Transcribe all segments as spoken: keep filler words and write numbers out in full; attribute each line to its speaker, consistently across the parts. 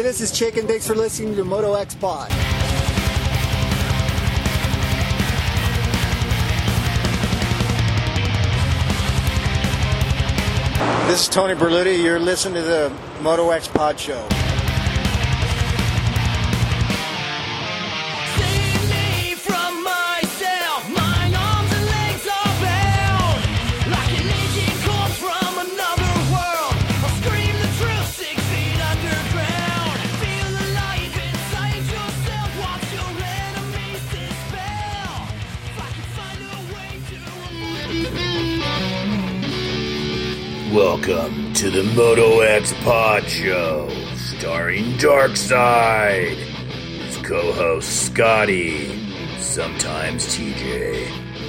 Speaker 1: Hey, this is Chick, and thanks for listening to Moto X Pod. This is Tony Berluti. You're listening to the Moto X Pod Show.
Speaker 2: Welcome to the Moto X Pod Show, starring Darkside, his co-host Scotty, sometimes T J.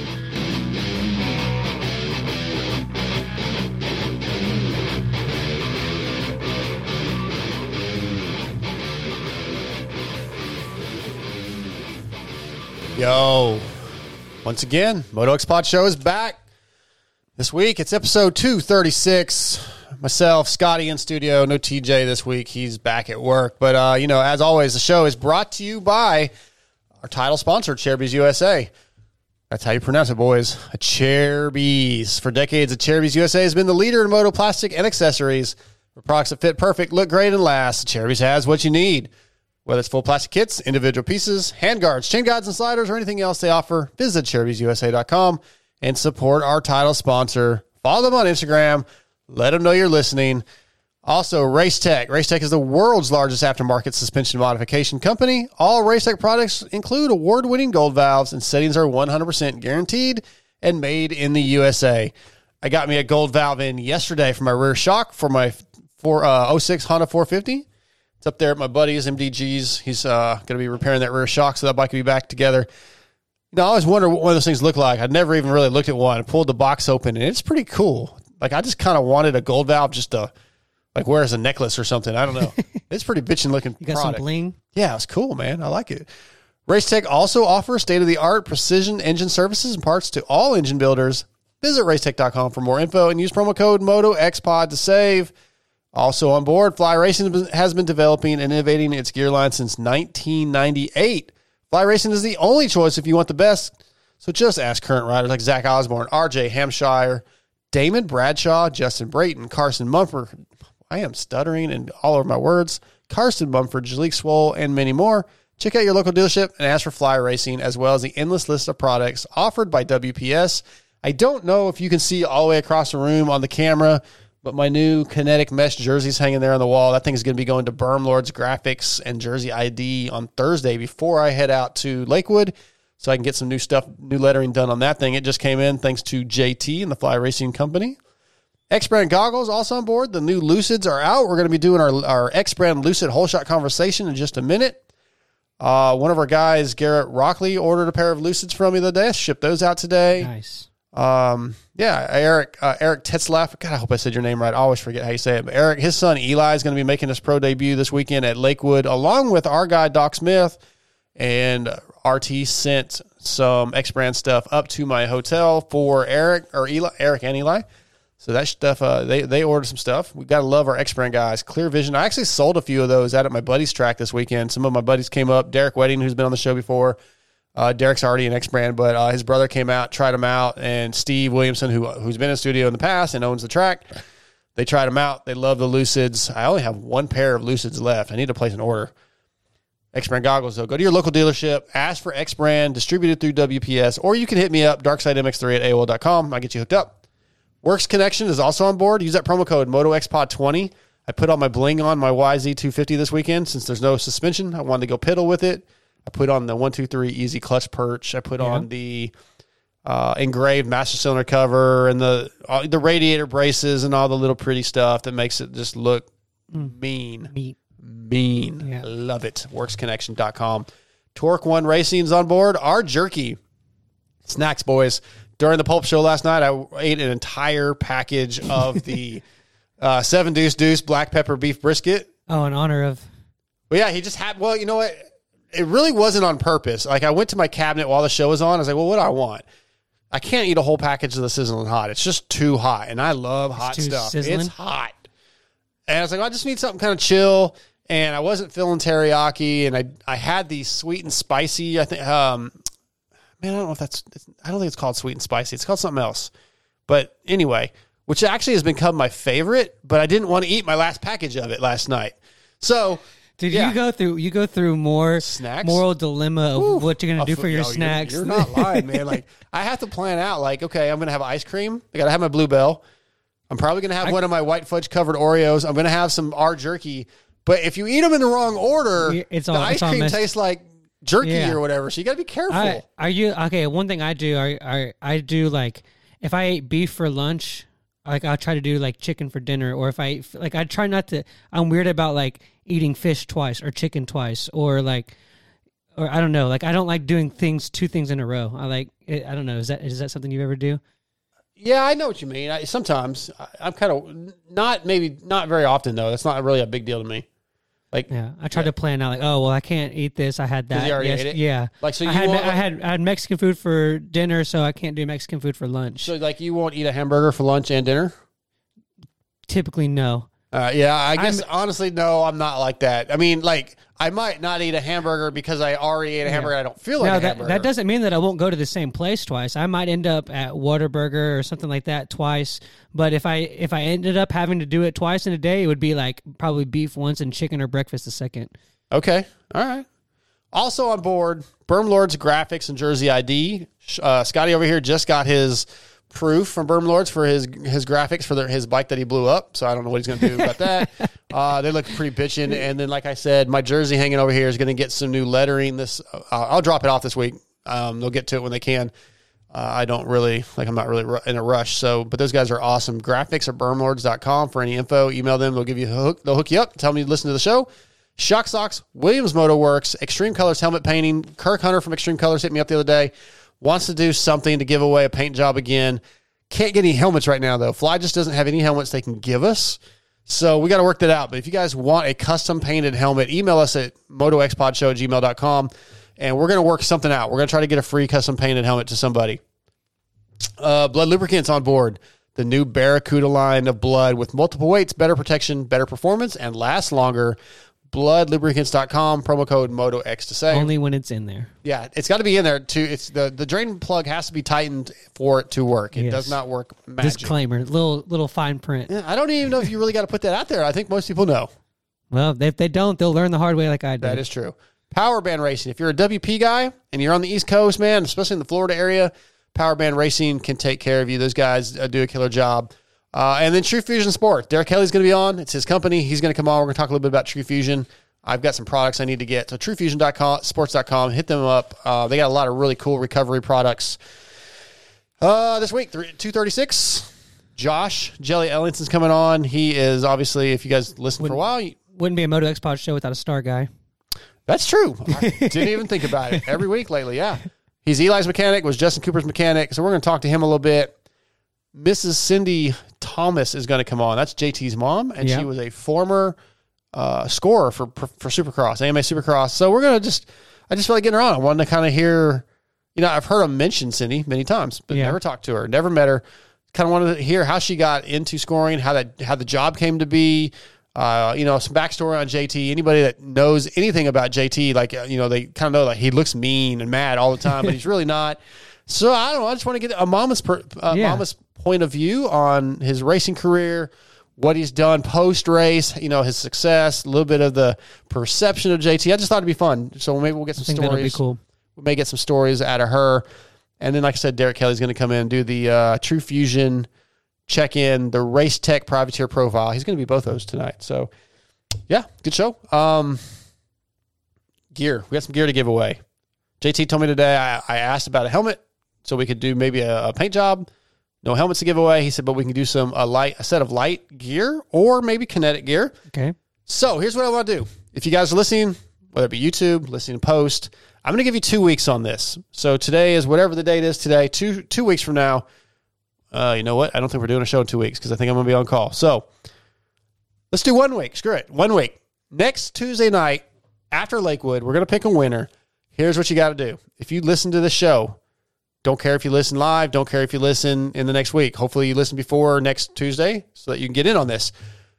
Speaker 3: Yo, once again, Moto X Pod Show is back. This week, it's episode two thirty-six. Myself, Scotty in studio. No T J this week. He's back at work. But, uh, you know, as always, the show is brought to you by our title sponsor, Cherubies U S A. That's how you pronounce it, boys. A Cherubies. For decades, a Cherubies U S A has been the leader in moto plastic and accessories. For products that fit perfect, look great, and last, Cherubies has what you need. Whether it's full plastic kits, individual pieces, hand guards, chain guides, and sliders, or anything else they offer, visit Cherubies U S A dot com. And support our title sponsor. Follow them on Instagram. Let them know you're listening. Also, Racetech. Racetech is the world's largest aftermarket suspension modification company. All Racetech products include award-winning gold valves, and settings are one hundred percent guaranteed and made in the U S A. I got me a gold valve in yesterday for my rear shock for my four, uh, oh six Honda four fifty. It's up there at my buddy's, M D G's. He's uh, going to be repairing that rear shock so that bike can be back together. You know, I always wonder what one of those things look like. I'd never even really looked at one. I pulled the box open, and it's pretty cool. Like, I just kind of wanted a gold valve just to, like, wear as a necklace or something. I don't know. It's pretty bitchin' looking
Speaker 4: You got
Speaker 3: product.
Speaker 4: some bling?
Speaker 3: Yeah, it's cool, man. I like it. Racetech also offers state-of-the-art precision engine services and parts to all engine builders. Visit racetech dot com for more info and use promo code MotoXPod to save. Also on board, Fly Racing has been developing and innovating its gear line since nineteen ninety-eight. Fly Racing is the only choice if you want the best. So just ask current riders like Zach Osborne, R J Hampshire, Damon Bradshaw, Justin Brayton, Carson Mumford. I am stuttering and all over my words. Carson Mumford, Jalek Swoll, and many more. Check out your local dealership and ask for Fly Racing, as well as the endless list of products offered by W P S. I don't know if you can see all the way across the room on the camera, but my new Kinetic Mesh jersey's hanging there on the wall. That thing is going to be going to Berm Lords Graphics and Jersey I D on Thursday before I head out to Lakewood, so I can get some new stuff, new lettering done on that thing. It just came in thanks to J T and the Fly Racing Company. X-Brand goggles also on board. The new Lucids are out. We're going to be doing our, our X-Brand Lucid whole shot conversation in just a minute. Uh, one of our guys, Garrett Rockley, ordered a pair of Lucids from me the other day. I shipped those out today.
Speaker 4: Nice.
Speaker 3: Um, yeah, Eric, uh, Eric Tetzlaff. God, I hope I said your name right. I always forget how you say it. But Eric, his son Eli is going to be making his pro debut this weekend at Lakewood, along with our guy Doc Smith. And R T sent some X-Brand stuff up to my hotel for Eric or Eli, Eric and Eli. So that stuff, uh, they they ordered some stuff. We got to love our X-Brand guys. Clear Vision. I actually sold a few of those out at my buddy's track this weekend. Some of my buddies came up. Derek Wedding, who's been on the show before. Uh, Derek's already an X-Brand, but uh, his brother came out, tried them out, and Steve Williamson, who, who's been in the studio in the past and owns the track, they tried them out. They love the Lucids. I only have one pair of Lucids left. I need to place an order. X-Brand goggles, though. Go to your local dealership, ask for X-Brand, distributed through W P S, or you can hit me up, darkside m x three at A O L dot com. I'll get you hooked up. Works Connection is also on board. Use that promo code Moto X Pod twenty. I put all my bling on my Y Z two fifty this weekend since there's no suspension. I wanted to go pedal with it. I put on the one two three Easy Clutch Perch. I put yeah. on the uh, engraved master cylinder cover and the uh, the radiator braces and all the little pretty stuff that makes it just look mm. mean.
Speaker 4: Meat.
Speaker 3: Mean.
Speaker 4: Yeah.
Speaker 3: Love it. works connection dot com. Torque One Racing's on board. Our jerky. Snacks, boys. During the Pulp Show last night, I ate an entire package of the uh, Seven Deuce Deuce Black Pepper Beef Brisket.
Speaker 4: Oh, in honor of...
Speaker 3: Well, yeah, he just had... Well, you know what? It really wasn't on purpose. Like, I went to my cabinet while the show was on. I was like, well, what do I want? I can't eat a whole package of the Sizzling Hot. It's just too hot, and I love hot
Speaker 4: it's
Speaker 3: stuff.
Speaker 4: Sizzling.
Speaker 3: It's hot. And I was like, well, I just need something kind of chill. and I wasn't feeling teriyaki, and I I had these sweet and spicy. I think, um, man, I don't know if that's. I don't think it's called sweet and spicy. It's called something else. But anyway, which actually has become my favorite. But I didn't want to eat my last package of it last night. So,
Speaker 4: did
Speaker 3: yeah.
Speaker 4: you go through? You go through more
Speaker 3: snacks?
Speaker 4: Moral dilemma of
Speaker 3: Ooh,
Speaker 4: what you're going to do for your
Speaker 3: no,
Speaker 4: snacks.
Speaker 3: You're, you're not lying, man. Like I have to plan out. Like, okay, I'm going to have ice cream. I got to have my Bluebell. I'm probably going to have I, one of my white fudge covered Oreos. I'm going to have some R jerky. But if you eat them in the wrong order,
Speaker 4: it's all,
Speaker 3: the ice
Speaker 4: it's all
Speaker 3: cream
Speaker 4: messed.
Speaker 3: tastes like jerky
Speaker 4: yeah.
Speaker 3: or whatever. So you got to be careful.
Speaker 4: I, are you okay? One thing I do, I, I I do like if I ate beef for lunch, like I'll try to do like chicken for dinner, or if I eat, like I try not to. I'm weird about like eating fish twice or chicken twice, or like, or I don't know. Like I don't like doing things two things in a row. I like it, I don't know. Is that is that something you ever do?
Speaker 3: Yeah, I know what you mean. I, sometimes I, I'm kind of not maybe not very often though. That's not really a big deal to me. Like,
Speaker 4: yeah, I tried yeah. to plan out like, oh well, I can't eat this. I had that.
Speaker 3: You already
Speaker 4: yes,
Speaker 3: ate it?
Speaker 4: Yeah,
Speaker 3: like so. You
Speaker 4: I had
Speaker 3: won't,
Speaker 4: I had I had Mexican food for dinner, so I can't do Mexican food for lunch.
Speaker 3: So like, you won't eat a hamburger for lunch and dinner?
Speaker 4: Typically, no.
Speaker 3: Uh, yeah, I guess
Speaker 4: I'm,
Speaker 3: honestly, no, I'm not like that. I mean, like, I might not eat a hamburger because I already ate a hamburger. Yeah. I don't feel like
Speaker 4: now,
Speaker 3: a
Speaker 4: that,
Speaker 3: hamburger.
Speaker 4: That doesn't mean that I won't go to the same place twice. I might end up at Whataburger or something like that twice. But if I if I ended up having to do it twice in a day, it would be like probably beef once and chicken or breakfast the second.
Speaker 3: Okay, all right. Also on board, Berm Lords Graphics and Jersey I D. Uh, Scotty over here just got his proof from Berm Lords for his his graphics for their, his bike that he blew up. So I don't know what he's going to do about that. Uh, they look pretty bitchin'. And then, like I said, my jersey hanging over here is going to get some new lettering. This uh, I'll drop it off this week. Um, they'll get to it when they can. Uh, I don't really, like I'm not really ru- in a rush. So, but those guys are awesome. Graphics at berm lords dot com for any info. Email them. They'll give you a hook. They'll hook you up. Tell me to listen to the show. Shock Socks, Williams Moto Works, Extreme Colors Helmet Painting. Kirk Hunter from Extreme Colors hit me up the other day. Wants to do something to give away a paint job again. Can't get any helmets right now, though. Fly just doesn't have any helmets they can give us. So we got to work that out. But if you guys want a custom painted helmet, email us at moto x pod show at gmail dot com, and we're going to work something out. We're going to try to get a free custom painted helmet to somebody. Uh, Blood Lubricants on board. The new Barracuda line of blood with multiple weights, better protection, better performance, and lasts longer. blood lubricants dot com, promo code MotoX to save.
Speaker 4: Only when it's in there.
Speaker 3: Yeah, it's got to be in there too. It's the, the drain plug has to be tightened for it to work. It yes. does not work magic.
Speaker 4: Disclaimer, little little fine print.
Speaker 3: Yeah, I don't even know if you really got to put that out there. I think most people know.
Speaker 4: Well, if they don't, they'll learn the hard way like I did.
Speaker 3: That is true. Power Band Racing. If you're a W P guy and you're on the East Coast, man, especially in the Florida area, Power Band Racing can take care of you. Those guys uh, do a killer job. Uh, and then True Fusion Sports. Derek Kelly's going to be on. It's his company. He's going to come on. We're going to talk a little bit about True Fusion. I've got some products I need to get. So true fusion dot com, sports dot com. Hit them up. Uh, they got a lot of really cool recovery products. Uh, this week, two thirty-six. Josh Jelly Ellingson's coming on. He is obviously, if you guys listen for a while. You,
Speaker 4: wouldn't be a Moto X Pod show without a star guy.
Speaker 3: That's true. I didn't even think about it. Every week lately, yeah. He's Eli's mechanic, was Justin Cooper's mechanic. So we're going to talk to him a little bit. Missus Cindy Thomas is going to come on. That's J T's mom, and yep. she was a former uh, scorer for for Supercross, A M A Supercross. So we're going to just, I just feel like getting her on. I wanted to kind of hear, you know, I've heard him mention Cindy many times, but yeah. never talked to her, never met her. Kind of wanted to hear how she got into scoring, how that how the job came to be. Uh, you know, some backstory on J T. Anybody that knows anything about J T, like, uh, you know, they kind of know that he looks mean and mad all the time, but he's really not. So I don't know. I just want to get a mama's per, uh, yeah. mama's point of view on his racing career, what he's done post race, you know, his success, a little bit of the perception of J T. I just thought it'd be fun. So maybe we'll get some
Speaker 4: I think
Speaker 3: stories.
Speaker 4: That'll be cool.
Speaker 3: We may get some stories out of her. And then, like I said, Derek Kelly's going to come in and do the uh, True Fusion check in, the Race Tech Privateer profile. He's going to be both those tonight. So, yeah, good show. Um, gear. We got some gear to give away. J T told me today, I, I asked about a helmet so we could do maybe a, a paint job. No helmets to give away. He said, but we can do some a light, a set of light gear or maybe kinetic gear.
Speaker 4: Okay.
Speaker 3: So here's what I want to do. If you guys are listening, whether it be YouTube, listening to post, I'm going to give you two weeks on this. So today is whatever the date is today. Two two weeks from now, uh, you know what? I don't think we're doing a show in two weeks because I think I'm going to be on call. So let's do one week. Screw it. One week. Next Tuesday night after Lakewood, we're going to pick a winner. Here's what you got to do. If you listen to the show, don't care if you listen live. Don't care if you listen in the next week. Hopefully you listen before next Tuesday so that you can get in on this.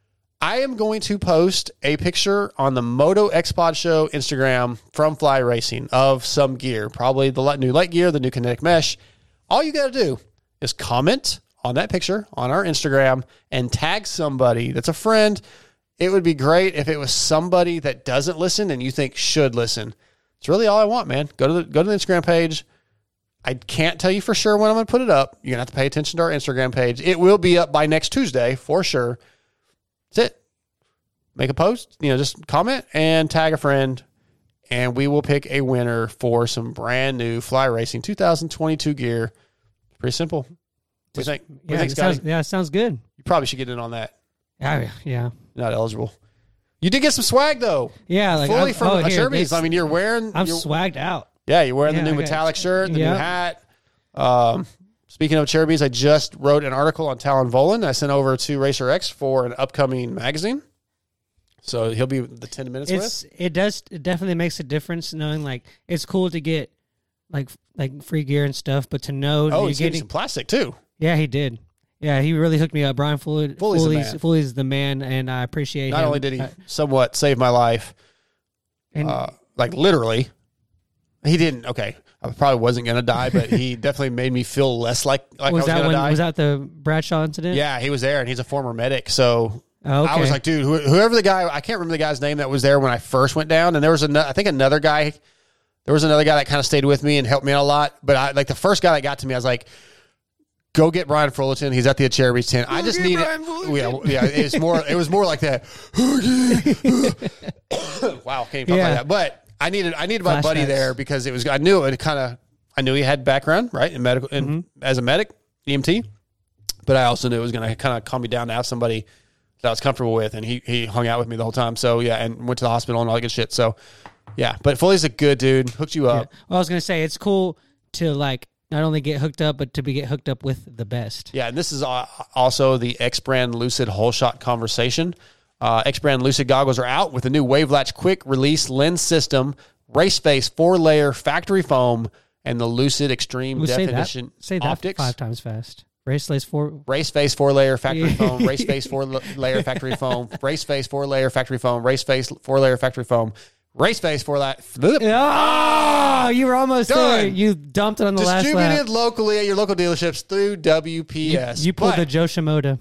Speaker 3: I am going to post a picture on the Moto X Pod Show Instagram from Fly Racing of some gear, probably the light- new light gear, the new kinetic mesh. All you got to do is comment on that picture on our Instagram and tag somebody that's a friend. It would be great if it was somebody that doesn't listen and you think should listen. It's really all I want, man. Go to the go to the Instagram page. I can't tell you for sure when I'm going to put it up. You're going to have to pay attention to our Instagram page. It will be up by next Tuesday for sure. That's it. Make a post, you know, just comment and tag a friend, and we will pick a winner for some brand new Fly Racing two thousand twenty-two gear. Pretty simple. What do you think? What do
Speaker 4: Yeah,
Speaker 3: you think,
Speaker 4: it
Speaker 3: Scotty?
Speaker 4: sounds, yeah, it sounds good.
Speaker 3: You probably should get in on that.
Speaker 4: Yeah, yeah,
Speaker 3: You're not eligible. You did get some swag, though.
Speaker 4: yeah. Like
Speaker 3: Fully
Speaker 4: I'm-
Speaker 3: from
Speaker 4: oh,
Speaker 3: uh,
Speaker 4: here,
Speaker 3: Sherby's.
Speaker 4: this-
Speaker 3: I mean, you're wearing...
Speaker 4: I'm
Speaker 3: you're,
Speaker 4: swagged out.
Speaker 3: Yeah, you're wearing
Speaker 4: Yeah,
Speaker 3: the new
Speaker 4: I got-
Speaker 3: metallic shirt, the
Speaker 4: yeah.
Speaker 3: new hat. Um, speaking of Cherubies, I just wrote an article on Talon Volan. I sent over to Racer X for an upcoming magazine. So he'll be the ten minutes
Speaker 4: It's
Speaker 3: with.
Speaker 4: it does it definitely makes a difference knowing like it's cool to get like like free gear and stuff, but to know
Speaker 3: Oh,
Speaker 4: you're
Speaker 3: he's getting
Speaker 4: getting
Speaker 3: some plastic, too.
Speaker 4: yeah he did yeah he really hooked me up. Brian Foley,
Speaker 3: Foley's the
Speaker 4: Foley's,
Speaker 3: man.
Speaker 4: Foley's the man, and I appreciate
Speaker 3: Not
Speaker 4: him.
Speaker 3: only did he
Speaker 4: Uh,
Speaker 3: somewhat save my life,
Speaker 4: and
Speaker 3: uh, like literally, he didn't. Okay, I probably wasn't going to die, but he definitely made me feel less like, like
Speaker 4: was
Speaker 3: I was
Speaker 4: that
Speaker 3: going to
Speaker 4: when
Speaker 3: die.
Speaker 4: was that the Bradshaw incident?
Speaker 3: Yeah, he was there, and he's a former medic. So
Speaker 4: Oh, okay.
Speaker 3: I was like, dude, who- whoever the guy, I can't remember the guy's name that was there when I first went down. And there was, an, I think another guy, there was another guy that kind of stayed with me and helped me out a lot. But I, like the first guy that got to me, I was like, go get Brian Fullerton. He's at the Cherubies tent. I just need it. Yeah, yeah, it's more, it was more like that. Wow, can't even talk
Speaker 4: Yeah.
Speaker 3: like that. But I needed, I needed my buddy
Speaker 4: Flashbacks.
Speaker 3: there because it was, I knew it kind of, I knew he had background, right, in medical, in,
Speaker 4: Mm-hmm.
Speaker 3: as a medic, E M T. But I also knew it was going to kind of calm me down to have somebody that I was comfortable with, and he he hung out with me the whole time. So yeah, and went to the hospital and all that good shit. So yeah, but Foley's a good dude. Hooked you
Speaker 4: Yeah.
Speaker 3: up.
Speaker 4: Well, I was gonna say it's cool to like not only get hooked up, but to be get hooked up with the best.
Speaker 3: Yeah, and this is uh, also the X Brand Lucid Whole Shot conversation. Uh, X Brand Lucid goggles are out with a new Wave Latch quick release lens system, race face four layer factory foam, and the Lucid Extreme
Speaker 4: Well, say that
Speaker 3: Definition
Speaker 4: say that
Speaker 3: optics.
Speaker 4: five times fast. Race lace four.
Speaker 3: Race face four layer factory
Speaker 4: Yeah.
Speaker 3: foam, race face four la- layer factory foam, race face four layer factory foam, race face four layer factory foam, race face four layer.
Speaker 4: Oh, you were almost
Speaker 3: Done.
Speaker 4: there. You dumped it on the last
Speaker 3: Distributed
Speaker 4: lap.
Speaker 3: locally at your local dealerships through W P
Speaker 4: You,
Speaker 3: S.
Speaker 4: you pulled
Speaker 3: But
Speaker 4: the Joe Shimoda.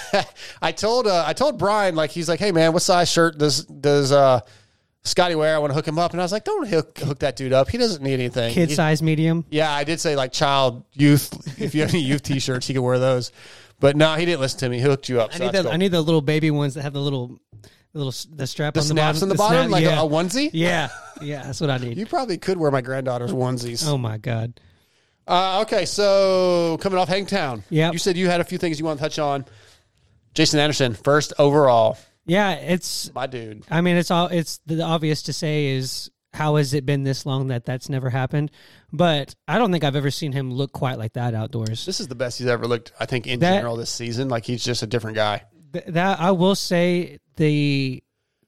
Speaker 3: I told uh, I told Brian, like, he's like, hey man, what size shirt does does uh, Scotty wear? I want to hook him up, and I was like, don't hook, hook that dude up. He doesn't need anything.
Speaker 4: Kid
Speaker 3: He-
Speaker 4: size medium.
Speaker 3: Yeah, I did say like child, youth. If you have any youth T-shirts, he could wear those. But no, he didn't listen to me. He hooked you up.
Speaker 4: I
Speaker 3: So
Speaker 4: need
Speaker 3: that's
Speaker 4: the
Speaker 3: cool.
Speaker 4: I need the little baby ones that have the little the little s- the strap
Speaker 3: the
Speaker 4: on the
Speaker 3: snaps
Speaker 4: bottom.
Speaker 3: on the, bottom,
Speaker 4: snap-
Speaker 3: like
Speaker 4: yeah.
Speaker 3: a, a onesie.
Speaker 4: yeah, yeah, that's what I need.
Speaker 3: You probably could wear my granddaughter's onesies.
Speaker 4: Oh my god.
Speaker 3: Uh, okay, so coming off Hangtown.
Speaker 4: Yep.
Speaker 3: You said you had a few things you want to touch on. Jason Anderson, first overall.
Speaker 4: Yeah, it's.
Speaker 3: My dude.
Speaker 4: I mean, it's all. It's the obvious to say is how has it been this long that that's never happened? But I don't think I've ever seen him look quite like that outdoors.
Speaker 3: This is the best he's ever looked, I think, in
Speaker 4: That-
Speaker 3: general this season. Like, he's just a different guy.
Speaker 4: Th- that I will say the.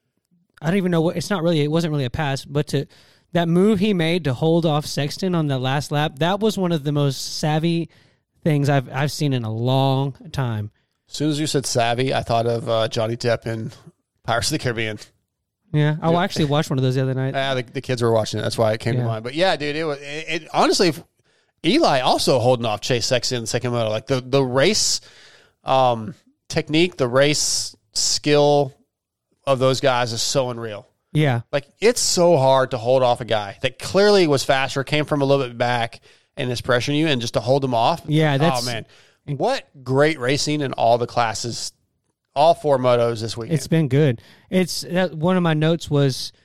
Speaker 4: I don't even know what it's not really. It wasn't really a pass, but to that move he made to hold off Sexton on the last lap. That was one of the most savvy things I've I've seen in a long time.
Speaker 3: As soon as you said savvy, I thought of uh, Johnny Depp in Pirates of the Caribbean.
Speaker 4: Yeah, I actually watched one of those the other night.
Speaker 3: Ah, the, the kids were watching it. That's why it came
Speaker 4: Yeah.
Speaker 3: to mind. But yeah, dude, it was it, it, honestly. If, Eli also holding off Chase Sexton in the second moto. Like the the race um, technique, the race skill of those guys is so unreal.
Speaker 4: Yeah,
Speaker 3: Like, it's so hard to hold off a guy that clearly was faster, came from a little bit back, and is pressuring you, and just to hold him off.
Speaker 4: Yeah, that's-
Speaker 3: oh man, what great racing in all the classes, all four motos this weekend.
Speaker 4: it's been good. It's that one of my notes was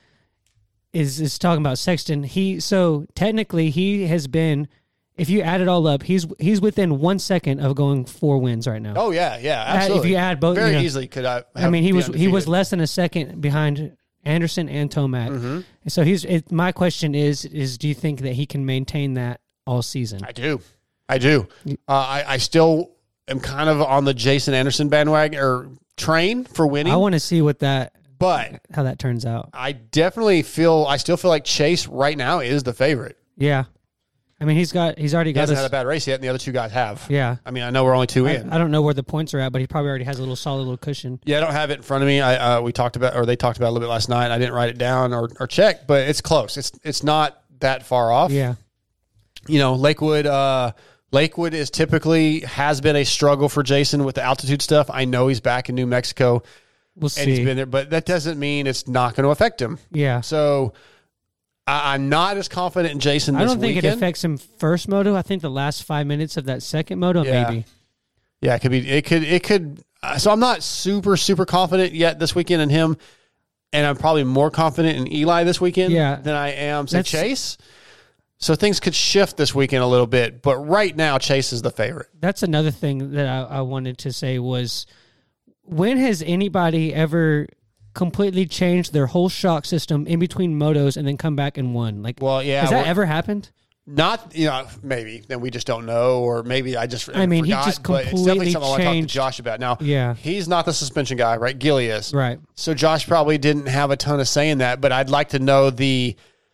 Speaker 4: is is talking about Sexton. He so technically he has been, if you add it all up, he's he's within one second of going four wins right now.
Speaker 3: oh yeah, yeah,
Speaker 4: Add-
Speaker 3: absolutely.
Speaker 4: If you add both,
Speaker 3: very
Speaker 4: you know,
Speaker 3: easily could I.
Speaker 4: I mean, he
Speaker 3: be
Speaker 4: was he was
Speaker 3: undefeated.
Speaker 4: less than a second behind Anderson and Tomac.
Speaker 3: Mm-hmm.
Speaker 4: And so he's. It, my question is: is do you think that he can maintain that all season?
Speaker 3: I do, I do. Uh, I I still am kind of on the Jason Anderson bandwagon or train for winning,
Speaker 4: I want to see what that
Speaker 3: but
Speaker 4: how that turns out.
Speaker 3: I definitely feel I still feel like Chase right now is the favorite.
Speaker 4: Yeah, I mean, he's got he's already
Speaker 3: He
Speaker 4: got
Speaker 3: hasn't
Speaker 4: us,
Speaker 3: had a bad race yet, and the other two guys have.
Speaker 4: Yeah.
Speaker 3: I mean, I know we're only two
Speaker 4: I,
Speaker 3: in.
Speaker 4: I don't know where the points are at, but he probably already has a little solid little cushion.
Speaker 3: Yeah, I don't have it in front of me. I uh, we talked about, or they talked about it a little bit last night. I didn't write it down or, or check, but it's close. It's it's not that far off.
Speaker 4: Yeah.
Speaker 3: You know, Lakewood. Uh, Lakewood is typically has been a struggle for Jason with the altitude stuff. I know he's back in New Mexico,
Speaker 4: We'll see.
Speaker 3: and he's been there, but that doesn't mean it's not going to affect him.
Speaker 4: Yeah.
Speaker 3: So I, I'm not as confident in Jason. This
Speaker 4: I don't think
Speaker 3: weekend.
Speaker 4: it affects him first moto. I think the last five minutes of that second moto,
Speaker 3: Yeah.
Speaker 4: maybe.
Speaker 3: Yeah, it could be. It could. It could. Uh, so I'm not super super confident yet this weekend in him, and I'm probably more confident in Eli this weekend
Speaker 4: Yeah.
Speaker 3: than I am say
Speaker 4: That's-
Speaker 3: Chase. So things could shift this weekend a little bit, but right now Chase is the favorite.
Speaker 4: That's another thing that I, I wanted to say was, when has anybody ever completely changed their whole shock system in between motos and then come back and won? Like,
Speaker 3: Well, yeah,
Speaker 4: has that
Speaker 3: well-
Speaker 4: ever happened?
Speaker 3: Not, you know, maybe then we just don't know, or maybe I just.
Speaker 4: I mean, he
Speaker 3: forgot,
Speaker 4: just
Speaker 3: but it's definitely
Speaker 4: completely
Speaker 3: something I want to talk to
Speaker 4: changed-
Speaker 3: Josh about. Now,
Speaker 4: Yeah.
Speaker 3: he's not the suspension guy, right? Gilly is,
Speaker 4: Right.
Speaker 3: So Josh probably didn't have a ton of say in that, but I'd like to know the,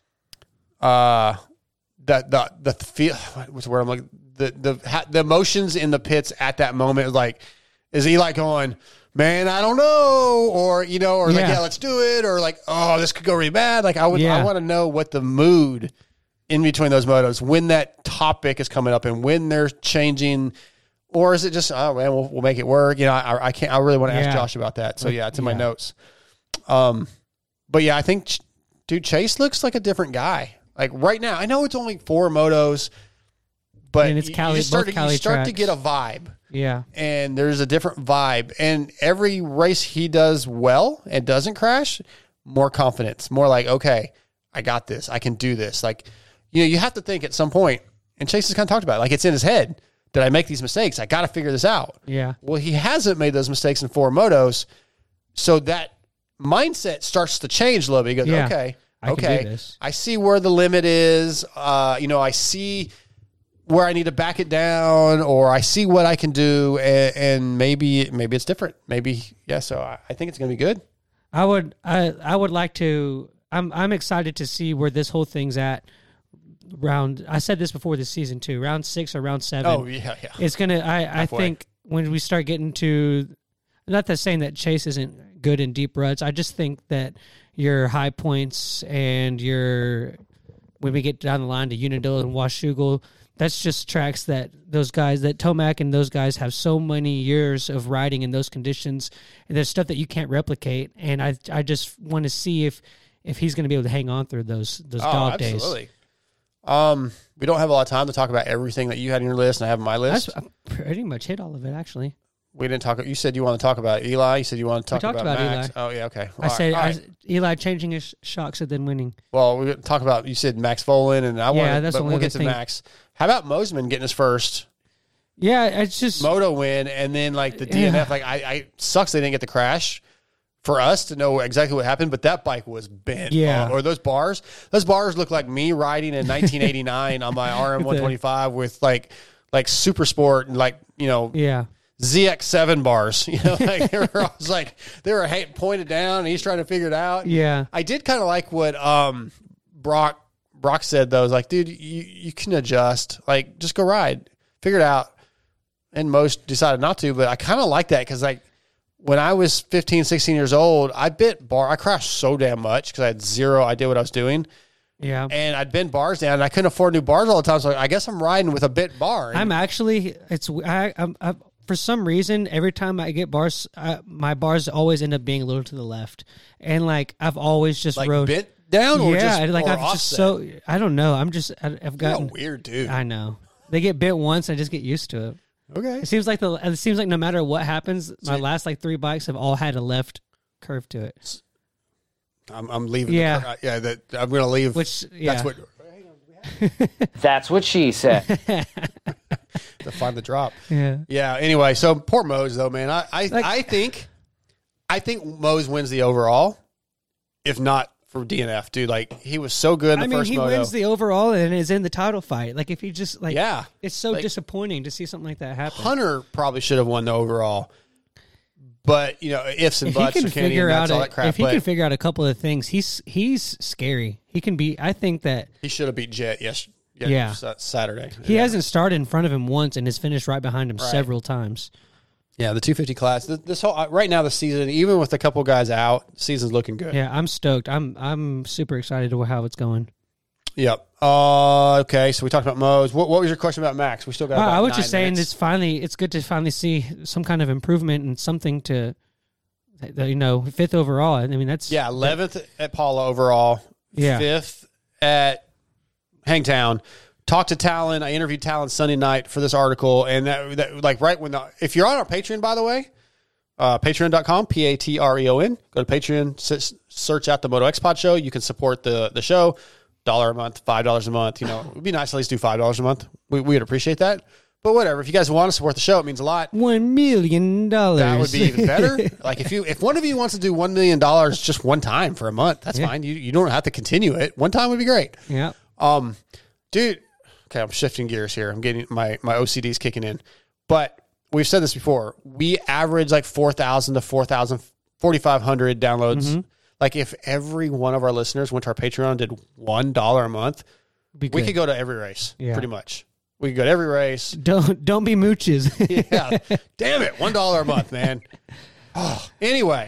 Speaker 3: uh, the the the feel. What's the word I'm like? The the ha- the emotions in the pits at that moment. Like, is he like going, man, I don't know, or you know, or like,
Speaker 4: Yeah.
Speaker 3: yeah, let's do it, or like, oh, this could go really bad. Like, I would,
Speaker 4: Yeah.
Speaker 3: I want to know what the mood in between those motos when that topic is coming up and when they're changing. Or is it just, oh man, we'll, we'll make it work? You know, I, I can't. I really want to ask
Speaker 4: Yeah.
Speaker 3: Josh about that. So yeah, it's in my
Speaker 4: Yeah.
Speaker 3: notes. Um, but yeah, I think, Ch- dude, Chase looks like a different guy. Like right now, I know it's only four motos, but
Speaker 4: And it's
Speaker 3: you-
Speaker 4: Cali-
Speaker 3: you start,
Speaker 4: both
Speaker 3: to, you
Speaker 4: Cali
Speaker 3: start to
Speaker 4: tracks.
Speaker 3: get a vibe,
Speaker 4: Yeah.
Speaker 3: and there's a different vibe. And every race he does well and doesn't crash, more confidence, more like, okay, I got this, I can do this. Like, you know, you have to think at some point, and Chase has kind of talked about it, like it's in his head. Did I make these mistakes? I got to figure this out.
Speaker 4: Yeah.
Speaker 3: Well, he hasn't made those mistakes in four motos, so that mindset starts to change a little bit. He goes,
Speaker 4: Yeah,
Speaker 3: okay,
Speaker 4: I can
Speaker 3: okay,
Speaker 4: do this.
Speaker 3: I see where the limit is. Uh, you know, I see where I need to back it down, or I see what I can do, and, and maybe maybe it's different. Maybe yeah. So I, I think it's going to be good.
Speaker 4: I would I I would like to I'm I'm excited to see where this whole thing's at. Round I said this before this season too. Round six or round seven.
Speaker 3: Oh yeah, yeah.
Speaker 4: It's gonna I, I
Speaker 3: Halfway.
Speaker 4: think when we start getting to, not that saying that Chase isn't good in deep ruts. I just think that your high points and your, when we get down the line to Unadilla and Washougal, that's just tracks that those guys, that Tomac and those guys have so many years of riding in those conditions. And there's stuff that you can't replicate. And I I just want to see if if he's going to be able to hang on through those those
Speaker 3: Oh,
Speaker 4: dog days.
Speaker 3: absolutely. Um, we don't have a lot of time to talk about everything that you had on your list and I have on my list.
Speaker 4: That's, I pretty much hit all of it, actually.
Speaker 3: We didn't talk. You said you want to talk about Eli. You said you want to talk
Speaker 4: talked
Speaker 3: about,
Speaker 4: about
Speaker 3: Max.
Speaker 4: Eli.
Speaker 3: Oh yeah, okay.
Speaker 4: I
Speaker 3: All right,
Speaker 4: said
Speaker 3: all right.
Speaker 4: I, Eli changing his shocks and then winning.
Speaker 3: Well, we talk about. You said Max Volan, and I
Speaker 4: Yeah,
Speaker 3: want.
Speaker 4: that's
Speaker 3: but
Speaker 4: the only
Speaker 3: we'll
Speaker 4: other
Speaker 3: get to
Speaker 4: thing.
Speaker 3: Max. How about Mosman getting his first
Speaker 4: Yeah, it's just
Speaker 3: moto win, and then like the D N F?
Speaker 4: Yeah.
Speaker 3: Like I, I sucks they didn't get the crash. For us to know exactly what happened, but that bike was bent.
Speaker 4: Yeah.
Speaker 3: Uh, or those bars. Those bars look like me riding in nineteen eighty-nine on my R M one twenty-five with like like Super Sport and like you know
Speaker 4: yeah.
Speaker 3: Z X seven bars. You know, like they were, I was like they were hey, pointed down, and he's trying to figure it out.
Speaker 4: Yeah.
Speaker 3: I did kind of like what um Brock Brock said though. It was like, dude, you you can adjust. Like, just go ride, figure it out. And most decided not to, but I kind of like that because like. When I was fifteen, sixteen years old, I bit bar. I crashed so damn much because I had zero idea what I was doing.
Speaker 4: Yeah.
Speaker 3: And I'd bend bars down, and I couldn't afford new bars all the time. So I guess I'm riding with a bit bar. And
Speaker 4: I'm actually it's I I'm, I, for some reason every time I get bars, I, my bars always end up being a little to the left, and like I've always just
Speaker 3: like
Speaker 4: rode
Speaker 3: bent down, or
Speaker 4: yeah,
Speaker 3: just
Speaker 4: and, like
Speaker 3: or
Speaker 4: I've just
Speaker 3: offset?
Speaker 4: so I don't know. I'm just I, I've
Speaker 3: You're a
Speaker 4: gotten
Speaker 3: weird dude.
Speaker 4: I know they get bit once, I just get used to it.
Speaker 3: Okay.
Speaker 4: It seems like the it seems like no matter what happens, my last like three bikes have all had a left curve to it.
Speaker 3: I'm, I'm leaving.
Speaker 4: Yeah.
Speaker 3: The, uh, yeah. That I'm going to leave.
Speaker 4: Which yeah,
Speaker 3: That's what
Speaker 5: That's what she said.
Speaker 3: to find the drop.
Speaker 4: yeah.
Speaker 3: Yeah. Anyway, so poor Mose though, man. I I,
Speaker 4: Like-
Speaker 3: I think I think Mose wins the overall, if not for D N F, dude. Like he was so good in the
Speaker 4: I mean,
Speaker 3: first
Speaker 4: he
Speaker 3: moto.
Speaker 4: wins the overall and is in the title fight. Like if he just like
Speaker 3: Yeah.
Speaker 4: it's so
Speaker 3: Like-
Speaker 4: disappointing to see something like that happen.
Speaker 3: Hunter probably should have won the overall, but you know ifs and
Speaker 4: If he
Speaker 3: buts.
Speaker 4: can
Speaker 3: or Kenny
Speaker 4: figure
Speaker 3: and
Speaker 4: out
Speaker 3: nuts, all
Speaker 4: a,
Speaker 3: that crap.
Speaker 4: if he
Speaker 3: but
Speaker 4: can figure out a couple of things, he's he's scary. He can be. I think that
Speaker 3: he should have beat Jet yes Yeah,
Speaker 4: Yeah.
Speaker 3: Sa- Saturday.
Speaker 4: He
Speaker 3: yeah.
Speaker 4: hasn't started in front of him once and has finished right behind him
Speaker 3: Right.
Speaker 4: several times.
Speaker 3: Yeah, the two fifty class. This, this whole uh, right now the season, even with a couple guys out, season's looking good.
Speaker 4: Yeah, I'm stoked. I'm I'm super excited to how it's going.
Speaker 3: Yep. Uh, okay, so we talked about Moe's. What, what was your question about Max? We still got.
Speaker 4: Uh,
Speaker 3: about
Speaker 4: I was
Speaker 3: nine
Speaker 4: just saying
Speaker 3: minutes.
Speaker 4: it's finally it's good to finally see some kind of improvement and something to, you know, fifth overall. I mean that's
Speaker 3: Yeah, eleventh at Paula overall.
Speaker 4: Yeah.
Speaker 3: Fifth at Hangtown. Talked to Talon. I interviewed Talon Sunday night for this article, and that, that like right when the if you're on our Patreon, by the way, uh, patreon dot com, P A T R E O N. Go to Patreon, s- search out the Moto X Pod Show. You can support the the show. Dollar a month, five dollars a month. You know, it would be nice to at least do five dollars a month. We we'd appreciate that. But whatever. If you guys want to support the show, it means a lot.
Speaker 4: one million dollars.
Speaker 3: That would be even better. Like if you if one of you wants to do one million dollars just one time for a month, that's
Speaker 4: Yeah.
Speaker 3: fine. You you don't have to continue it. One time would be great.
Speaker 4: Yeah.
Speaker 3: Um, dude. Okay, I'm shifting gears here. I'm getting my my O C D's kicking in. But we've said this before. We average like four thousand to four thousand, forty-five hundred downloads.
Speaker 4: Mm-hmm.
Speaker 3: Like if every one of our listeners went to our Patreon and did one dollar a month,
Speaker 4: Be
Speaker 3: we
Speaker 4: good.
Speaker 3: could go to every race.
Speaker 4: Yeah.
Speaker 3: Pretty much. We could go to every race.
Speaker 4: Don't don't be mooches.
Speaker 3: Yeah. Damn it. One dollar a month, man. Oh, anyway.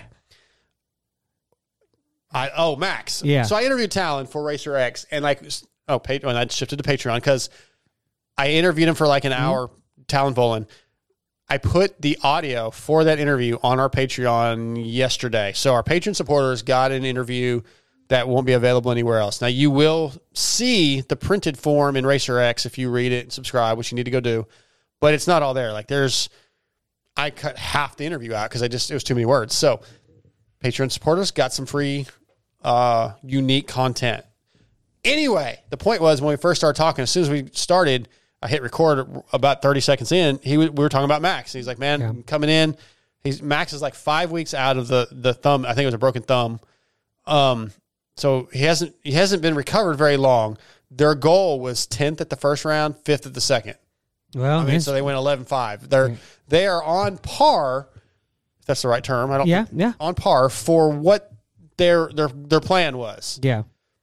Speaker 3: I oh Max.
Speaker 4: Yeah.
Speaker 3: So I interviewed Talon for Racer X and like oh Patreon. I shifted to Patreon because I interviewed him for like an
Speaker 4: Mm-hmm.
Speaker 3: hour, Talon Volan. I put the audio for that interview on our Patreon yesterday. So our Patreon supporters got an interview that won't be available anywhere else. Now you will see the printed form in Racer X if you read it and subscribe, which you need to go do. But it's not all there. Like there's, I cut half the interview out because I just, it was too many words. So Patreon supporters got some free, uh, unique content. Anyway, the point was when we first started talking, as soon as we started, I hit record about thirty seconds in. He was, we were talking about Max. He's like, man,
Speaker 4: Yeah.
Speaker 3: I'm coming in. He's Max is like five weeks out of the the thumb. I think it was a broken thumb. Um, so he hasn't he hasn't been recovered very long. Their goal was tenth at the first round, fifth at the second.
Speaker 4: Well,
Speaker 3: I mean,
Speaker 4: it's-
Speaker 3: so they went eleven five. They're they are on par. If that's the right term. I don't.
Speaker 4: Yeah, yeah.
Speaker 3: On par for what their their their plan was.
Speaker 4: yeah.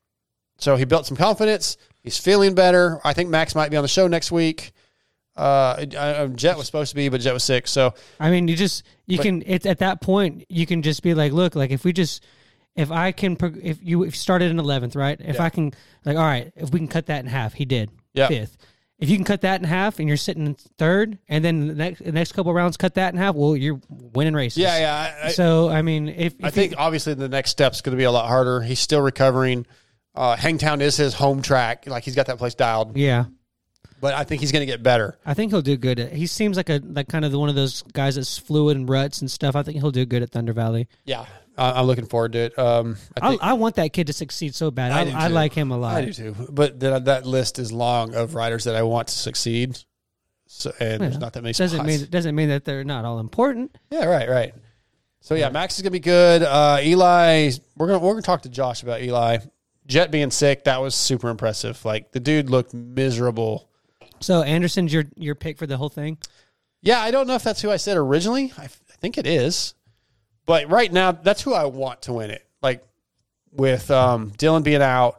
Speaker 3: So he built some confidence. He's feeling better. I think Max might be on the show next week. Uh, I, I, Jet was supposed to be, but Jet was sick. So
Speaker 4: I mean, you just you
Speaker 3: But-
Speaker 4: can it's at that point you can just be like, look, like if we just if I can prog- if you if you started in eleventh, right? If
Speaker 3: Yeah.
Speaker 4: I can like, all right, if we can cut that in half, he did.
Speaker 3: Yeah.
Speaker 4: Fifth. If you can cut that in half and you're sitting in third, and then the next the next couple of rounds cut that in half, well, you're winning races.
Speaker 3: yeah, yeah. I, I,
Speaker 4: So I mean, if, if
Speaker 3: I think
Speaker 4: you,
Speaker 3: obviously the next step's going to be a lot harder. He's still recovering. Uh, Hangtown is his home track. Like he's got that place dialed,
Speaker 4: yeah,
Speaker 3: but I think he's going to get better.
Speaker 4: I think he'll do good. He seems like a like kind of the, one of those guys that's fluid and ruts and stuff. I think he'll do good at Thunder Valley.
Speaker 3: Yeah, I, I'm looking forward to it. Um, I,
Speaker 4: I,
Speaker 3: think,
Speaker 4: I want that kid to succeed so bad.
Speaker 3: I
Speaker 4: I,
Speaker 3: do
Speaker 4: I,
Speaker 3: too.
Speaker 4: like him a lot.
Speaker 3: I do too. But then that list is long of riders that I want to succeed. So, and there's
Speaker 4: Yeah.
Speaker 3: not that many
Speaker 4: doesn't
Speaker 3: spots.
Speaker 4: mean doesn't mean that they're not all important.
Speaker 3: Yeah, right, right. So yeah, Max is gonna be good. Uh, Eli, we're gonna we're gonna talk to Josh about Eli. Jet being sick, that was super impressive. Like the dude looked miserable.
Speaker 4: So Anderson's your your pick for the whole thing.
Speaker 3: Yeah, I don't know if that's who I said originally. I, f- I think it is, but right now that's who I want to win it. Like with um, Dylan being out,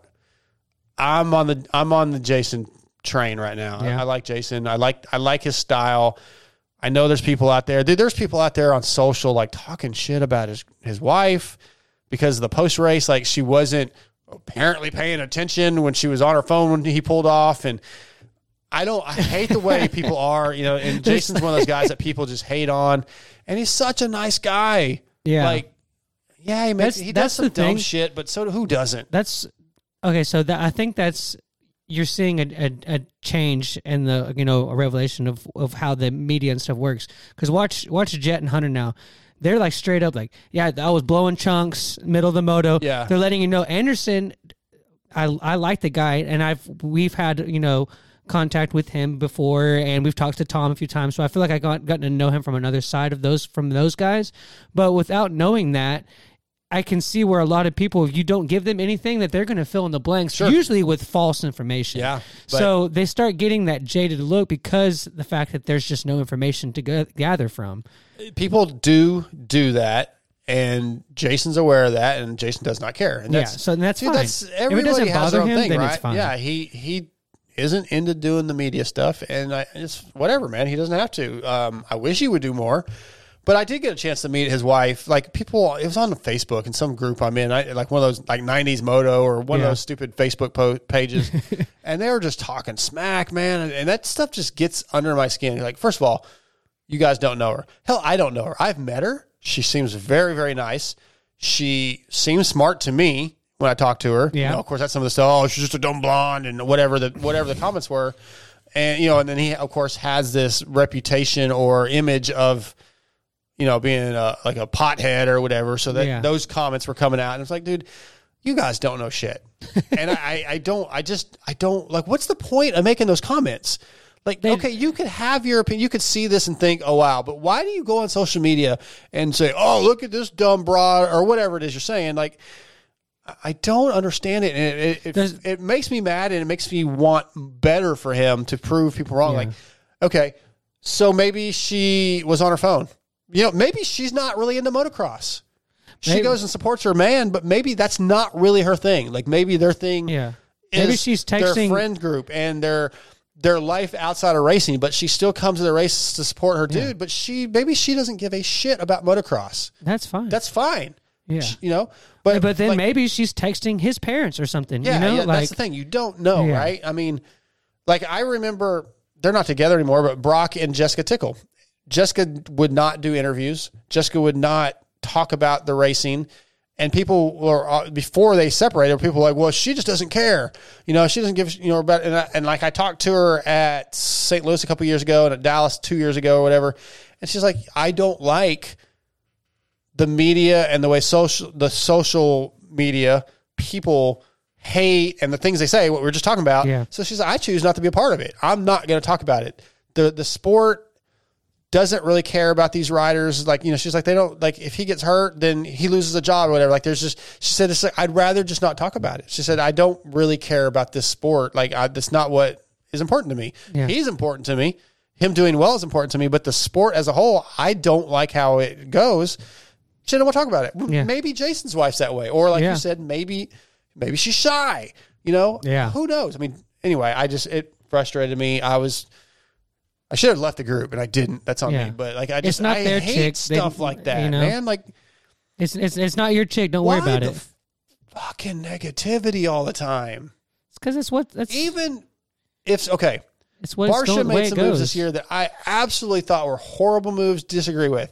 Speaker 3: I'm on the I'm on the Jason train right now. I,
Speaker 4: Yeah.
Speaker 3: I like Jason. I like I like his style. I know there's people out there. Dude, there's people out there on social like talking shit about his his wife because of the post race. Like she wasn't apparently paying attention when she was on her phone when he pulled off. And I don't. I hate the way people are. You know, and Jason's one of those guys that people just hate on. And he's such a nice guy.
Speaker 4: Yeah.
Speaker 3: Like, yeah, he makes
Speaker 4: That's-
Speaker 3: he does
Speaker 4: that's
Speaker 3: some
Speaker 4: the
Speaker 3: dumb
Speaker 4: thing.
Speaker 3: shit, but so who doesn't?
Speaker 4: That's okay. So that I think that's you're seeing a, a, a change in the you know a revelation of, of how the media and stuff works. Because watch watch Jet and Hunter now. They're like straight up like, yeah, I was blowing chunks, middle of the moto.
Speaker 3: Yeah.
Speaker 4: They're letting you know Anderson. I I like the guy, and I've we've had you know contact with him before, and we've talked to Tom a few times. So I feel like I got gotten to know him from another side of those from those guys. But without knowing that, I can see where a lot of people, if you don't give them anything, that they're going to fill in the blanks,
Speaker 3: Sure.
Speaker 4: usually with false information.
Speaker 3: Yeah, but-
Speaker 4: So they start getting that jaded look because the fact that there's just no information to go, gather from.
Speaker 3: People do do that, and Jason's aware of that, and Jason does not care. And
Speaker 4: Yeah,
Speaker 3: that's,
Speaker 4: so that's
Speaker 3: dude,
Speaker 4: fine.
Speaker 3: That's
Speaker 4: If it
Speaker 3: everybody
Speaker 4: doesn't
Speaker 3: has
Speaker 4: bother
Speaker 3: their own
Speaker 4: him,
Speaker 3: thing,
Speaker 4: then
Speaker 3: right?
Speaker 4: it's fine.
Speaker 3: Yeah, he he isn't into doing the media stuff, and I, it's whatever, man. He doesn't have to. Um, I wish he would do more. But I did get a chance to meet his wife. Like people, it was on Facebook in some group I'm in, I, like one of those like nineties moto or one
Speaker 4: Yeah.
Speaker 3: of those stupid Facebook po- pages, and they were just talking smack, man, and, and that stuff just gets under my skin. Like, first of all, you guys don't know her. Hell, I don't know her. I've met her. She seems very, very nice. She seems smart to me when I talk to her.
Speaker 4: Yeah.
Speaker 3: You know, of course, that's some of the stuff. Oh, she's just a dumb blonde and whatever the whatever the comments were, and you know, and then he of course has this reputation or image of, you know, being a, like a pothead or whatever. So that
Speaker 4: Yeah.
Speaker 3: those comments were coming out, and it's like, dude, you guys don't know shit. And I, I don't, I just, I don't like, what's the point of making those comments? Like,
Speaker 4: They-
Speaker 3: okay, you could have your opinion, you could see this and think, oh, wow, but why do you go on social media and say, oh, look at this dumb broad or whatever it is you're saying? Like, I don't understand it. And it, it,
Speaker 4: Does-
Speaker 3: it, it makes me mad, and it makes me want better for him to prove people wrong.
Speaker 4: Yeah.
Speaker 3: Like, okay, so maybe she was on her phone. You know, maybe she's not really into motocross. She
Speaker 4: Maybe.
Speaker 3: goes and supports her man, but maybe that's not really her thing. Like maybe their thing
Speaker 4: Yeah.
Speaker 3: is
Speaker 4: Maybe she's
Speaker 3: their
Speaker 4: texting-
Speaker 3: friend group and their their life outside of racing, but she still comes to the races to support her dude. But she maybe she doesn't give a shit about motocross.
Speaker 4: That's fine.
Speaker 3: That's fine.
Speaker 4: yeah.
Speaker 3: You know? But
Speaker 4: But then
Speaker 3: like,
Speaker 4: maybe she's texting his parents or something.
Speaker 3: yeah,
Speaker 4: you know,
Speaker 3: yeah,
Speaker 4: like
Speaker 3: that's the thing. You don't know,
Speaker 4: Yeah.
Speaker 3: right? I mean, like I remember they're not together anymore, but Brock and Jessica Tickle. Jessica would not do interviews. Jessica would not talk about the racing. And people were, uh, before they separated, people were like, well, she just doesn't care. You know, she doesn't give, you know, about, and, I, and like I talked to her at Saint Louis a couple years ago and at Dallas two years ago or whatever. And she's like, I don't like the media and the way social, the social media people hate and the things they say, what we were just talking about.
Speaker 4: Yeah.
Speaker 3: So she's like, I choose not to be a part of it. I'm not going to talk about it. The, the sport doesn't really care about these riders. Like, you know, she's like, they don't like, if he gets hurt, then he loses a job or whatever. Like there's just, she said, it's like, I'd rather just not talk about it. She said, I don't really care about this sport. Like I, that's not what is important to me.
Speaker 4: Yeah.
Speaker 3: He's important to me. Him doing well is important to me, but the sport as a whole, I don't like how it goes. She didn't want to talk about it.
Speaker 4: Yeah.
Speaker 3: Maybe Jason's wife's that way. Or like
Speaker 4: Yeah.
Speaker 3: you said, maybe, maybe she's shy, you know?
Speaker 4: Yeah.
Speaker 3: Who knows? I mean, anyway, I just, it frustrated me. I was, I should have left the group, and I didn't. That's on
Speaker 4: Yeah.
Speaker 3: me. But like, I just
Speaker 4: not
Speaker 3: I
Speaker 4: their
Speaker 3: hate
Speaker 4: chick. They-
Speaker 3: stuff like that,
Speaker 4: you know?
Speaker 3: man. Like,
Speaker 4: it's it's it's not your chick. Don't
Speaker 3: why
Speaker 4: worry about
Speaker 3: the
Speaker 4: it.
Speaker 3: f- fucking negativity all the time?
Speaker 4: It's because it's what that's
Speaker 3: Even if okay,
Speaker 4: it's what it's
Speaker 3: Barsha
Speaker 4: going, the way
Speaker 3: made
Speaker 4: it
Speaker 3: some
Speaker 4: goes.
Speaker 3: moves this year that I absolutely thought were horrible moves. Disagree with.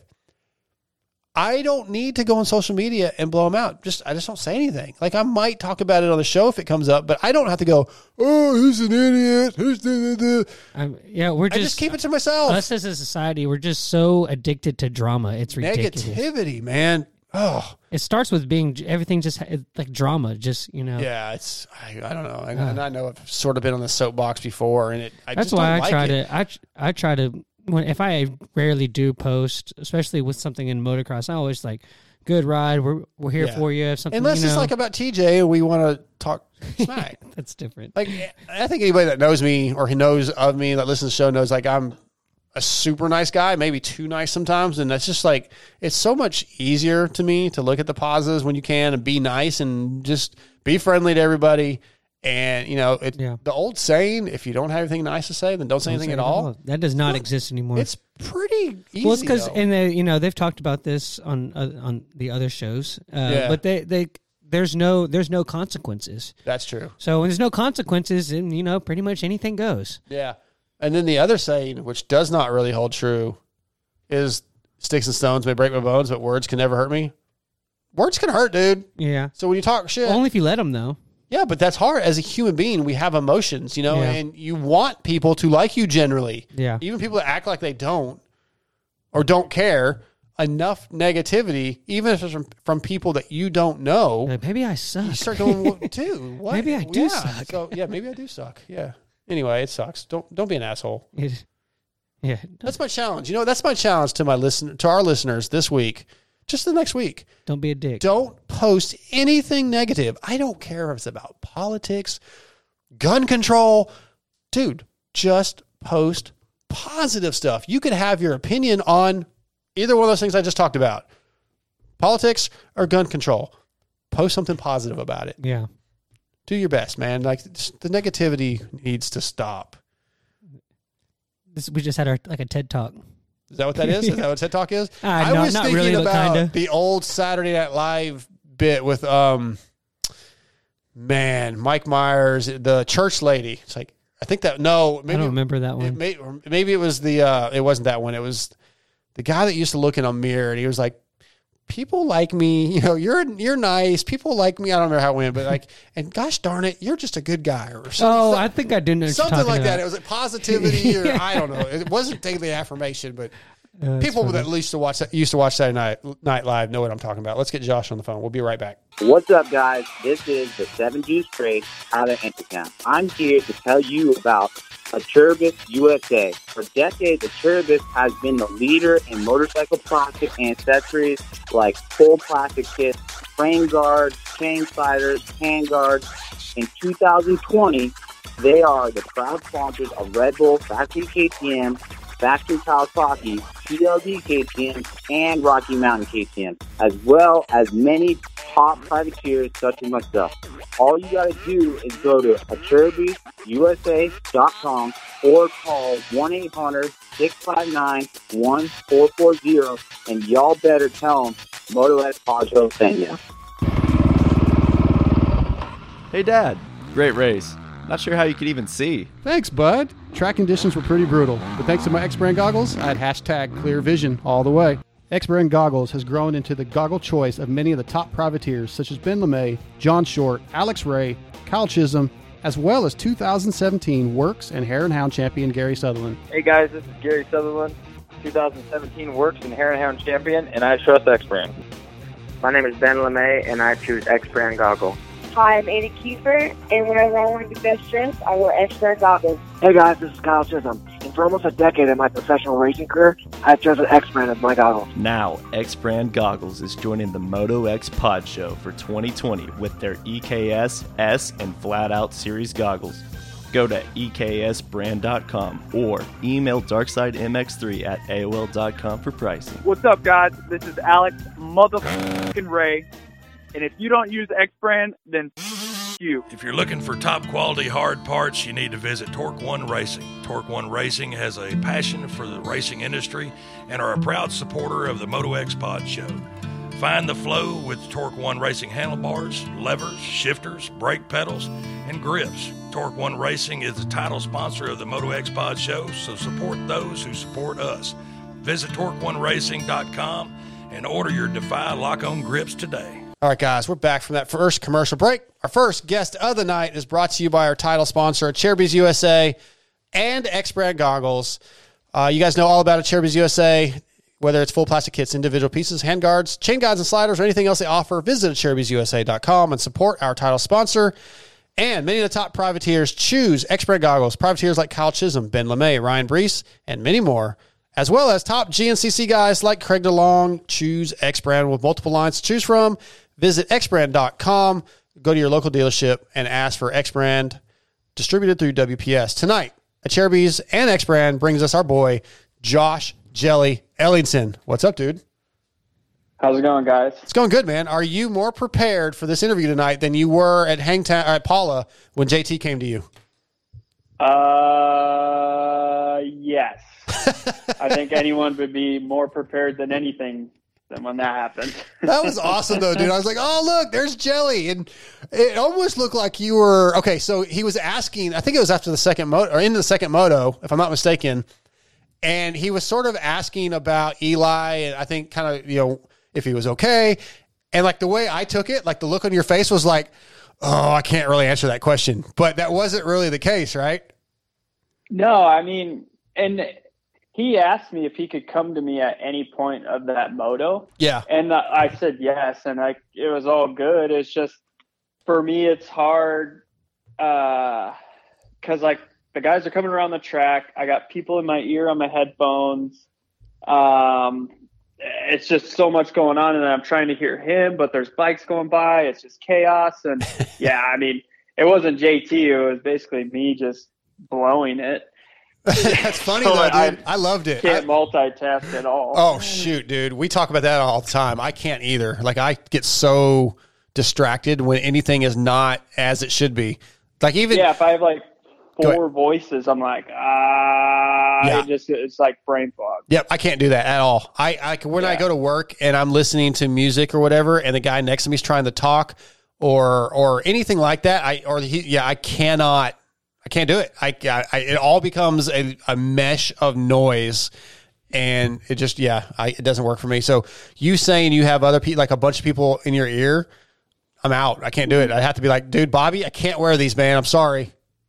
Speaker 3: I don't need to go on social media and blow them out. Just I just don't say anything. Like I might talk about it on the show if it comes up, but I don't have to go. Oh, who's an idiot? Who's the? the, the.
Speaker 4: I'm, yeah, we're
Speaker 3: I
Speaker 4: just,
Speaker 3: just keep it to myself.
Speaker 4: us as a society. We're just so addicted to drama. It's ridiculous.
Speaker 3: Negativity, man. Oh,
Speaker 4: It starts with being everything just it's like drama. Just you know.
Speaker 3: yeah. It's I, I don't know. I, and I know I've sort of been on the soapbox before, and it. I
Speaker 4: That's
Speaker 3: just
Speaker 4: why
Speaker 3: don't
Speaker 4: I
Speaker 3: like
Speaker 4: try
Speaker 3: it.
Speaker 4: to. I I try to when if I rarely do post, especially with something in motocross. I always like, good ride. We're we're here
Speaker 3: Yeah.
Speaker 4: for you. If something,
Speaker 3: Unless
Speaker 4: you know,
Speaker 3: it's like about T J and we want to talk smack.
Speaker 4: that's different.
Speaker 3: Like I think anybody that knows me or who knows of me that listens to the show knows like I'm a super nice guy, maybe too nice sometimes, and that's just like it's so much easier to me to look at the positives when you can and be nice and just be friendly to everybody. And you know, it,
Speaker 4: Yeah.
Speaker 3: the old saying, if you don't have anything nice to say, then don't say
Speaker 4: Don't
Speaker 3: anything
Speaker 4: say
Speaker 3: at
Speaker 4: it
Speaker 3: all.
Speaker 4: That does not
Speaker 3: Well,
Speaker 4: exist anymore.
Speaker 3: It's pretty easy.
Speaker 4: well, it's because
Speaker 3: though.
Speaker 4: and they, you know they've talked about this on uh, on the other shows, uh,
Speaker 3: Yeah.
Speaker 4: but they they there's no there's no consequences.
Speaker 3: That's true.
Speaker 4: So when there's no consequences, and you know pretty much anything goes.
Speaker 3: Yeah. And then the other saying, which does not really hold true, is sticks and stones may break my bones, but words can never hurt me. Words can hurt, dude.
Speaker 4: Yeah,
Speaker 3: So when you talk shit,
Speaker 4: only if you let them though.
Speaker 3: yeah, but that's hard. As a human being, we have emotions, you know,
Speaker 4: Yeah.
Speaker 3: and you want people to like you generally.
Speaker 4: Yeah.
Speaker 3: Even people that act like they don't or don't care, enough negativity, even if it's from, from people that you don't know,
Speaker 4: Like, maybe I suck.
Speaker 3: you start going, what, dude, what?
Speaker 4: Maybe I do
Speaker 3: Yeah.
Speaker 4: suck.
Speaker 3: So, yeah, maybe I do suck. Yeah. Anyway, it sucks. Don't don't be an asshole.
Speaker 4: It- yeah,
Speaker 3: That's my challenge. You know, that's my challenge to my listen to our listeners this week. Just the next week.
Speaker 4: don't be a dick.
Speaker 3: Don't post anything negative. I don't care if it's about politics, gun control. Dude, just post positive stuff. You could have your opinion on either one of those things I just talked about. Politics or gun control. Post something positive about it.
Speaker 4: Yeah,
Speaker 3: do your best, man. Like the negativity needs to stop.
Speaker 4: This, we just had our like a TED talk.
Speaker 3: Is that what that is? Is that what TED Talk is?
Speaker 4: Uh,
Speaker 3: I
Speaker 4: no,
Speaker 3: was
Speaker 4: not
Speaker 3: thinking
Speaker 4: really, but
Speaker 3: about
Speaker 4: kinda.
Speaker 3: the old Saturday Night Live bit with um, man, Mike Myers, the church lady. It's like I think that no, maybe
Speaker 4: I don't remember that
Speaker 3: It
Speaker 4: one.
Speaker 3: may, or maybe it was the uh, it wasn't that one. It was the guy that used to look in a mirror and he was like, people like me, you know, you're you're nice. People like me. I don't remember how it went, but like, and gosh darn it, you're just a good guy or something.
Speaker 4: Oh, I think I do know what you're
Speaker 3: Something
Speaker 4: talking
Speaker 3: like
Speaker 4: about.
Speaker 3: that. It was like positivity, or I don't know. It wasn't technically affirmation, but
Speaker 4: Uh, that's
Speaker 3: people
Speaker 4: funny.
Speaker 3: that used to watch used to watch Saturday Night Night Live know what I'm talking about. Let's get Josh on the phone. We'll be right back.
Speaker 6: What's up, guys? This is the Seven Juice Trade out of Intertown. I'm here to tell you about Acerbis U S A. For decades, Acerbis has been the leader in motorcycle plastic and accessories like full plastic kits, frame guards, chain sliders, hand guards. In two thousand twenty, they are the proud sponsors of Red Bull, Factory K T M, Factory Kawasaki, P L D K T M, and Rocky Mountain K T M, as well as many top privateers such as myself. All you got to do is go to acerbis U S A dot com or call one eight hundred, six five nine, one four four zero, and y'all better tell them Moto X Poncho sent you.
Speaker 7: Hey, Dad. Great race. Not sure how you could even see.
Speaker 8: Thanks, bud. Track conditions were pretty brutal, but thanks to my X-Brand goggles, I had hashtag clear vision all the way. X-Brand goggles has grown into the goggle choice of many of the top privateers such as Ben LeMay, John Short, Alex Ray, Kyle Chisholm, as well as two thousand seventeen Works and Hare and Hound champion Gary Sutherland.
Speaker 9: Hey guys, this is Gary Sutherland, two thousand seventeen Works and Hare and Hound champion, and I trust X-Brand.
Speaker 10: My name is Ben LeMay, and I choose X-Brand goggles.
Speaker 11: Hi, I'm Andy Kiefer, and whenever I want to be best dressed, I wear X-Brand goggles.
Speaker 12: Hey guys, this is Kyle Chisholm, and for almost a decade in my professional racing career, I've chosen X-Brand as my goggles.
Speaker 7: Now, X-Brand Goggles is joining the Moto X Pod Show for twenty twenty with their E K S, S, and Flat Out Series goggles. Go to E K S brand dot com or email darkside M X three at A O L dot com for pricing.
Speaker 13: What's up, guys? This is Alex motherfucking Ray. And if you don't use X-Brand, then f- you.
Speaker 14: If you're looking for top quality hard parts, you need to visit Torque One Racing. Torque One Racing has a passion for the racing industry and are a proud supporter of the Moto X Pod Show. Find the flow with Torque One Racing handlebars, levers, shifters, brake pedals, and grips. Torque One Racing is the title sponsor of the Moto X Pod Show, so support those who support us. Visit torque one racing dot com and order your Defy lock-on grips today.
Speaker 3: All right, guys, we're back from that first commercial break. Our first guest of the night is brought to you by our title sponsor, Acerbis U S A and X-Brand goggles. Uh, you guys know all about Acerbis U S A, whether it's full plastic kits, individual pieces, hand guards, chain guides and sliders, or anything else they offer. Visit acerbis U S A dot com and support our title sponsor. And many of the top privateers choose X-Brand goggles. Privateers like Kyle Chisholm, Ben LeMay, Ryan Brees, and many more, as well as top G N C C guys like Craig DeLong choose X-Brand with multiple lines to choose from. Visit X Brand dot com, go to your local dealership, and ask for X-Brand, distributed through W P S. Tonight, Acerbis and X-Brand brings us our boy, Josh Jelly Ellingson. What's up, dude?
Speaker 13: How's it going, guys?
Speaker 3: It's going good, man. Are you more prepared for this interview tonight than you were at Hangtown, at Paula when J T came to you?
Speaker 13: Uh, yes. I think anyone would be more prepared than anything than when that happened.
Speaker 3: That was awesome, though, dude. I was like, oh, look, there's Jelly. And it almost looked like you were, okay, so he was asking, I think it was after the second moto, or into the second moto, if I'm not mistaken, and he was sort of asking about Eli, and I think kind of, you know, if he was okay. And like the way I took it, like the look on your face was like, oh, I can't really answer that question. But that wasn't really the case, right?
Speaker 13: No, I mean, and he asked me if he could come to me at any point of that moto.
Speaker 3: Yeah.
Speaker 13: And I said yes, and I, it was all good. It's just, for me, it's hard because, uh, like, the guys are coming around the track. I got people in my ear on my headphones. Um, it's just so much going on, and I'm trying to hear him, but there's bikes going by. It's just chaos. And, yeah, I mean, it wasn't J T. It was basically me just blowing it.
Speaker 3: That's funny,
Speaker 13: so
Speaker 3: though, dude.
Speaker 13: I,
Speaker 3: I loved it.
Speaker 13: Can't
Speaker 3: I,
Speaker 13: multitask at all.
Speaker 3: Oh, shoot, dude. We talk about that all the time. I can't either. Like, I get so distracted when anything is not as it should be. Like even
Speaker 13: yeah, if I have like four voices, I'm like ah,
Speaker 3: Yeah.
Speaker 13: it just it's like brain fog.
Speaker 3: Yep, I can't do that at all. I, I when I go to work and I'm listening to music or whatever, and the guy next to me is trying to talk or or anything like that, I or he, yeah, I cannot, I can't do it. I, I it all becomes a, a mesh of noise, and it just yeah, I, it doesn't work for me. So you saying you have other people, like a bunch of people in your ear, I'm out. I can't do it. I have to be like, dude, Bobby, I can't wear these, man. I'm sorry.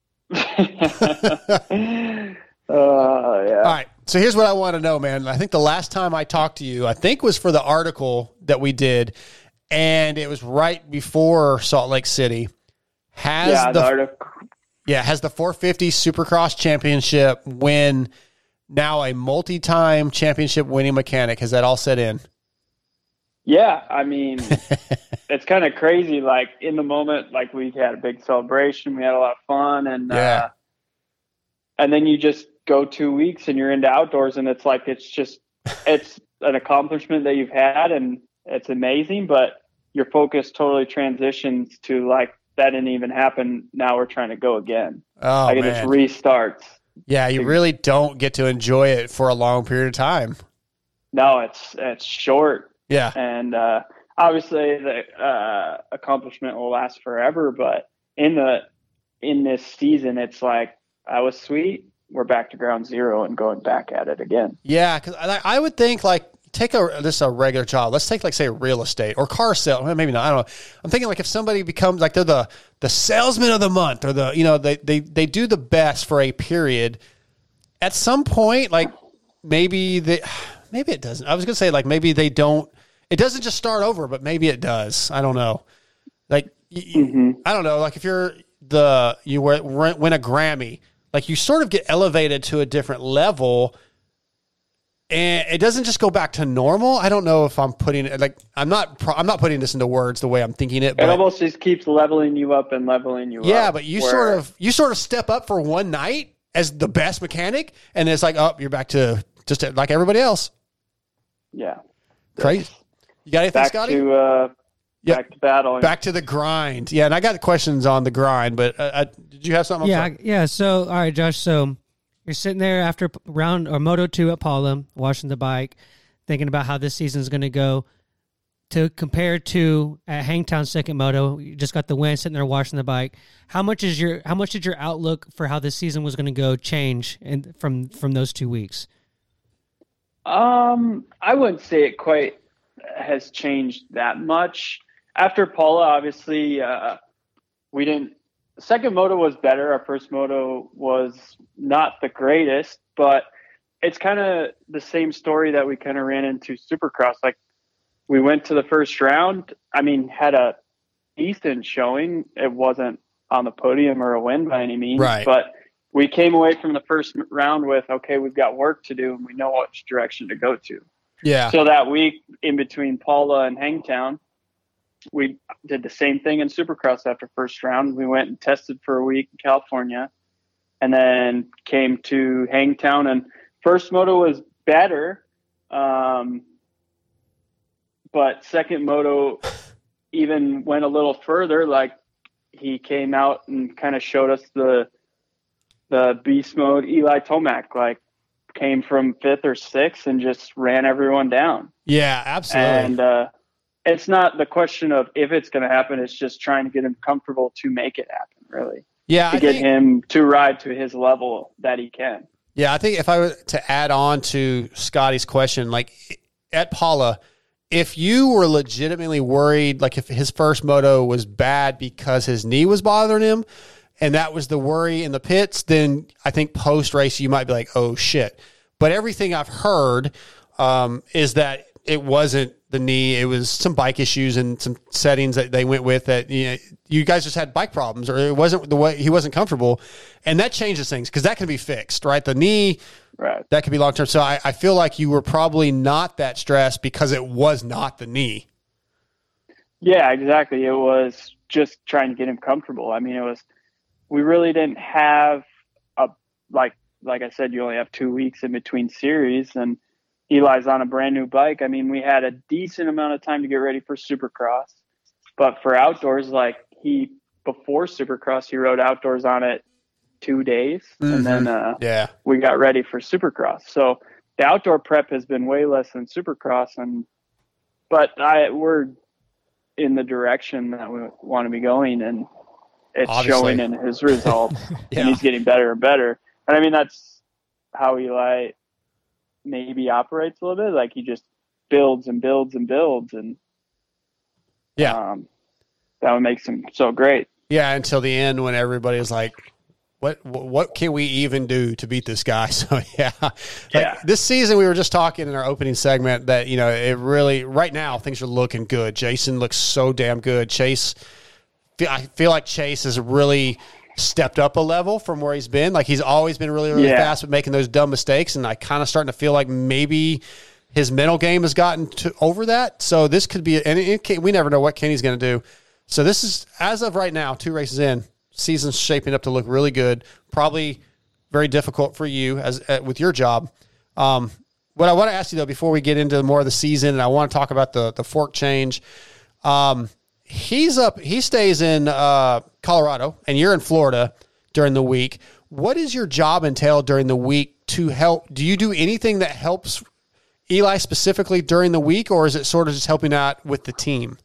Speaker 13: Uh, yeah.
Speaker 3: All right. So here's what I want to know, man. I think the last time I talked to you, I think was for the article that we did, and it was right before Salt Lake City. Has
Speaker 13: yeah,
Speaker 3: the,
Speaker 13: the article.
Speaker 3: yeah, has the four fifty Supercross Championship win now a multi-time championship winning mechanic? Has that all set in?
Speaker 13: Yeah, I mean, it's kind of crazy. Like in the moment, like we had a big celebration, we had a lot of fun, and
Speaker 3: Yeah.
Speaker 13: uh, and then you just go two weeks and you're into outdoors, and it's like it's just it's an accomplishment that you've had, and it's amazing. But your focus totally transitions to like that didn't even happen. Now we're trying to go again.
Speaker 3: Oh,
Speaker 13: like it
Speaker 3: man.
Speaker 13: just restarts.
Speaker 3: Yeah, you really don't get to enjoy it for a long period of time.
Speaker 13: No, it's it's short.
Speaker 3: Yeah.
Speaker 13: And uh, obviously the uh, accomplishment will last forever, but in the in this season, it's like I was sweet. We're back to ground zero and going back at it again.
Speaker 3: Yeah, because I, I would think like take a this a regular job. Let's take like say real estate or car sale. Well, maybe not. I don't know. I'm thinking like if somebody becomes like they're the the salesman of the month or the you know they they they do the best for a period. At some point, like maybe they maybe it doesn't. I was gonna say like maybe they don't. It doesn't just start over, but maybe it does. I don't know. Like
Speaker 13: mm-hmm.
Speaker 3: I don't know. Like if you're the you win a Grammy. Like you sort of get elevated to a different level, and it doesn't just go back to normal. I don't know if I'm putting it like I'm not. I'm not putting this into words the way I'm thinking it. But
Speaker 13: it almost just keeps leveling you up and leveling you
Speaker 3: yeah,
Speaker 13: up.
Speaker 3: but you
Speaker 13: where,
Speaker 3: sort of you sort of step up for one night as the best mechanic, and it's like, oh, you're back to just like everybody else.
Speaker 13: Yeah,
Speaker 3: crazy. You got anything,
Speaker 13: back
Speaker 3: Scotty?
Speaker 13: To, uh,
Speaker 3: yeah.
Speaker 13: Back to battle.
Speaker 3: Back to the grind. Yeah, and I got questions on the grind, but uh, I, did you have something?
Speaker 4: Yeah, yeah. So, all right, Josh. So you're sitting there after round or Moto two at Paula, washing the bike, thinking about how this season is going to go. To compare to at Hangtown Second Moto, you just got the win, sitting there washing the bike. How much is your how much did your outlook for how this season was going to go change in, from from those two weeks?
Speaker 13: Um, I wouldn't say it quite has changed that much. After Paula, obviously, uh, we didn't. Second moto was better. Our first moto was not the greatest, but it's kind of the same story that we kind of ran into Supercross. Like we went to the first round. I mean, had a decent showing. It wasn't on the podium or a win by any means,
Speaker 3: right.
Speaker 13: But we came away from the first round with, okay, we've got work to do and we know which direction to go to.
Speaker 3: Yeah.
Speaker 13: So that week in between Paula and Hangtown, we did the same thing in Supercross after first round. We went and tested for a week in California and then came to Hangtown, and first moto was better. Um, but second moto even went a little further. Like he came out and kind of showed us the, the beast mode Eli Tomac, like came from fifth or sixth and just ran everyone down.
Speaker 3: Yeah, absolutely.
Speaker 13: And, uh, it's not the question of if it's going to happen. It's just trying to get him comfortable to make it happen, really.
Speaker 3: Yeah,
Speaker 13: To
Speaker 3: I
Speaker 13: get
Speaker 3: think,
Speaker 13: him to ride to his level that he can.
Speaker 3: Yeah, I think if I were to add on to Scotty's question, like at Paula, if you were legitimately worried, like if his first moto was bad because his knee was bothering him, and that was the worry in the pits, then I think post-race you might be like, oh, shit. But everything I've heard um, is that it wasn't the knee. It was some bike issues and some settings that they went with that, you know, you guys just had bike problems, or it wasn't the way he wasn't comfortable. And that changes things because that can be fixed, right? The knee,
Speaker 13: right?
Speaker 3: That could be long-term. So I, I feel like you were probably not that stressed because it was not the knee.
Speaker 13: Yeah, exactly. It was just trying to get him comfortable. I mean, it was, we really didn't have a, like, like I said, you only have two weeks in between series, and Eli's on a brand new bike. I mean, we had a decent amount of time to get ready for Supercross. But for outdoors, like he before Supercross, he rode outdoors on it two days,
Speaker 3: Mm-hmm.
Speaker 13: and then uh,
Speaker 3: yeah,
Speaker 13: we got ready for Supercross. So the outdoor prep has been way less than Supercross, and but I we're in the direction that we want to be going, and it's
Speaker 3: Obviously.
Speaker 13: showing in his results,
Speaker 3: Yeah.
Speaker 13: and he's getting better and better. And I mean, that's how Eli maybe operates a little bit. Like he just builds and builds and builds, and
Speaker 3: yeah,
Speaker 13: um, that what makes him so great.
Speaker 3: yeah. Until the end, when everybody was like, "What? What can we even do to beat this guy?" So yeah, like,
Speaker 13: Yeah.
Speaker 3: this season we were just talking in our opening segment that you know it really right now things are looking good. Jason looks so damn good. Chase, I feel like Chase has really stepped up a level from where he's been. Like he's always been really, really
Speaker 13: Yeah.
Speaker 3: fast at making those dumb mistakes, and I kind of starting to feel like maybe his mental game has gotten to over that. So this could be, and it, it, we never know what Kenny's going to do. So this is, as of right now, two races in, season's shaping up to look really good. Probably very difficult for you as uh, with your job. Um, what I want to ask you though, before we get into more of the season, and I want to talk about the the fork change. Um, he's up. He stays in uh, Colorado, and you're in Florida during the week. What does your job entail during the week to help? Do you do anything that helps Eli specifically during the week, or is it sort of just helping out with the team?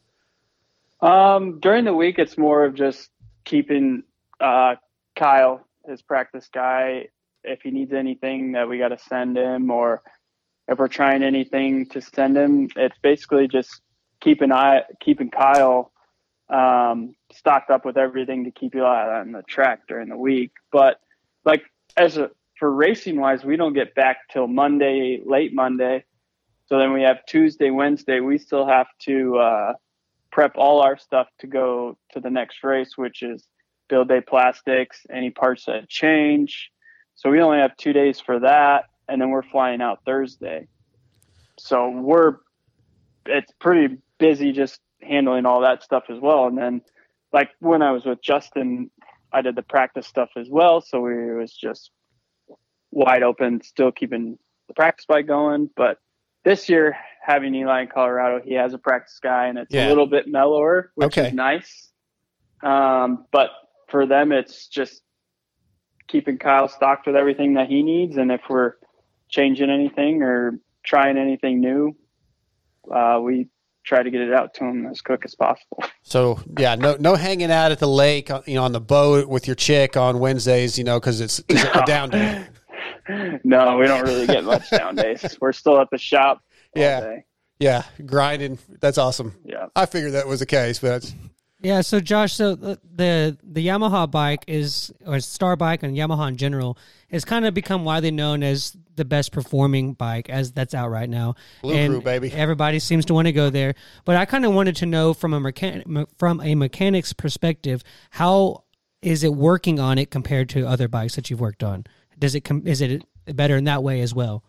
Speaker 13: Um, during the week, it's more of just keeping uh, Kyle, his practice guy, if he needs anything that we got to send him, or if we're trying anything to send him, it's basically just keeping eye, keeping Kyle um, stocked up with everything to keep you on the track during the week. But like as a for racing wise, we don't get back till Monday, late Monday. So then we have Tuesday, Wednesday. We still have to uh, prep all our stuff to go to the next race, which is build day plastics, any parts that change. So we only have two days for that, and then we're flying out Thursday. So we're it's pretty busy just handling all that stuff as well. And then like when I was with Justin, I did the practice stuff as well. So we it was just wide open, still keeping the practice bike going. But this year, having Eli in Colorado, he has a practice guy, and it's
Speaker 3: Yeah.
Speaker 13: a little bit mellower, which
Speaker 3: Okay.
Speaker 13: is nice. Um, but for them, it's just keeping Kyle stocked with everything that he needs. And if we're changing anything or trying anything new, uh, we try to get it out to him as quick as possible.
Speaker 3: So yeah, no, no hanging out at the lake, you know, on the boat with your chick on Wednesdays, you know, because it's, it's a down day.
Speaker 13: No, we don't really get much down days. We're still at the shop all
Speaker 3: Yeah.
Speaker 13: day.
Speaker 3: Yeah, grinding. That's awesome.
Speaker 13: Yeah.
Speaker 3: I figured that was the case, but it's,
Speaker 4: Yeah, so Josh, so the the, the Yamaha bike is, or Star Bike and Yamaha in general, has kind of become widely known as the best performing bike as that's out right now.
Speaker 3: Blue
Speaker 4: and
Speaker 3: Crew, baby.
Speaker 4: Everybody seems to want to go there, but I kind of wanted to know from a mechan- from a mechanic's perspective, how is it working on it compared to other bikes that you've worked on? Does it com- is it better in that way as well?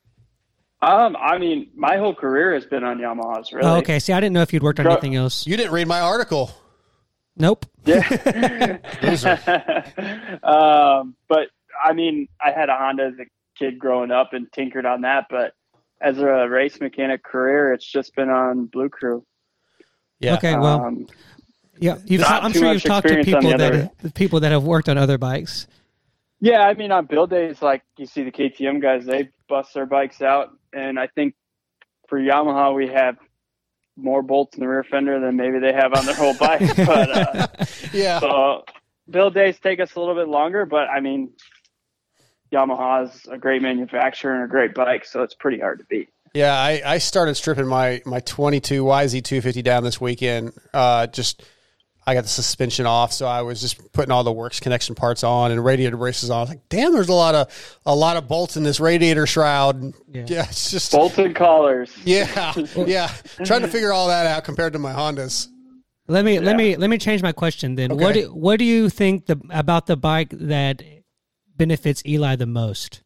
Speaker 13: Um, I mean, my whole career has been on Yamahas, really.
Speaker 4: Oh, okay, see, I didn't know if you'd worked on
Speaker 13: Dro-
Speaker 4: anything else.
Speaker 3: you didn't read my article.
Speaker 4: Nope.
Speaker 13: Yeah. um, but I mean, I had a Honda as a kid growing up and tinkered on that, but as a race mechanic career, it's just been on Blue Crew.
Speaker 3: Yeah.
Speaker 4: Okay, well,
Speaker 13: Um,
Speaker 4: yeah, you've,
Speaker 13: not
Speaker 4: I'm
Speaker 13: too
Speaker 4: sure
Speaker 13: much
Speaker 4: you've talked to
Speaker 13: experience on
Speaker 4: people
Speaker 13: the
Speaker 4: that
Speaker 13: other-
Speaker 4: people that have worked on other bikes.
Speaker 13: Yeah, I mean, on build days, like you see the K T M guys, they bust their bikes out. And I think for Yamaha, we have more bolts in the rear fender than maybe they have on their whole bike. But uh,
Speaker 3: Yeah.
Speaker 13: so build days take us a little bit longer. But I mean, Yamaha is a great manufacturer and a great bike, so it's pretty hard to beat.
Speaker 3: Yeah, I, I started stripping my, my twenty-two Y Z two fifty down this weekend. Uh, just I got the suspension off, so I was just putting all the works connection parts on and radiator braces on. I was like, damn, there's a lot of a lot of bolts in this radiator shroud. Yeah,
Speaker 4: Yeah.
Speaker 3: it's just
Speaker 13: Bolts and collars.
Speaker 3: yeah, yeah. Trying to figure all that out compared to my Hondas.
Speaker 4: Let me let me let me change my question then.
Speaker 3: Okay.
Speaker 4: What do, what do you think the about the bike that benefits Eli the most?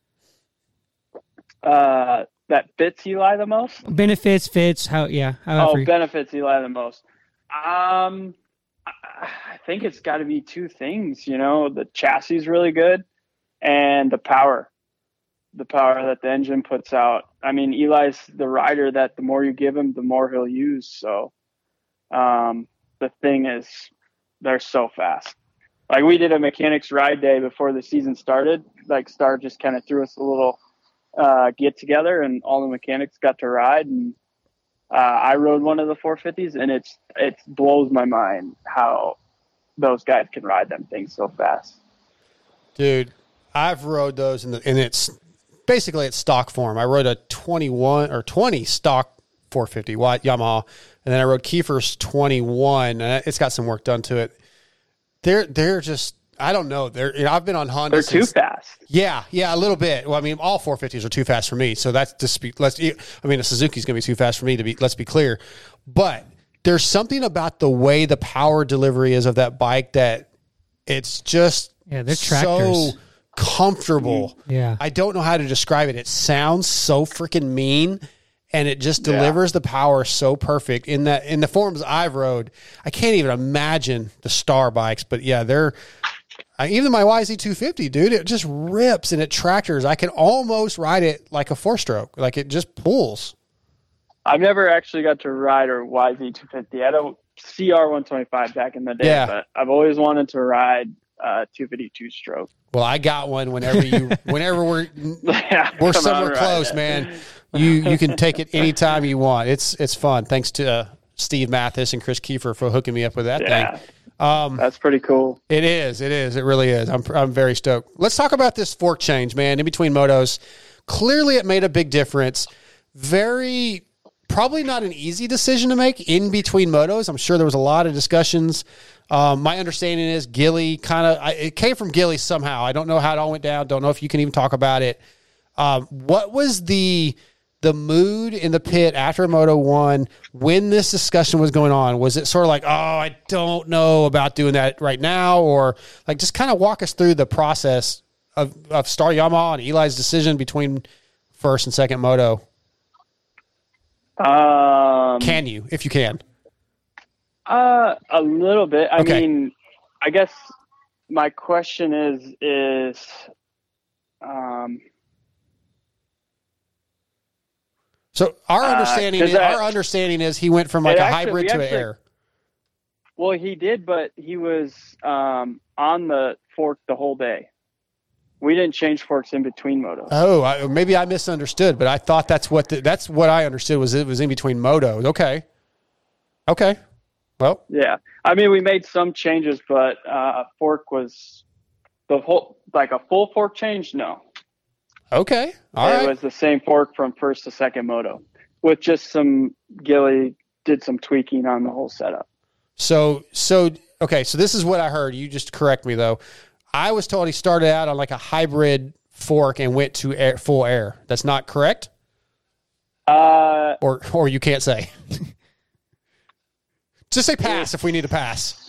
Speaker 13: Uh, that fits Eli the most?
Speaker 4: Benefits, fits, how yeah, however.
Speaker 13: Oh, benefits Eli the most. Um, I I think it's got to be two things. You know, the chassis is really good, and the power, the power that the engine puts out. I mean, Eli's the rider that the more you give him, the more he'll use. So, um, the thing is they're so fast. Like we did a mechanics ride day before the season started. Like Star just kind of threw us a little uh, get together, and all the mechanics got to ride. And uh, I rode one of the four fifties, and it's it blows my mind how those guys can ride them things so fast.
Speaker 3: Dude, I've rode those, in the, and it's basically it's stock form. I rode a twenty-one or twenty stock four fifty Watt Yamaha, and then I rode Kiefer's twenty-one, and it's got some work done to it. They're they're just I don't know. They're you know, I've been on Honda.
Speaker 13: They're
Speaker 3: since,
Speaker 13: too fast.
Speaker 3: Yeah, yeah, a little bit. Well, I mean, all four fifties are too fast for me. So that's just be, let's. I mean, a Suzuki's going to be too fast for me to be. Let's be clear, but there's something about the way the power delivery is of that bike that it's just
Speaker 4: yeah, they're tractors.
Speaker 3: So comfortable.
Speaker 4: Yeah,
Speaker 3: I don't know how to describe it. It sounds so freaking mean. And it just delivers yeah. the power so perfect in that in the forms I've rode. I can't even imagine the Star bikes, but yeah, they're I, even my Y Z two fifty, dude. It just rips and it tractors. I can almost ride it like a four stroke, like it just pulls.
Speaker 13: I've never actually got to ride a Y Z two fifty. I had a C R one twenty-five back in the day,
Speaker 3: yeah.
Speaker 13: but I've always wanted to ride a two fifty two stroke.
Speaker 3: Well, I got one whenever you, whenever we're
Speaker 13: yeah,
Speaker 3: we're somewhere close, man. You you can take it anytime you want. It's it's fun. Thanks to uh, Steve Mathis and Chris Kiefer for hooking me up with that
Speaker 13: yeah,
Speaker 3: thing. Um,
Speaker 13: that's pretty cool.
Speaker 3: It is. It is. It really is. I'm I'm very stoked. Let's talk about this fork change, man. In between motos, clearly it made a big difference. Very probably not an easy decision to make in between motos. I'm sure there was a lot of discussions. Um, my understanding is Gilly kind of it came from Gilly somehow. I don't know how it all went down. Don't know if you can even talk about it. Um, what was the the mood in the pit after Moto one when this discussion was going on? Was it sort of like, oh, I don't know about doing that right now? Or like just kind of walk us through the process of, of Star Yamaha and Eli's decision between first and second Moto?
Speaker 13: Um,
Speaker 3: can you, if you can?
Speaker 13: Uh, a little bit. I
Speaker 3: okay.
Speaker 13: mean, I guess my question is, is, um,
Speaker 3: So our understanding,
Speaker 13: uh,
Speaker 3: is,
Speaker 13: I,
Speaker 3: our understanding is he went from like a
Speaker 13: actually,
Speaker 3: hybrid to
Speaker 13: actually,
Speaker 3: an air.
Speaker 13: Well, he did, but he was um, on the fork the whole day. We didn't change forks in between motos.
Speaker 3: Oh, I, maybe I misunderstood, but I thought that's what the, that's what I understood was it was in between motos. Okay, okay, well,
Speaker 13: yeah. I mean, we made some changes, but uh, fork was the whole like a full fork change. No.
Speaker 3: Okay. All
Speaker 13: it
Speaker 3: right.
Speaker 13: was the same fork from first to second moto with just some Gilly did some tweaking on the whole setup.
Speaker 3: So, so, okay. So this is what I heard. You just correct me though. I was told he started out on like a hybrid fork and went to air, full air. That's not correct?
Speaker 13: Uh,
Speaker 3: or, or you can't say. Just say pass if we need to pass.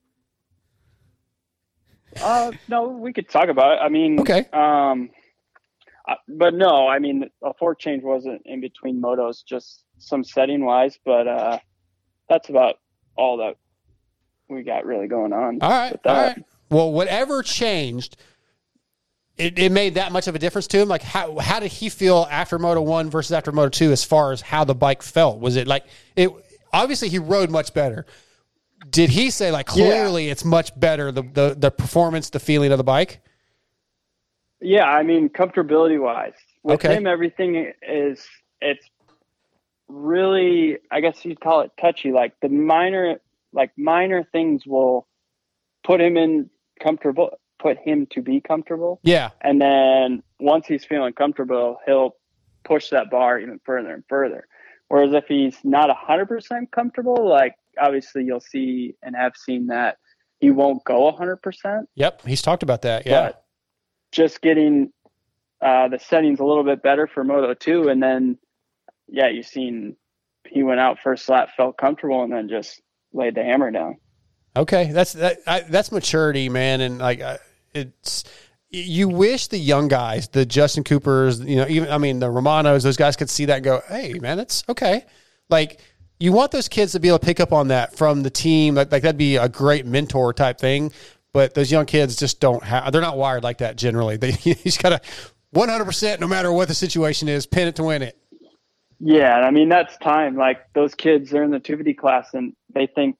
Speaker 13: Uh, no, we could talk about it. I mean,
Speaker 3: okay.
Speaker 13: Um, But no, I mean, a fork change wasn't in between motos, just some setting wise, but uh, that's about all that we got really going on.
Speaker 3: All right. All right. Well, whatever changed, it, it made that much of a difference to him. Like how, how did he feel after Moto one versus after Moto two, as far as how the bike felt? Was it like it, obviously he rode much better. Did he say like, clearly yeah. it's much better, the, the, the performance, the feeling of the bike?
Speaker 13: Yeah, I mean, comfortability wise, with
Speaker 3: okay.
Speaker 13: him, everything is, it's really, I guess you'd call it touchy. Like the minor, like minor things will put him in comfortable, put him to be comfortable.
Speaker 3: Yeah.
Speaker 13: And then once he's feeling comfortable, he'll push that bar even further and further. Whereas if he's not a hundred percent comfortable, like obviously you'll see and have seen that he won't go a hundred percent.
Speaker 3: Yep. He's talked about that. Yeah.
Speaker 13: But just getting uh, the settings a little bit better for Moto two. And then, yeah, you've seen he went out first lap, felt comfortable, and then just laid the hammer down.
Speaker 3: Okay. That's that. I, that's maturity, man. And like, uh, it's, you wish the young guys, the Justin Coopers, you know, even, I mean, the Romanos, those guys could see that and go, hey, man, that's okay. Like, you want those kids to be able to pick up on that from the team. Like, like that'd be a great mentor type thing. But those young kids just don't have, they're not wired like that generally. They, you just got to one hundred percent, no matter what the situation is, pin it to win it.
Speaker 13: Yeah. I mean, that's time. Like those kids, they're in the two fifty class and they think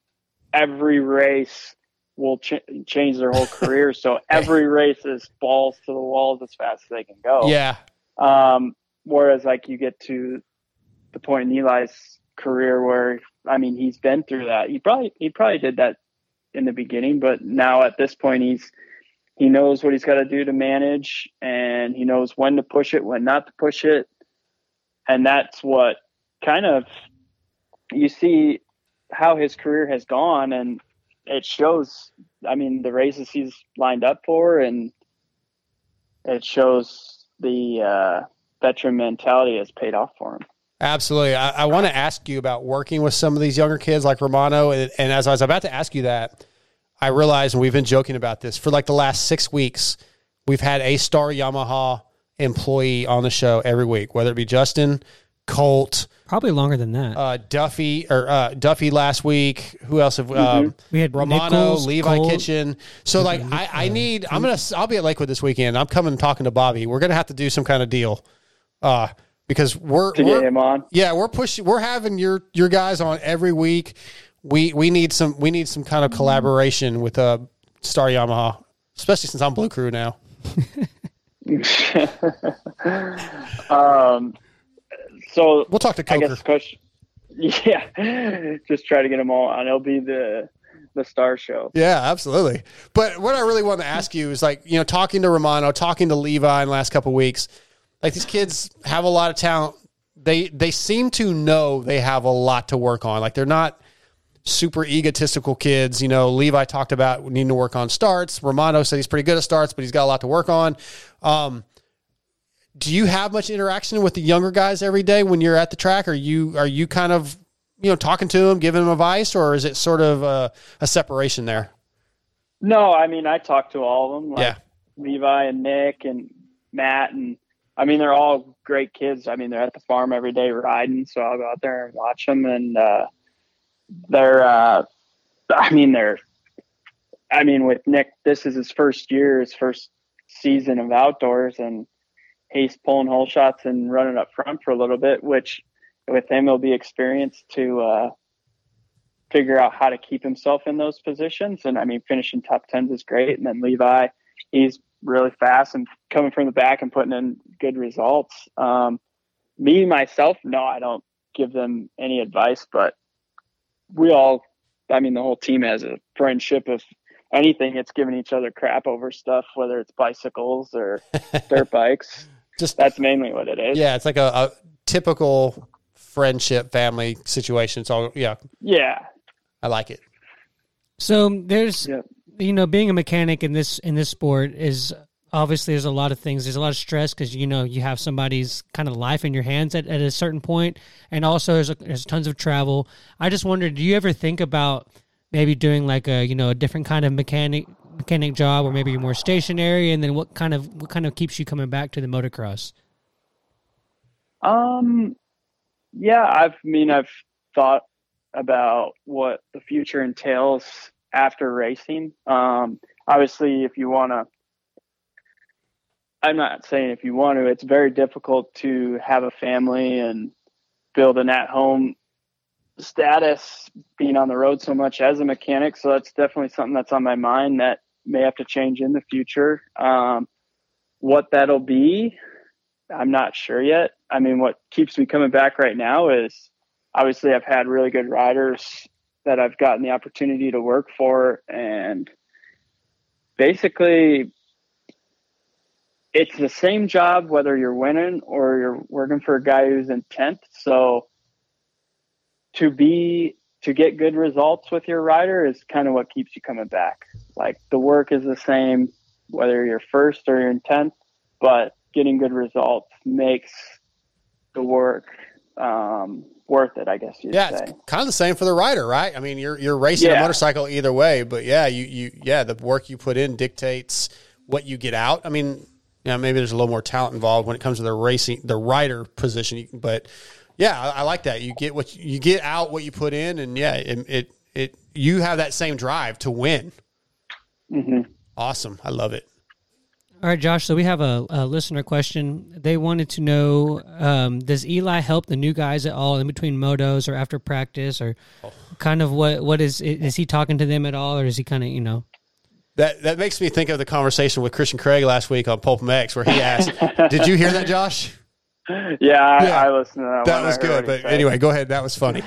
Speaker 13: every race will ch- change their whole career. So every race is balls to the walls as fast as they can go.
Speaker 3: Yeah.
Speaker 13: Um, whereas like you get to the point in Eli's career where, I mean, he's been through that. He probably, he probably did that in the beginning, but now at this point, he's, he knows what he's got to do to manage, and he knows when to push it, when not to push it. And that's what kind of, you see how his career has gone, and it shows, I mean, the races he's lined up for, and it shows the uh, veteran mentality has paid off for him.
Speaker 3: Absolutely. I, I want to ask you about working with some of these younger kids like Romano. And, and as I was about to ask you that, I realized, and we've been joking about this, for like the last six weeks, we've had a Star Yamaha employee on the show every week, whether it be Justin, Colt,
Speaker 4: probably longer than that.
Speaker 3: Uh, Duffy or uh, Duffy last week. Who else have
Speaker 4: mm-hmm.
Speaker 3: um,
Speaker 4: we had?
Speaker 3: Romano,
Speaker 4: Nichols,
Speaker 3: Levi
Speaker 4: Colt.
Speaker 3: Kitchen. So like, I, I need. I'm gonna. I'll be at Lakewood this weekend. I'm coming and talking to Bobby. We're gonna have to do some kind of deal, uh, because we're
Speaker 13: to
Speaker 3: we're,
Speaker 13: get him on.
Speaker 3: Yeah, we're pushing. We're having your your guys on every week. We we need some. We need some kind of collaboration with uh, Star Yamaha, especially since I'm Blue Crew now.
Speaker 13: um. So
Speaker 3: we'll talk to Coker.
Speaker 13: I guess Coach, yeah, just try to get them all on. It'll be the the Star Show.
Speaker 3: Yeah, absolutely. But what I really want to ask you is, like, you know, talking to Romano, talking to Levi in the last couple of weeks, like, these kids have a lot of talent. They they seem to know they have a lot to work on. Like, they're not super egotistical kids. You know, Levi talked about needing to work on starts. Romano said he's pretty good at starts, but he's got a lot to work on. Um, Do you have much interaction with the younger guys every day when you're at the track? Are you are you kind of, you know, talking to them, giving them advice, or is it sort of a, a separation there?
Speaker 13: No, I mean, I talk to all of them, like
Speaker 3: yeah.
Speaker 13: Levi and Nick and Matt, and I mean, they're all great kids. I mean, they're at the farm every day riding, so I'll go out there and watch them, and uh, they're, uh, I mean, they're, I mean, with Nick, this is his first year, his first season of outdoors, and he's pulling hole shots and running up front for a little bit, which with him, it'll be experience to uh, figure out how to keep himself in those positions. And I mean, finishing top tens is great. And then Levi, he's really fast and coming from the back and putting in good results. Um, me, myself, no, I don't give them any advice, but we all, I mean, the whole team has a friendship of anything. It's giving each other crap over stuff, whether it's bicycles or dirt bikes.
Speaker 3: Just
Speaker 13: that's mainly what it is.
Speaker 3: Yeah, it's like a, a typical friendship family situation. So yeah,
Speaker 13: yeah,
Speaker 3: I like it.
Speaker 4: So there's,
Speaker 13: yeah.
Speaker 4: you know, being a mechanic in this in this sport is obviously there's a lot of things. There's a lot of stress because you know you have somebody's kind of life in your hands at, at a certain point, and also there's a, there's tons of travel. I just wondered, do you ever think about maybe doing like a you know a different kind of mechanic? mechanic job, or maybe you're more stationary, and then what kind of what kind of keeps you coming back to the motocross?
Speaker 13: Um, yeah, I've I mean I've thought about what the future entails after racing. Um, obviously, if you want to, I'm not saying if you want to, it's very difficult to have a family and build an at-home status being on the road so much as a mechanic. So that's definitely something that's on my mind that may have to change in the future. Um, what that'll be, I'm not sure yet. I mean, what keeps me coming back right now is obviously I've had really good riders that I've gotten the opportunity to work for. And basically it's the same job, whether you're winning or you're working for a guy who's in tenth. So to be, to get good results with your rider is kind of what keeps you coming back. Like the work is the same, whether you're first or you're in tenth, but getting good results makes the work um, worth it, I guess you'd
Speaker 3: yeah,
Speaker 13: say.
Speaker 3: It's kind of the same for the rider, right? I mean, you're you're racing
Speaker 13: yeah.
Speaker 3: a motorcycle either way, but yeah, you you yeah, the work you put in dictates what you get out. I mean, you know, maybe there's a little more talent involved when it comes to the racing, the rider position, but yeah, I, I like that. You get what you, you get out what you put in, and yeah, it it, it you have that same drive to win.
Speaker 13: Mm-hmm.
Speaker 3: Awesome, I love it.
Speaker 4: All right, Josh. So we have a, a listener question. They wanted to know: um, does Eli help the new guys at all in between motos or after practice, or oh. kind of what what is is he talking to them at all, or is he kind of you know?
Speaker 3: That that makes me think of the conversation with Christian Craig last week on Pulp M X, where he asked, "Did you hear that, Josh?"
Speaker 13: Yeah, I, yeah. I listened to that.
Speaker 3: That was good, but anyway, go ahead. That was funny.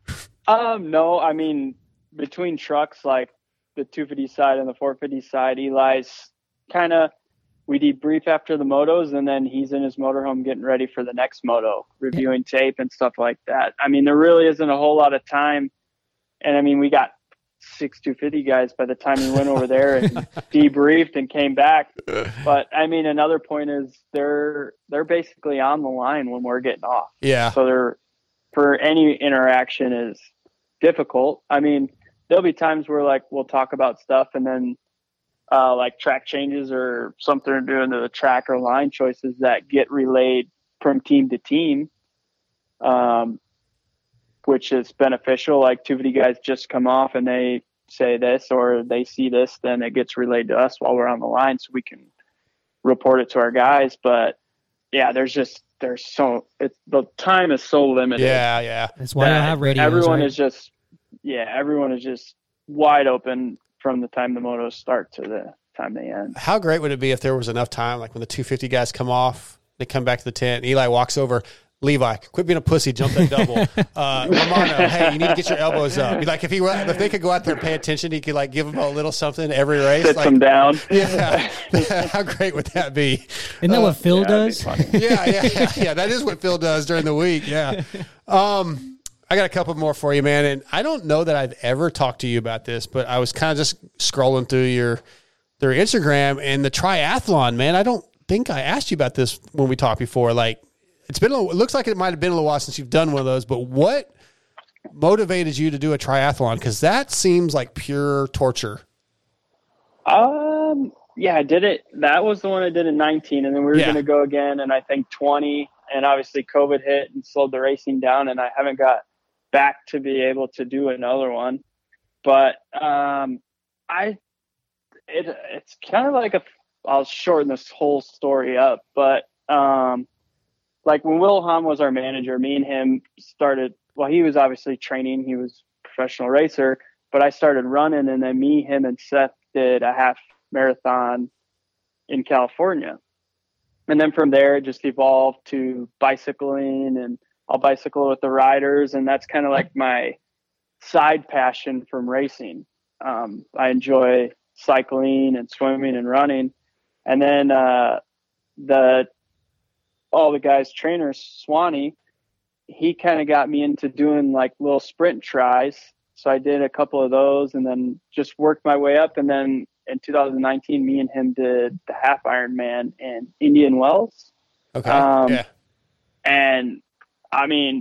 Speaker 13: Um, no, I mean between trucks, like the two fifty side and the four fifty side, Eli's kind of. We debrief after the motos, and then he's in his motorhome getting ready for the next moto, reviewing tape and stuff like that. I mean, there really isn't a whole lot of time. And I mean, we got six two fifty guys by the time we went over there and debriefed and came back. But I mean, another point is they're they're basically on the line when we're getting off.
Speaker 3: Yeah.
Speaker 13: So they're for any interaction is difficult. I mean, there'll be times where like we'll talk about stuff and then. Uh, like track changes or something to do into the track or line choices that get relayed from team to team, um, which is beneficial. Like two fifty guys just come off and they say this or they see this, then it gets relayed to us while we're on the line so we can report it to our guys. But yeah, there's just, there's so, it's, the time is so limited.
Speaker 3: Yeah, yeah.
Speaker 4: That's why I have radios.
Speaker 13: Everyone
Speaker 4: right?
Speaker 13: is just, yeah, everyone is just wide open from the time the motos start to the time they end.
Speaker 3: How great would it be if there was enough time, like when the two fifty guys come off, they come back to the tent, and Eli walks over, Levi, quit being a pussy, jump that double. uh, Romano, hey, you need to get your elbows up. Like if he if they could go out there and pay attention, he could like give them a little something every race.
Speaker 13: Sit
Speaker 3: like,
Speaker 13: them down.
Speaker 3: Yeah. How great would that be?
Speaker 4: Isn't that
Speaker 3: uh,
Speaker 4: what Phil
Speaker 13: yeah,
Speaker 4: does?
Speaker 3: yeah, yeah, yeah, yeah. That is what Phil does during the week. Yeah. Um, I got a couple more for you, man. And I don't know that I've ever talked to you about this, but I was kind of just scrolling through your through Instagram and the triathlon, man. I don't think I asked you about this when we talked before. Like, it's been a little, it looks like it might have been a little while since you've done one of those, but what motivated you to do a triathlon? Because that seems like pure torture.
Speaker 13: Um, yeah, I did it. That was the one I did in nineteen, and then we were
Speaker 3: Yeah.
Speaker 13: going to go again, and I think twenty, and obviously COVID hit and slowed the racing down, and I haven't got back to be able to do another one. But um, I, it it's kind of like a. I'll shorten this whole story up, but um, like when Will Hahn was our manager, me and him started. Well, he was obviously training; he was a professional racer, but I started running, and then me, him, and Seth did a half marathon in California, and then from there it just evolved to bicycling, and I'll bicycle with the riders, and that's kind of like my side passion from racing. Um, I enjoy cycling and swimming and running. And then uh, the all the guys' trainers, Swanee, he kind of got me into doing like little sprint tries. So I did a couple of those and then just worked my way up. And then in two thousand nineteen, me and him did the half Ironman in Indian Wells.
Speaker 3: Okay.
Speaker 13: Um,
Speaker 3: yeah.
Speaker 13: And I mean,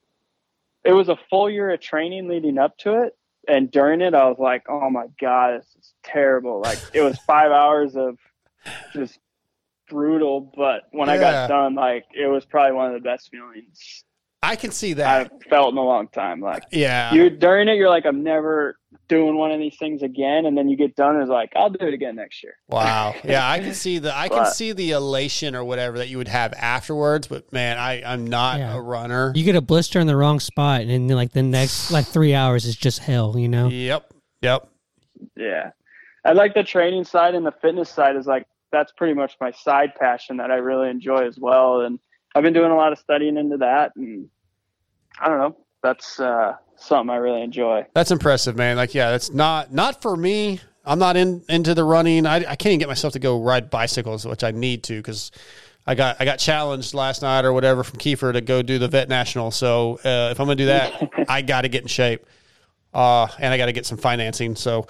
Speaker 13: it was a full year of training leading up to it. And during it, I was like, oh my God, this is terrible. Like it was five hours of just brutal. But when
Speaker 3: Yeah.
Speaker 13: I got done, like it was probably one of the best feelings
Speaker 3: I can see that.
Speaker 13: I've felt in a long time. Like
Speaker 3: yeah.
Speaker 13: you during it, you're like, I'm never doing one of these things again. And then you get done and it's like, I'll do it again next year.
Speaker 3: Wow. Yeah, I can see the I can
Speaker 13: But-
Speaker 3: see the elation or whatever that you would have afterwards, but man, I, I'm not
Speaker 4: Yeah.
Speaker 3: a runner.
Speaker 4: You get a blister in the wrong spot, and then like the next like three hours is just hell, you know.
Speaker 3: Yep. Yep.
Speaker 13: Yeah. I like the training side, and the fitness side is like, that's pretty much my side passion that I really enjoy as well. And I've been doing a lot of studying into that, and I don't know, that's uh, something I really enjoy.
Speaker 3: That's impressive, man. Like, yeah, that's not not for me. I'm not in into the running. I, I can't even get myself to go ride bicycles, which I need to because I got I got challenged last night or whatever from Kiefer to go do the Vet National. So uh, if I'm gonna do that, I got to get in shape, uh, and I got to get some financing. So.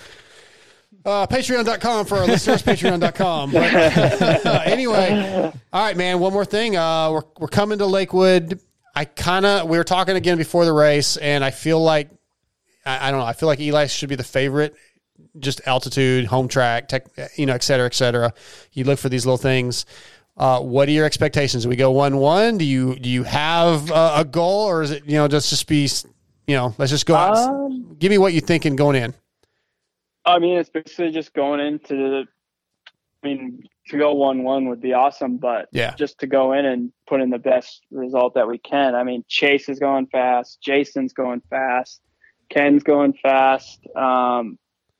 Speaker 3: Uh, Patreon dot com for our listeners, Patreon dot com. But uh, anyway, all right, man, one more thing. Uh, we're, we're coming to Lakewood. I kind of, we were talking again before the race, and I feel like, I, I don't know, I feel like Eli should be the favorite. Just altitude, home track, tech, you know, et cetera, et cetera. You look for these little things. Uh, what are your expectations? Do we go one one? Do you do you have uh, a goal, or is it, you know, just just be, you know, let's just go out?
Speaker 13: Um,
Speaker 3: Give me what you're thinking going in.
Speaker 13: I mean, it's basically just going into the, I mean, to go one one would be awesome, but
Speaker 3: yeah.
Speaker 13: just to go in and put in the best result that we can. I mean, Chase is going fast. Jason's going fast. Ken's going fast. Um,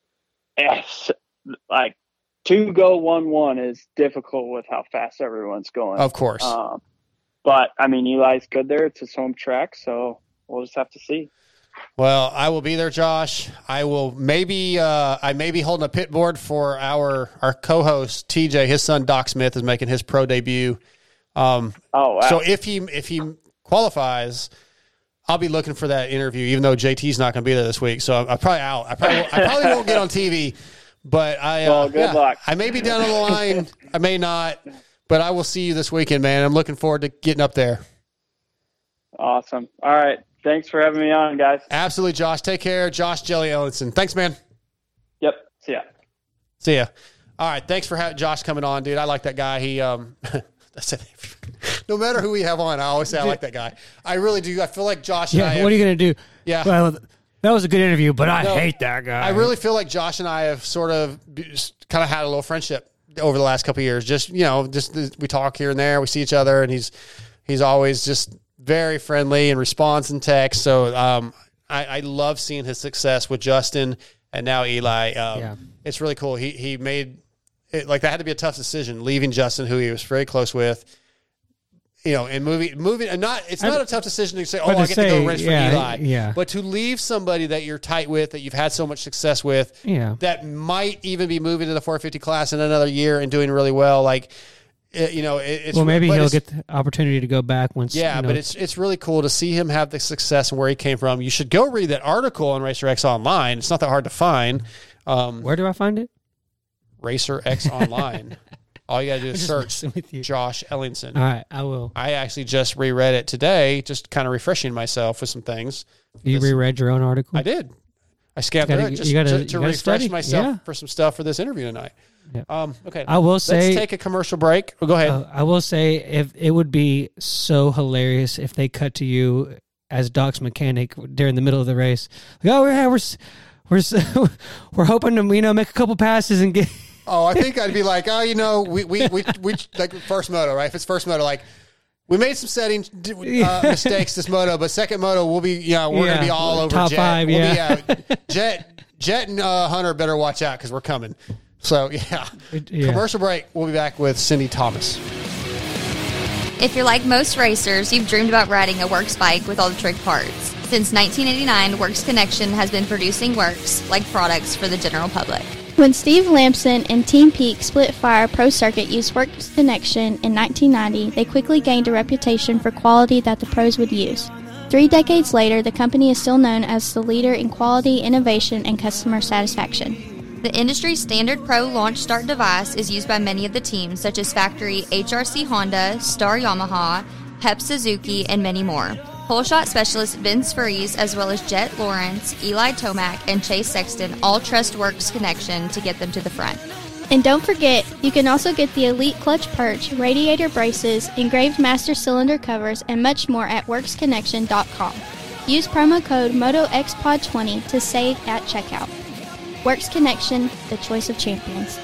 Speaker 13: yes, like to go one one is difficult with how fast everyone's going.
Speaker 3: Of course.
Speaker 13: Um, but I mean, Eli's good there. It's his home track, so we'll just have to see.
Speaker 3: Well, I will be there, Josh. I will maybe uh, I may be holding a pit board for our our co-host T J. His son Doc Smith is making his pro debut. Um,
Speaker 13: oh, wow.
Speaker 3: So if he if he qualifies, I'll be looking for that interview. Even though J T's not going to be there this week, so I'm, I'm probably out. I probably I probably won't get on T V, but I uh,
Speaker 13: well, good
Speaker 3: yeah,
Speaker 13: luck.
Speaker 3: I may be down the line. I may not, but I will see you this weekend, man. I'm looking forward to getting up there.
Speaker 13: Awesome. All right. Thanks for having me on, guys.
Speaker 3: Absolutely, Josh. Take care. Josh Jelly Ellenson. Thanks, man.
Speaker 13: Yep. See ya.
Speaker 3: See ya. All right. Thanks for having Josh coming on, dude. I like that guy. He, um, that's it. No matter who we have on, I always say I like that guy. I really do. I feel like Josh and
Speaker 4: yeah,
Speaker 3: I have,
Speaker 4: what are you going to do?
Speaker 3: Yeah.
Speaker 4: Well, that was a good interview, but I
Speaker 3: No,
Speaker 4: hate that guy.
Speaker 3: I really feel like Josh and I have sort of kind of had a little friendship over the last couple of years. Just, you know, just we talk here and there. We see each other, and he's he's always just very friendly and responds in text. So um, I, I love seeing his success with Justin and now Eli. Um,
Speaker 4: Yeah.
Speaker 3: It's really cool. He he made it like that had to be a tough decision, leaving Justin, who he was very close with. You know, and moving, moving, and not, it's not
Speaker 4: I,
Speaker 3: a tough decision to say, oh,
Speaker 4: but
Speaker 3: I
Speaker 4: to
Speaker 3: get
Speaker 4: say,
Speaker 3: to go race
Speaker 4: yeah,
Speaker 3: for Eli.
Speaker 4: yeah.
Speaker 3: But to leave somebody that you're tight with, that you've had so much success with,
Speaker 4: Yeah.
Speaker 3: that might even be moving to the four fifty class in another year and doing really well. Like, it, you know, it, it's
Speaker 4: well, maybe
Speaker 3: but
Speaker 4: he'll
Speaker 3: it's-
Speaker 4: get the opportunity to go back once.
Speaker 3: Yeah,
Speaker 4: you know,
Speaker 3: but it's it's really cool to see him have the success and where he came from. You should go read that article on Racer X Online. It's not that hard to find. Um,
Speaker 4: where do I find it?
Speaker 3: Racer X Online. All you got to do is
Speaker 4: Just
Speaker 3: search
Speaker 4: messing with you.
Speaker 3: Josh Ellenson.
Speaker 4: All right, I will.
Speaker 3: I actually just reread it today, just kind of refreshing myself with some things.
Speaker 4: You
Speaker 3: This-
Speaker 4: reread your own article?
Speaker 3: I did. I scanned
Speaker 4: You gotta-
Speaker 3: through it just
Speaker 4: you gotta-
Speaker 3: to,
Speaker 4: you
Speaker 3: to
Speaker 4: gotta
Speaker 3: refresh
Speaker 4: study.
Speaker 3: myself
Speaker 4: Yeah.
Speaker 3: for some stuff for this interview tonight.
Speaker 4: Yeah.
Speaker 3: Um, okay.
Speaker 4: I will say-
Speaker 3: Let's take a commercial break. Oh, go ahead.
Speaker 4: Uh, I will say, if it would be so hilarious if they cut to you as Doc's mechanic during the middle of the race. Like, oh, we're we're s- we're s- we're hoping to, you know, make a couple passes and get.
Speaker 3: Oh, I think I'd be like, oh, you know, we we we, we like first moto, right? If it's first moto, like we made some settings uh, mistakes this moto, but second moto we'll be, you know, we're
Speaker 4: Yeah.
Speaker 3: gonna be all over
Speaker 4: Top
Speaker 3: Jet.
Speaker 4: five,
Speaker 3: We'll
Speaker 4: yeah.
Speaker 3: be, uh, Jet Jet and uh, Hunter better watch out because we're coming. So yeah.
Speaker 4: yeah.
Speaker 3: Commercial break. We'll be back with Cindy Thomas.
Speaker 15: If you're like most racers, you've dreamed about riding a Works bike with all the trick parts. Since nineteen eighty-nine, Works Connection has been producing Works-like products for the general public.
Speaker 16: When Steve Lampson and Team Peak Splitfire Pro Circuit used Works Connection in nineteen ninety, they quickly gained a reputation for quality that the pros would use. Three decades later, the company is still known as the leader in quality, innovation, and customer satisfaction.
Speaker 15: The industry standard Pro launch start device is used by many of the teams, such as factory H R C Honda, Star Yamaha, Pep Suzuki, and many more. Pole shot specialist Vince Fries, as well as Jet Lawrence, Eli Tomac, and Chase Sexton all trust Works Connection to get them to the front.
Speaker 16: And don't forget, you can also get the Elite Clutch Perch, radiator braces, engraved master cylinder covers, and much more at works connection dot com. Use promo code Moto X Pod twenty to save at checkout. Works Connection, the choice of champions.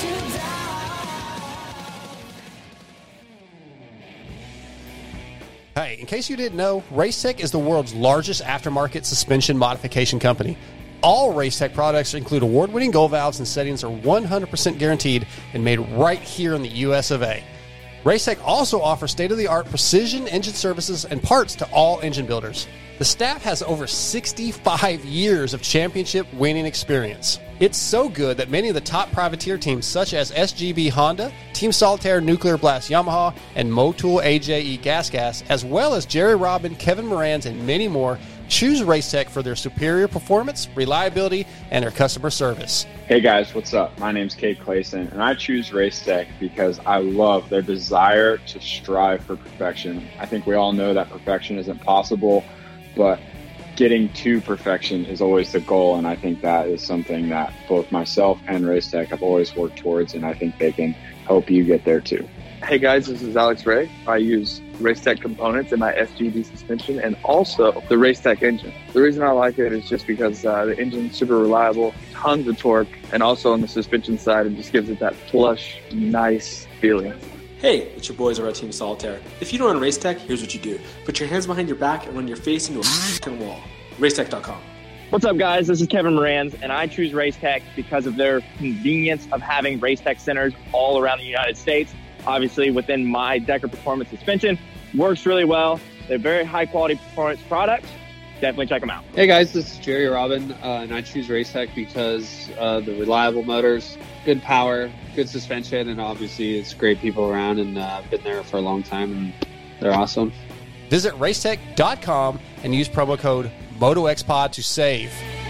Speaker 3: Hey, in case you didn't know, Racetech is the world's largest aftermarket suspension modification company. All Racetech products include award-winning gold valves and settings are one hundred percent guaranteed and made right here in the U S of A. Racetech also offers state-of-the-art precision engine services and parts to all engine builders. The staff has over sixty-five years of championship winning experience. It's so good that many of the top privateer teams such as S G B Honda, Team Solitaire Nuclear Blast Yamaha, and Motul A J E Gas Gas, as well as Jerry Robin, Kevin Morans, and many more, choose Racetech for their superior performance, reliability, and their customer service.
Speaker 17: Hey guys, what's up? My name's Kate Clayson, and I choose Racetech because I love their desire to strive for perfection. I think we all know that perfection isn't possible, but getting to perfection is always the goal, and I think that is something that both myself and Racetech have always worked towards, and I think they can help you get there too.
Speaker 18: Hey guys, this is Alex Ray. I use Racetech components in my S G D suspension and also the Racetech engine. The reason I like it is just because uh, the engine's super reliable, tons of torque, and also on the suspension side, it just gives it that plush, nice feeling.
Speaker 19: Hey, it's your boys over at Team Solitaire. If you don't run Racetech, here's what you do. Put your hands behind your back and run your face into a f***ing wall. Racetech dot com.
Speaker 20: What's up, guys? This is Kevin Moranz, and I choose Racetech because of their convenience of having Racetech centers all around the United States. Obviously, within my Decker Performance suspension, works really well. They're very high-quality performance products. Definitely check them out.
Speaker 21: Hey, guys, this is Jerry Robin, uh, and I choose Racetech because uh, the reliable motors, good power, good suspension, and obviously it's great people around, and uh, I've been there for a long time, and they're awesome.
Speaker 3: Visit Racetech dot com and use promo code MotoXPod to save.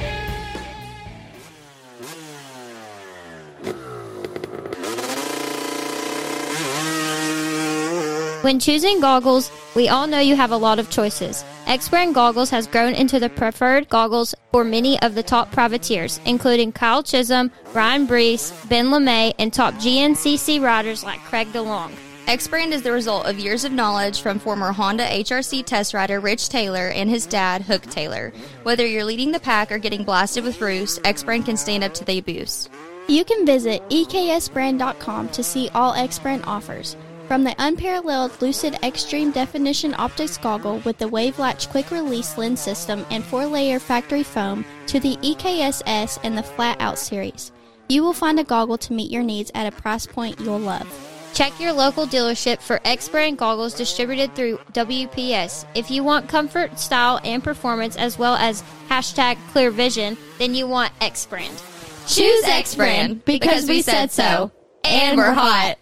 Speaker 22: When choosing goggles, we all know you have a lot of choices. X-Brand Goggles has grown into the preferred goggles for many of the top privateers, including Kyle Chisholm, Ryan Brees, Ben LeMay, and top G N C C riders like Craig DeLong.
Speaker 15: X-Brand is the result of years of knowledge from former Honda H R C test rider Rich Taylor and his dad, Hook Taylor. Whether you're leading the pack or getting blasted with roost, X-Brand can stand up to the abuse.
Speaker 16: You can visit E K S brand dot com to see all X-Brand offers. From the unparalleled Lucid Extreme Definition Optics Goggle with the Wave Latch Quick Release Lens System and four-layer factory foam to the E K S S and the Flat Out series, you will find a goggle to meet your needs at a price point you'll love.
Speaker 22: Check your local dealership for X-Brand goggles distributed through W P S. If you want comfort, style, and performance as well as hashtag clear vision, then you want X-Brand.
Speaker 15: Choose X-Brand because we said so. And we're hot.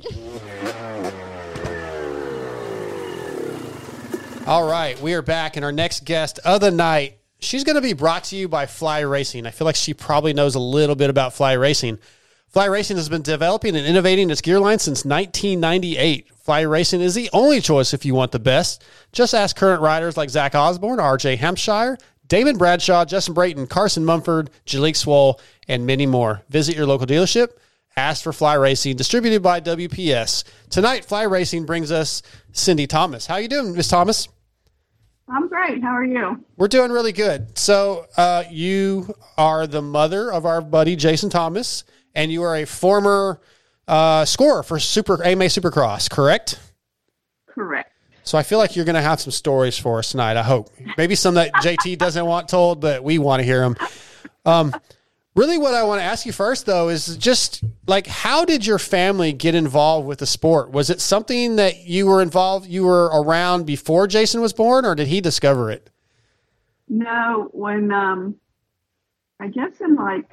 Speaker 3: All right, we are back, and our next guest of the night, she's going to be brought to you by Fly Racing. I feel like she probably knows a little bit about Fly Racing. Fly Racing has been developing and innovating its gear line since nineteen ninety-eight. Fly Racing is the only choice if you want the best. Just ask current riders like Zach Osborne, R J Hampshire, Damon Bradshaw, Justin Brayton, Carson Mumford, Jalik Swoll, and many more. Visit your local dealership. Ask for Fly Racing, distributed by W P S. Tonight, Fly Racing brings us Cindy Thomas. How you doing, Miss Thomas?
Speaker 23: I'm great. How are you?
Speaker 3: We're doing really good. So uh, you are the mother of our buddy Jason Thomas, and you are a former uh, scorer for Super A M A Supercross, correct?
Speaker 23: Correct.
Speaker 3: So I feel like you're going to have some stories for us tonight, I hope. Maybe some that J T doesn't want told, but we want to hear them. Um Really what I want to ask you first, though, is just, like, how did your family get involved with the sport? Was it something that you were involved, you were around before Jason was born, or did he discover it?
Speaker 23: No, when, um, I guess in, like,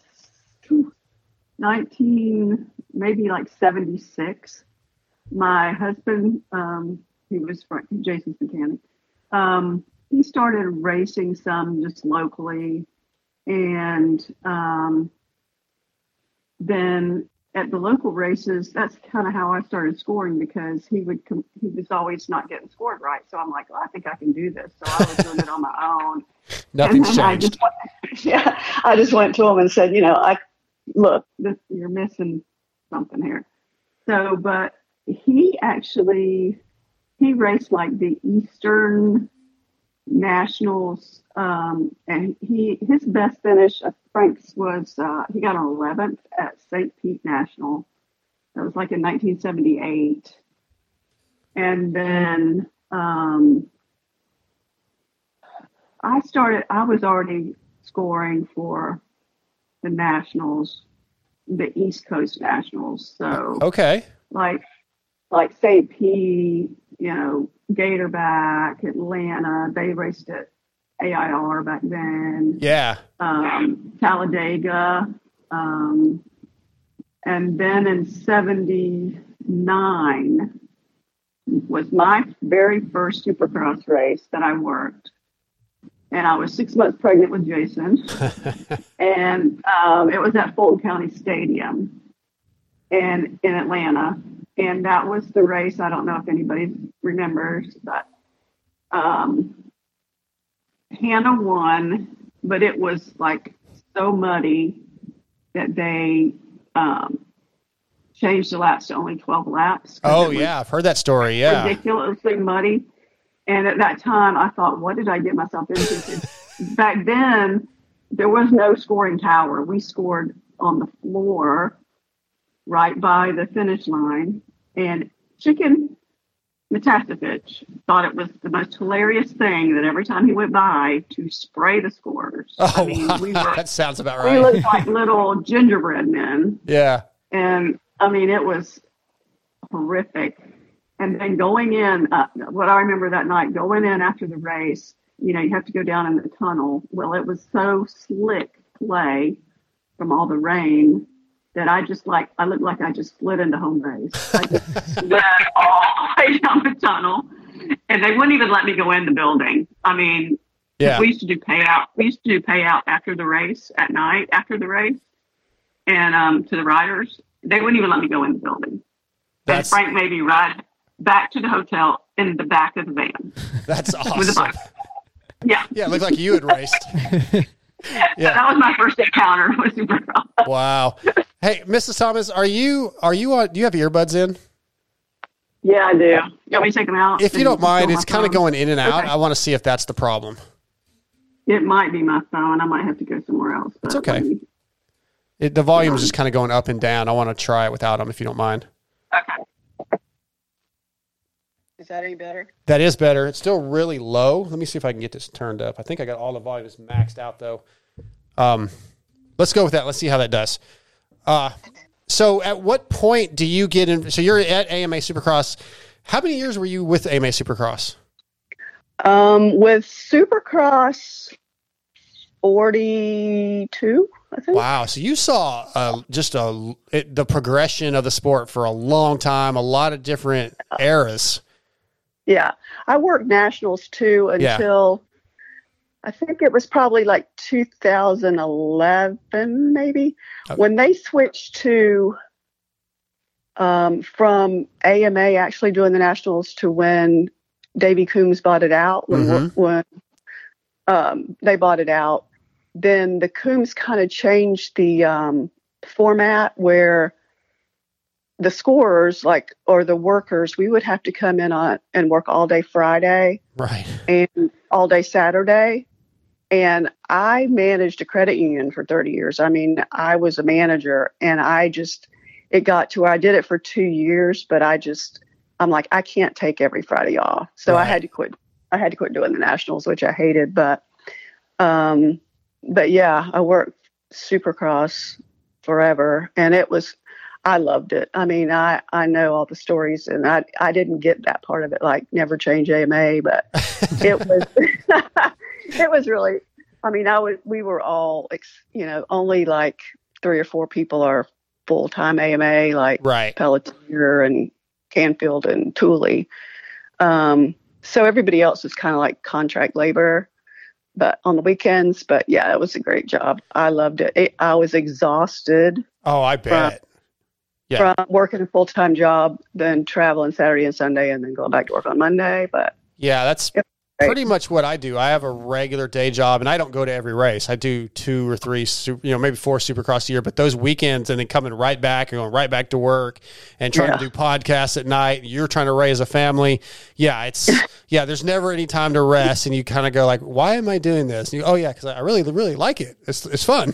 Speaker 23: nineteen, maybe, like, seventy-six, my husband, um, he was from, Jason's mechanic, um, he started racing some just locally. And um, then at the local races, that's kind of how I started scoring, because he would com- he was always not getting scored right. So I'm like, well, I think I can do this. So I was doing it on my own.
Speaker 3: Nothing's changed.
Speaker 23: I just went, yeah, I just went to him and said, you know, I look, this, you're missing something here. So, but he actually he raced like the Eastern Nationals. Um, and he his best finish, uh, Frank's, was uh, he got an eleventh at Saint Pete National. That was like in nineteen seventy-eight. And then um, I started, I was already scoring for the Nationals, the East Coast Nationals. So,
Speaker 3: okay.
Speaker 23: Like, like Saint Pete, you know, Gatorback, Atlanta, they raced at A I R back then.
Speaker 3: Yeah.
Speaker 23: Um, Talladega. Um, and then in seventy-nine was my very first Supercross race that I worked. And I was six months pregnant with Jason. And um, it was at Fulton County Stadium and in Atlanta. And that was the race. I don't know if anybody remembers, but um, Hannah won, but it was like so muddy that they, um, changed the laps to only twelve laps.
Speaker 3: Oh, yeah. I've heard that story. Yeah.
Speaker 23: Ridiculously muddy. And at that time, I thought, what did I get myself into? Back then, there was no scoring tower. We scored on the floor right by the finish line. And Chicken Metasevich thought it was the most hilarious thing that every time he went by to spray the scores.
Speaker 3: Oh,
Speaker 23: I mean,
Speaker 3: wow.
Speaker 23: we were,
Speaker 3: That sounds about
Speaker 23: we
Speaker 3: right.
Speaker 23: looked like little gingerbread men.
Speaker 3: Yeah.
Speaker 23: And I mean, it was horrific. And then going in, uh, what I remember that night, going in after the race, you know, you have to go down in the tunnel. Well, it was so slick play from all the rain that I just like, I looked like I just slid into home base. I just slid all the way down the tunnel. And they wouldn't even let me go in the building. I mean,
Speaker 3: yeah.
Speaker 23: we used to do payout. We used to do payout after the race at night, after the race, and um, to the riders. They wouldn't even let me go in the building.
Speaker 3: That's...
Speaker 23: And Frank made me ride back to the hotel in the back of the van.
Speaker 3: That's awesome.
Speaker 23: With the bike. Yeah.
Speaker 3: Yeah, it looked like you had raced.
Speaker 23: Yeah. That was my first encounter with Supercross.
Speaker 3: Wow. Hey, Missus Thomas, are you are you on? Do you have earbuds in?
Speaker 23: Yeah, I do. You want me to take them out?
Speaker 3: If you don't mind, it's kind of
Speaker 23: phone?
Speaker 3: going in and out.
Speaker 23: Okay.
Speaker 3: I want to see if that's the problem.
Speaker 23: It might be my phone. I might have to go somewhere else.
Speaker 3: It's okay. It, the volume is just kind of going up and down. I want to try it without them, if you don't mind.
Speaker 23: Okay. Is that any better?
Speaker 3: That is better. It's still really low. Let me see if I can get this turned up. I think I got all the volumes maxed out, though. Um, let's go with that. Let's see how that does. Uh, so at what point do you get in? So you're at A M A Supercross. How many years were you with A M A Supercross?
Speaker 23: Um, with Supercross, forty-two, I think.
Speaker 3: Wow. So you saw uh, just a, it, the progression of the sport for a long time, a lot of different eras.
Speaker 23: Yeah. I worked nationals too until yeah. I think it was probably like two thousand eleven, maybe, okay. when they switched to um, from A M A actually doing the nationals to when Davey Coombs bought it out. When, mm-hmm. when um, they bought it out, then the Coombs kind of changed the um, format where the scorers, like, or the workers, we would have to come in on and work all day Friday,
Speaker 3: right,
Speaker 23: and all day Saturday. And I managed a credit union for thirty years. I mean, I was a manager, and I just, it got to where I did it for two years, but I just, I'm like, I can't take every Friday off. So right. I had to quit. I had to quit doing the nationals, which I hated. But, um, but yeah, I worked Supercross forever, and it was, I loved it. I mean, I, I know all the stories, and I, I didn't get that part of it, like never change A M A, but it was, it was really, I mean, I was, we were all, you know, only like three or four people are full-time A M A, like
Speaker 3: right.
Speaker 23: Pelletier and Canfield and Tooley. Um, so everybody else was kind of like contract labor, but on the weekends, but yeah, it was a great job. I loved it. it I was exhausted.
Speaker 3: Oh, I bet.
Speaker 23: From,
Speaker 3: yeah.
Speaker 23: From working a full-time job, then traveling Saturday and Sunday, and then going back to work on Monday. But
Speaker 3: yeah, that's pretty much what I do. I have a regular day job, and I don't go to every race. I do two or three, super, you know, maybe four Supercross a year, but those weekends and then coming right back and going right back to work and trying
Speaker 23: Yeah.
Speaker 3: to do podcasts at night. You're trying to raise a family. Yeah, it's, yeah, there's never any time to rest. And you kind of go like, why am I doing this? And you, oh yeah, because I really, really like it. It's, it's fun.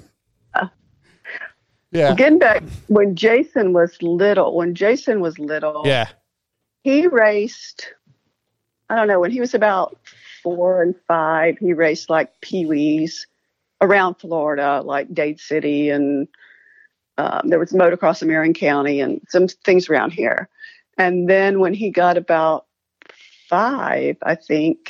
Speaker 3: Yeah.
Speaker 23: Getting back when Jason was little, when Jason was little,
Speaker 3: Yeah.
Speaker 23: he raced, I don't know, when he was about four and five, he raced like Pee-wees around Florida, like Dade City, and um, there was motocross in Marion County and some things around here. And then when he got about five, I think,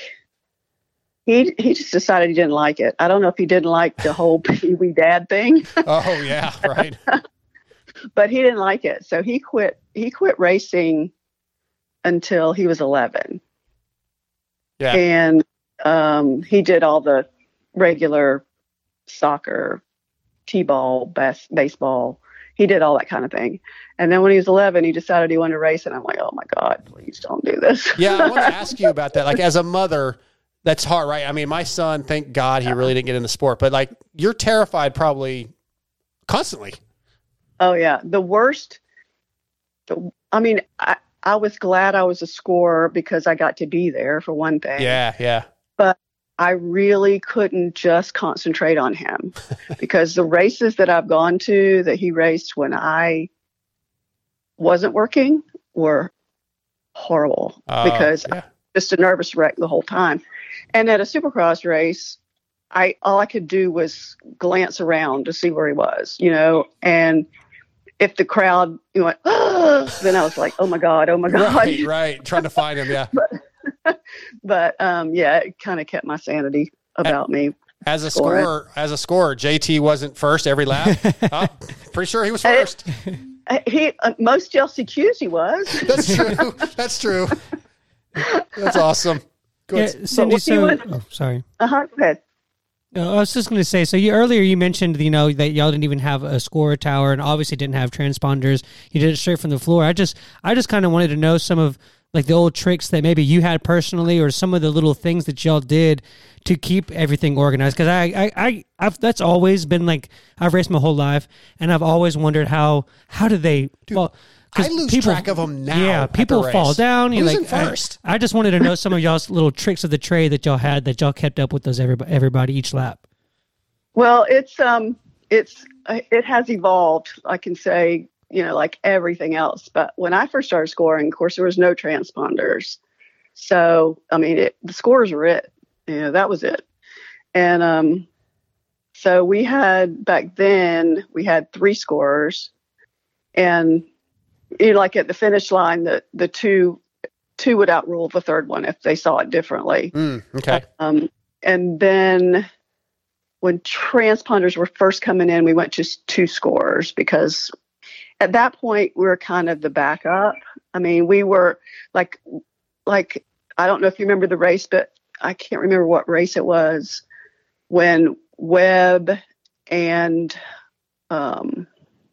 Speaker 23: he he just decided he didn't like it. I don't know if he didn't like the whole Pee-wee dad thing.
Speaker 3: Oh yeah, right.
Speaker 23: But he didn't like it. So he quit he quit racing until he was eleven.
Speaker 3: Yeah.
Speaker 23: And um, he did all the regular soccer, t-ball, bas- baseball. He did all that kind of thing. And then when he was eleven, he decided he wanted to race. And I'm like, oh my God, please don't do this.
Speaker 3: Yeah, I want to ask you about that. Like, as a mother, that's hard, right? I mean, my son, thank God he really didn't get into sport, but like, you're terrified probably constantly.
Speaker 23: Oh yeah. The worst, I mean, I, I was glad I was a scorer because I got to be there for one thing.
Speaker 3: Yeah, yeah.
Speaker 23: But I really couldn't just concentrate on him because the races that I've gone to that he raced when I wasn't working were horrible
Speaker 3: uh,
Speaker 23: because
Speaker 3: yeah.
Speaker 23: I was just a nervous wreck the whole time. And at a Supercross race, I all I could do was glance around to see where he was, you know, and if the crowd you know, went, oh, then I was like, oh my God, oh my God.
Speaker 3: Right, right. Trying to find him, yeah.
Speaker 23: but, but um, yeah, it kind of kept my sanity about me.
Speaker 3: As a scorer, as a scorer, J T wasn't first every lap. Oh, pretty sure he was first.
Speaker 23: He uh, most L C Qs he was.
Speaker 3: That's true. That's true. That's awesome. Go
Speaker 4: yeah,
Speaker 3: ahead.
Speaker 4: Cindy, so, oh, sorry.
Speaker 23: Uh-huh, go ahead.
Speaker 4: Uh, I was just going to say, so you earlier you mentioned, you know, that y'all didn't even have a score tower and obviously didn't have transponders. You did it straight from the floor. I just, I just kind of wanted to know some of like the old tricks that maybe you had personally, or some of the little things that y'all did to keep everything organized. Because I, I, I, I've that's always been like I've raced my whole life, and I've always wondered how, how do they?
Speaker 3: Dude,
Speaker 4: well,
Speaker 3: I lose
Speaker 4: people,
Speaker 3: track of them now.
Speaker 4: Yeah, people fall down.
Speaker 3: Who's
Speaker 4: You're like,
Speaker 3: in first?
Speaker 4: I, I just wanted to know some of y'all's little tricks of the trade that y'all had that y'all kept up with those everybody, everybody each lap.
Speaker 23: Well, it's um, it's it has evolved. I can say, you know, like everything else. But when I first started scoring, of course, there was no transponders. So I mean, it, the scores were it. You know, that was it. And um, so we had back then we had three scorers, and you know, like at the finish line, the the two two would outrule the third one if they saw it differently.
Speaker 3: Mm, okay.
Speaker 23: Um, and then when transponders were first coming in, we went to two scorers because at that point we were kind of the backup. I mean, we were like, like I don't know if you remember the race, but I can't remember what race it was when Webb and um,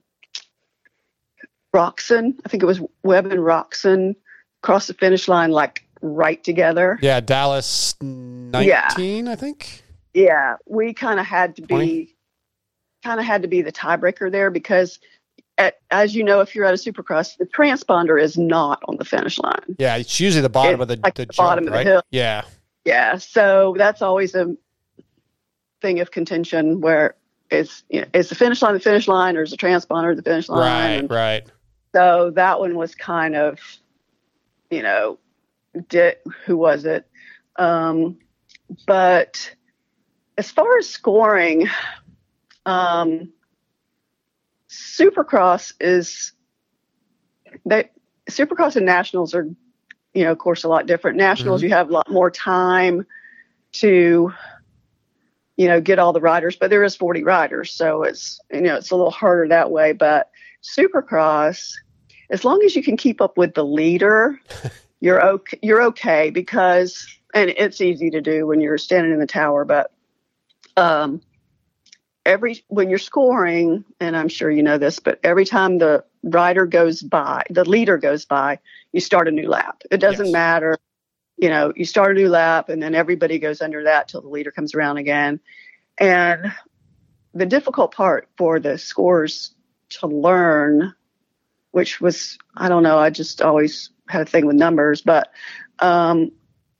Speaker 23: Roxon, I think it was Webb and Roxon crossed the finish line like right together.
Speaker 3: Yeah, Dallas nineteen, yeah. I think.
Speaker 23: Yeah, we kind of had to be, kind of had to be the tiebreaker there because, at, as you know, if you're at a Supercross, the transponder is not on the finish line.
Speaker 3: Yeah, it's usually the bottom
Speaker 23: it's
Speaker 3: of the,
Speaker 23: like
Speaker 3: the,
Speaker 23: the
Speaker 3: jump,
Speaker 23: bottom
Speaker 3: right?
Speaker 23: of the hill.
Speaker 3: Yeah.
Speaker 23: Yeah, so that's always a thing of contention where it's you know, is the finish line the finish line or is the transponder the finish line?
Speaker 3: Right,
Speaker 23: and
Speaker 3: right.
Speaker 23: So that one was kind of, you know, did, who was it? Um, but as far as scoring, um, Supercross is they Supercross and Nationals are, you know, of course, a lot different. Nationals, mm-hmm. you have a lot more time to, you know, get all the riders, but there is forty riders, so it's you know it's a little harder that way. But Supercross, as long as you can keep up with the leader, you're okay. You're okay because, and it's easy to do when you're standing in the tower, but. Um, every, when you're scoring, and I'm sure you know this, but every time the rider goes by, the leader goes by, you start a new lap. It doesn't yes. matter, you know, you start a new lap and then everybody goes under that till the leader comes around again. And the difficult part for the scorers to learn, which was, I don't know, I just always had a thing with numbers, but, um,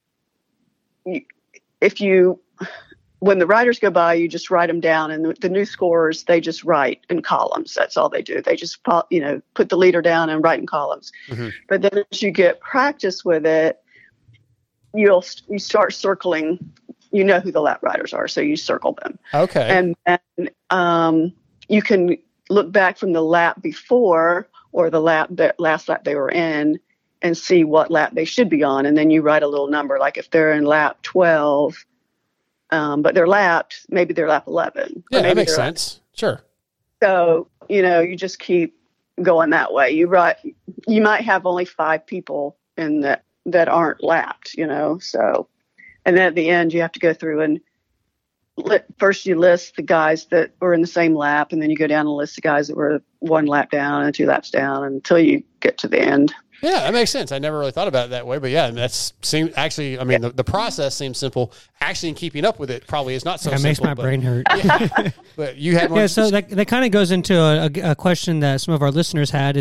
Speaker 23: if you, when the riders go by, you just write them down, and the, the new scorers, they just write in columns. That's all they do. They just, you know, put the leader down and write in columns. Mm-hmm. But then as you get practice with it, you'll you start circling. You know who the lap riders are, so you circle them.
Speaker 3: Okay.
Speaker 23: And then um, you can look back from the lap before or the lap that last lap they were in, and see what lap they should be on, and then you write a little number. Like if they're in lap twelve. Um, but they're lapped, maybe they're lap eleven.
Speaker 3: Yeah, that makes sense. Lap. Sure.
Speaker 23: So, you know, you just keep going that way. You write, you might have only five people in that, that aren't lapped, you know, so, and then at the end you have to go through and let, first you list the guys that were in the same lap, and then you go down and list the guys that were one lap down and two laps down until you get to the end.
Speaker 3: Yeah, that makes sense. I never really thought about it that way, but yeah, that's seem actually. I mean, the, the process seems simple. Actually, in keeping up with it probably is not so.
Speaker 4: That
Speaker 3: simple.
Speaker 4: makes my
Speaker 3: but,
Speaker 4: brain hurt.
Speaker 3: Yeah, but you had one.
Speaker 4: Yeah, so that that kind of goes into a, a, a question that some of our listeners had: is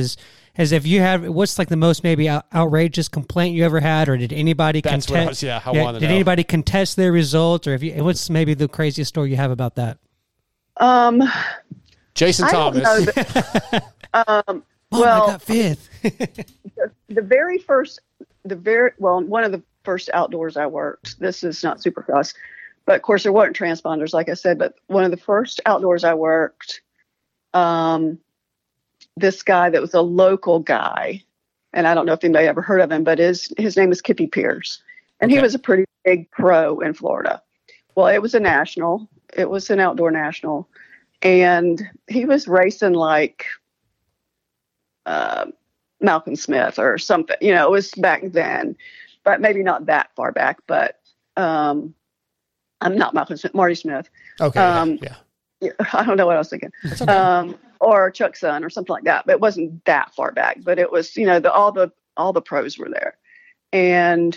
Speaker 4: is if you have what's like the most maybe out, outrageous complaint you ever had, or did anybody
Speaker 3: That's
Speaker 4: contest?
Speaker 3: what I was- yeah, I wanna
Speaker 4: did
Speaker 3: know.
Speaker 4: anybody contest their results, or if you, what's maybe the craziest story you have about that?
Speaker 23: Um,
Speaker 3: Jason
Speaker 23: I don't
Speaker 3: Thomas.
Speaker 23: know that- um,
Speaker 4: Oh,
Speaker 23: well,
Speaker 4: I got fifth.
Speaker 23: the, the very first, the very well, one of the first outdoors I worked. This is not Supercross, but of course there weren't transponders, like I said. But one of the first outdoors I worked, um, this guy that was a local guy, and I don't know if anybody ever heard of him, but his his name is Kippy Pierce, and
Speaker 3: Okay.
Speaker 23: he was a pretty big pro in Florida. Well, it was a national. It was an outdoor national, and he was racing like. Uh, Malcolm Smith or something, you know, it was back then, but maybe not that far back, but, um, I'm not Malcolm Smith, Marty Smith.
Speaker 3: Okay.
Speaker 23: Um,
Speaker 3: yeah.
Speaker 23: yeah, I don't know what I was thinking.
Speaker 3: That's okay.
Speaker 23: Um, or Chuck Son or something like that, but it wasn't that far back, but it was, you know, the, all the, all the pros were there. And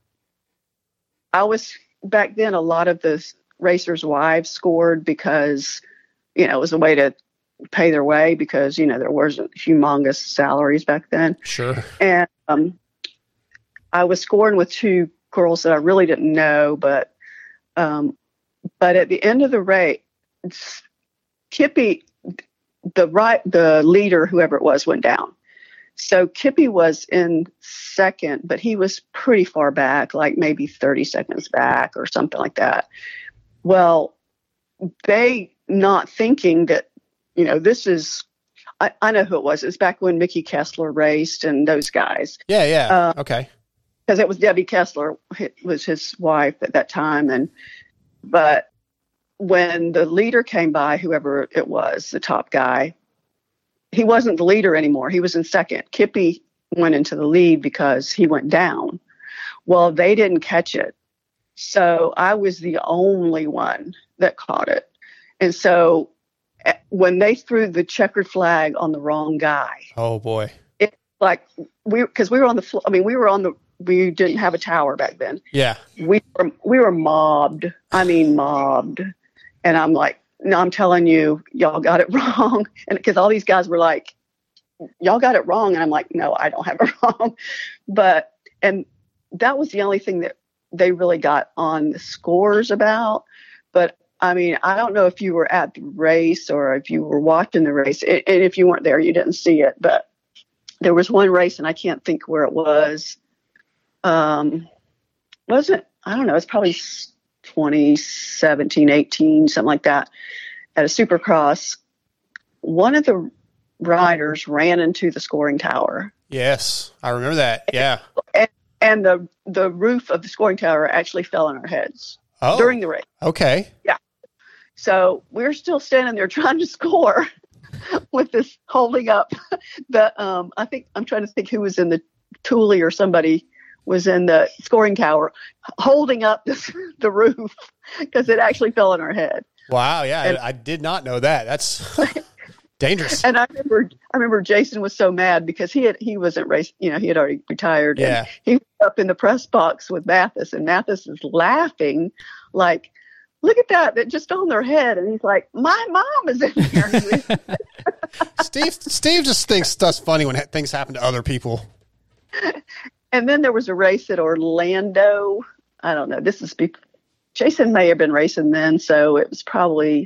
Speaker 23: I was back then, a lot of the racers' wives scored because, you know, it was a way to pay their way because, you know, there wasn't humongous salaries back then.
Speaker 3: Sure.
Speaker 23: And um, I was scoring with two girls that I really didn't know, but um, but at the end of the race, Kippy, the right, the leader, whoever it was, went down. So Kippy was in second, but he was pretty far back, like maybe thirty seconds back or something like that. Well, they not thinking that, you know, this is, I, I know who it was. It's back when Mickey Kessler raced and those guys.
Speaker 3: Yeah, yeah.
Speaker 23: Uh,
Speaker 3: okay.
Speaker 23: Because it was Debbie Kessler was his wife at that time. And, but when the leader came by, whoever it was, the top guy, he wasn't the leader anymore. He was in second. Kippy went into the lead because he went down. Well, they didn't catch it. So I was the only one that caught it. And so when they threw the checkered flag on the wrong guy,
Speaker 3: Oh boy.
Speaker 23: it like we, cause we were on the floor. I mean, we were on the, we didn't have a tower back then.
Speaker 3: Yeah.
Speaker 23: We were, we were mobbed. I mean, mobbed. And I'm like, no, I'm telling you, y'all got it wrong. And because all these guys were like, y'all got it wrong. And I'm like, no, I don't have it wrong. But, and that was the only thing that they really got on the scores about. But I mean, I don't know if you were at the race or if you were watching the race. And if you weren't there, you didn't see it. But there was one race, and I can't think where it was. Um, wasn't, I don't know, it's probably twenty seventeen, eighteen, something like that, at a Supercross. One of the riders ran into the scoring tower.
Speaker 3: Yes, I remember that. Yeah.
Speaker 23: And, and the, the roof of the scoring tower actually fell on our heads
Speaker 3: Oh.
Speaker 23: during the race.
Speaker 3: Okay.
Speaker 23: Yeah. So we're still standing there trying to score with this holding up the, um, I think, I'm trying to think who was in the Thule or somebody was in the scoring tower holding up this, the roof because it actually fell on our head.
Speaker 3: Wow. Yeah.
Speaker 23: And-
Speaker 3: I, I did not know that. That's dangerous.
Speaker 23: And I remember, I remember Jason was so mad because he had, he wasn't racing, you know, he had already retired.
Speaker 3: Yeah.
Speaker 23: And he was up in the press box with Mathis, and Mathis is laughing like, look at that, that just on their head. And he's like, my mom is in here.
Speaker 3: Steve, Steve just thinks stuff's funny when ha- things happen to other people.
Speaker 23: And then there was a race at Orlando. I don't know. This is be- Jason may have been racing then, so it was probably,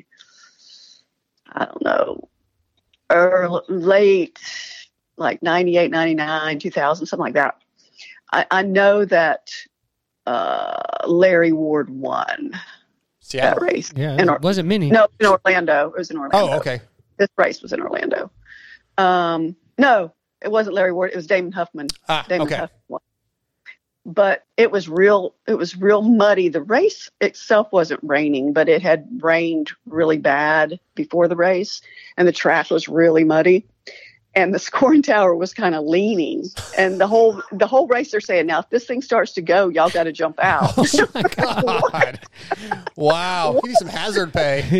Speaker 23: I don't know, early, late, like ninety-eight, ninety-nine, two thousand, something like that. I, I know that uh, Larry Ward won
Speaker 3: Seattle.
Speaker 23: that race.
Speaker 4: Yeah,
Speaker 23: In
Speaker 4: it
Speaker 23: Or-
Speaker 4: wasn't many.
Speaker 23: No, in Orlando. It was in Orlando.
Speaker 3: Oh, okay.
Speaker 23: This race was in Orlando. Um, no, it wasn't Larry Ward. It was Damon Huffman.
Speaker 3: Ah,
Speaker 23: Damon
Speaker 3: okay.
Speaker 23: Huffman won. But it was real. It was real muddy. The race itself wasn't raining, but it had rained really bad before the race, and the track was really muddy. And the scoring tower was kind of leaning, and the whole the whole race they're saying, now if this thing starts to go, y'all got to jump out.
Speaker 3: Oh my God. Wow. You need some hazard pay.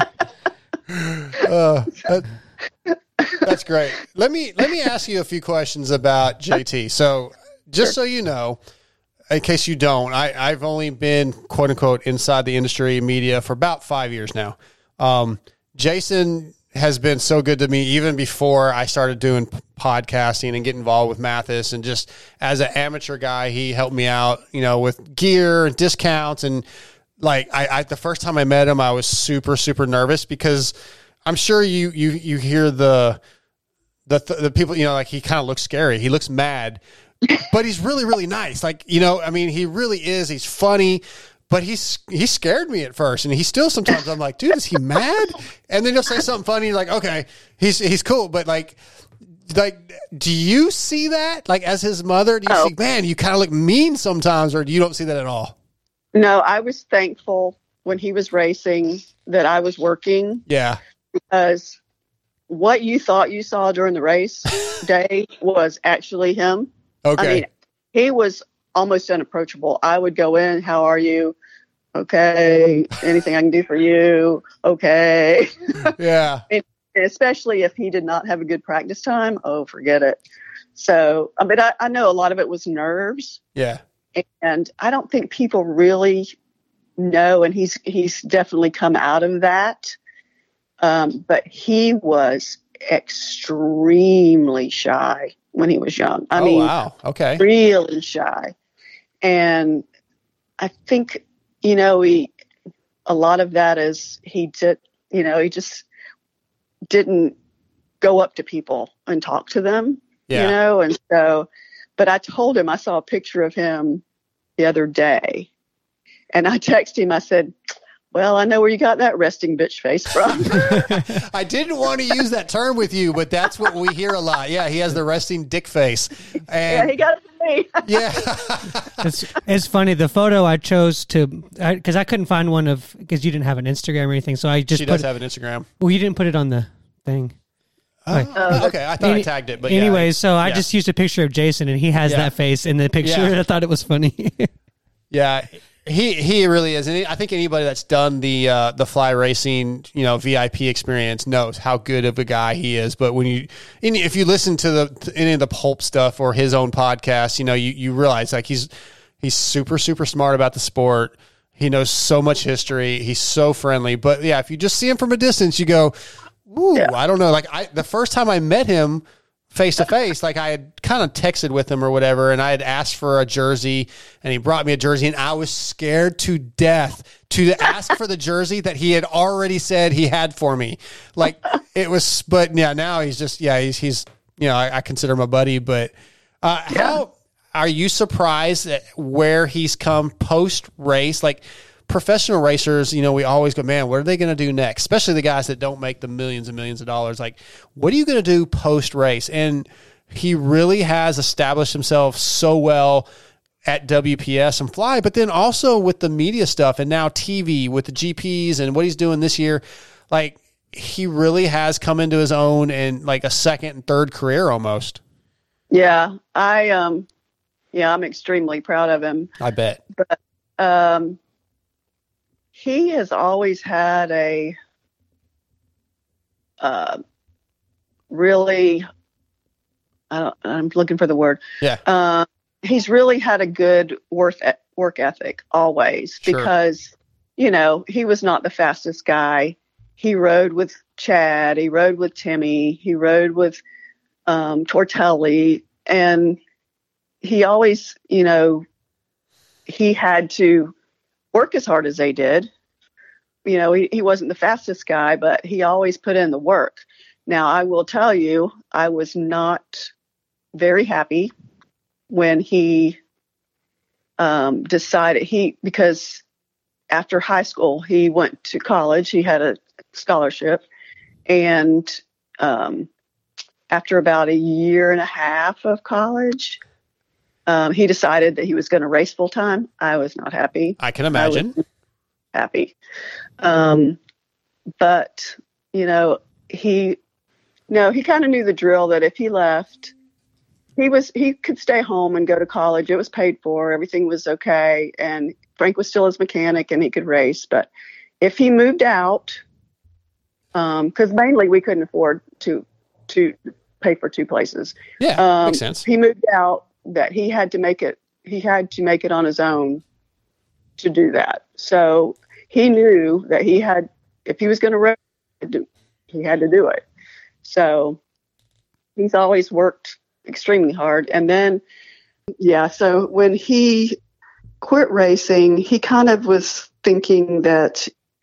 Speaker 3: uh, that, that's great. Let me let me ask you a few questions about J T. So just so you know, in case you don't, I, I've only been quote unquote inside the industry media for about five years now. Um, Jason has been so good to me even before I started doing podcasting and get involved with Mathis. And just as an amateur guy, he helped me out, you know, with gear and discounts. And like, I, I the first time I met him, I was super, super nervous because I'm sure you, you, you hear the, the, the people, you know, like he kind of looks scary. He looks mad, but he's really, really nice. Like, you know, I mean, he really is, he's funny. But he's he scared me at first, and he still sometimes I'm like, dude, is he mad? And then he'll say something funny, like, okay, he's he's cool, but like, like, do you see that? Like, as his mother, do you
Speaker 23: Oh.
Speaker 3: see, man, you kind of look mean sometimes, or do you don't see that at all?
Speaker 23: No, I was thankful when he was racing that I was working
Speaker 3: Yeah,
Speaker 23: because what you thought you saw during the race day was actually him.
Speaker 3: Okay.
Speaker 23: I mean, he was almost unapproachable. I would go in, how are you? Okay. Anything I can do for you? Okay.
Speaker 3: yeah,
Speaker 23: And especially if he did not have a good practice time. Oh, forget it. So, I mean, I, I know a lot of it was nerves,
Speaker 3: yeah,
Speaker 23: and I don't think people really know. And he's, he's definitely come out of that. Um, but he was extremely shy when he was young. I
Speaker 3: oh,
Speaker 23: mean,
Speaker 3: wow, okay,
Speaker 23: really shy. And I think, you know, he, a lot of that is he did, you know, he just didn't go up to people and talk to them,
Speaker 3: Yeah.
Speaker 23: you know? And so, but I told him, I saw a picture of him the other day, and I texted him, I said, well, I know where you got that resting bitch face from.
Speaker 3: I didn't want to use that term with you, but that's what we hear a lot. Yeah, he has the resting dick face.
Speaker 23: Yeah,
Speaker 3: And
Speaker 23: he got it from me.
Speaker 3: yeah,
Speaker 4: It's it's funny, the photo I chose to, because I, I couldn't find one of, because you didn't have an Instagram or anything, so I just
Speaker 3: she
Speaker 4: put
Speaker 3: does
Speaker 4: it-
Speaker 3: have an Instagram.
Speaker 4: well, you didn't put it on the thing.
Speaker 3: Oh,
Speaker 4: Like-
Speaker 3: okay, I thought I
Speaker 4: Any-
Speaker 3: tagged it, but yeah.
Speaker 4: Anyways, so I
Speaker 3: Yeah.
Speaker 4: just used a picture of Jason, and he has
Speaker 3: Yeah.
Speaker 4: that face in the picture,
Speaker 3: Yeah.
Speaker 4: and I thought it was funny.
Speaker 3: Yeah, he he really is, and he, I think anybody that's done the uh, the fly racing, you know, V I P experience knows how good of a guy he is. But when you, and if you listen to the to any of the pulp stuff or his own podcast, you know, you you realize like he's he's super super smart about the sport. He knows so much history. He's so friendly. But yeah, if you just see him from a distance, you go, "Ooh, I don't know." Like I, the first time I met him face to face, like I had kind of texted with him or whatever, and I had asked for a jersey, and he brought me a jersey, and I was scared to death to ask for the jersey that he had already said he had for me. Like it was, but yeah, now he's just, yeah, he's, he's, you know, I, I consider him a buddy, but uh, how are you surprised at where he's come post race? Like professional racers, you know, we always go, man, what are they going to do next? Especially the guys that don't make the millions and millions of dollars. Like, what are you going to do post race? And he really has established himself so well at W P S and Fly, but then also with the media stuff and now T V with the G Ps and what he's doing this year. Like, he really has come into his own and like a second and third career almost.
Speaker 23: Yeah, I, um, yeah, I'm extremely proud of him.
Speaker 3: I bet.
Speaker 23: But, um, he has always had a uh, really, I don't, I'm looking for the word.
Speaker 3: Yeah.
Speaker 23: Uh, he's really had a good work, work ethic always
Speaker 3: Sure.
Speaker 23: because, you know, he was not the fastest guy. He rode with Chad. He rode with Timmy. He rode with um, Tortelli. And he always, you know, he had to work as hard as they did. You know, he, he wasn't the fastest guy, but he always put in the work. Now, I will tell you, I was not very happy when he um, decided he, because after high school, he went to college. He had a scholarship. And um, after about a year and a half of college, um, he decided that he was going to race full time. I was not happy.
Speaker 3: I can imagine.
Speaker 23: I was happy. Um, but, you know, he, no, he kind of knew the drill that if he left, he was, he could stay home and go to college. It was paid for. Everything was okay. And Frank was still his mechanic and he could race. But if he moved out, um, cause mainly we couldn't afford to, to pay for two places.
Speaker 3: Yeah.
Speaker 23: Um,
Speaker 3: makes sense.
Speaker 23: he moved out that he had to make it, he had to make it on his own to do that. So he knew that he had, if he was going to race, he had to do it. So he's always worked extremely hard. And then, yeah, so when he quit racing, he kind of was thinking that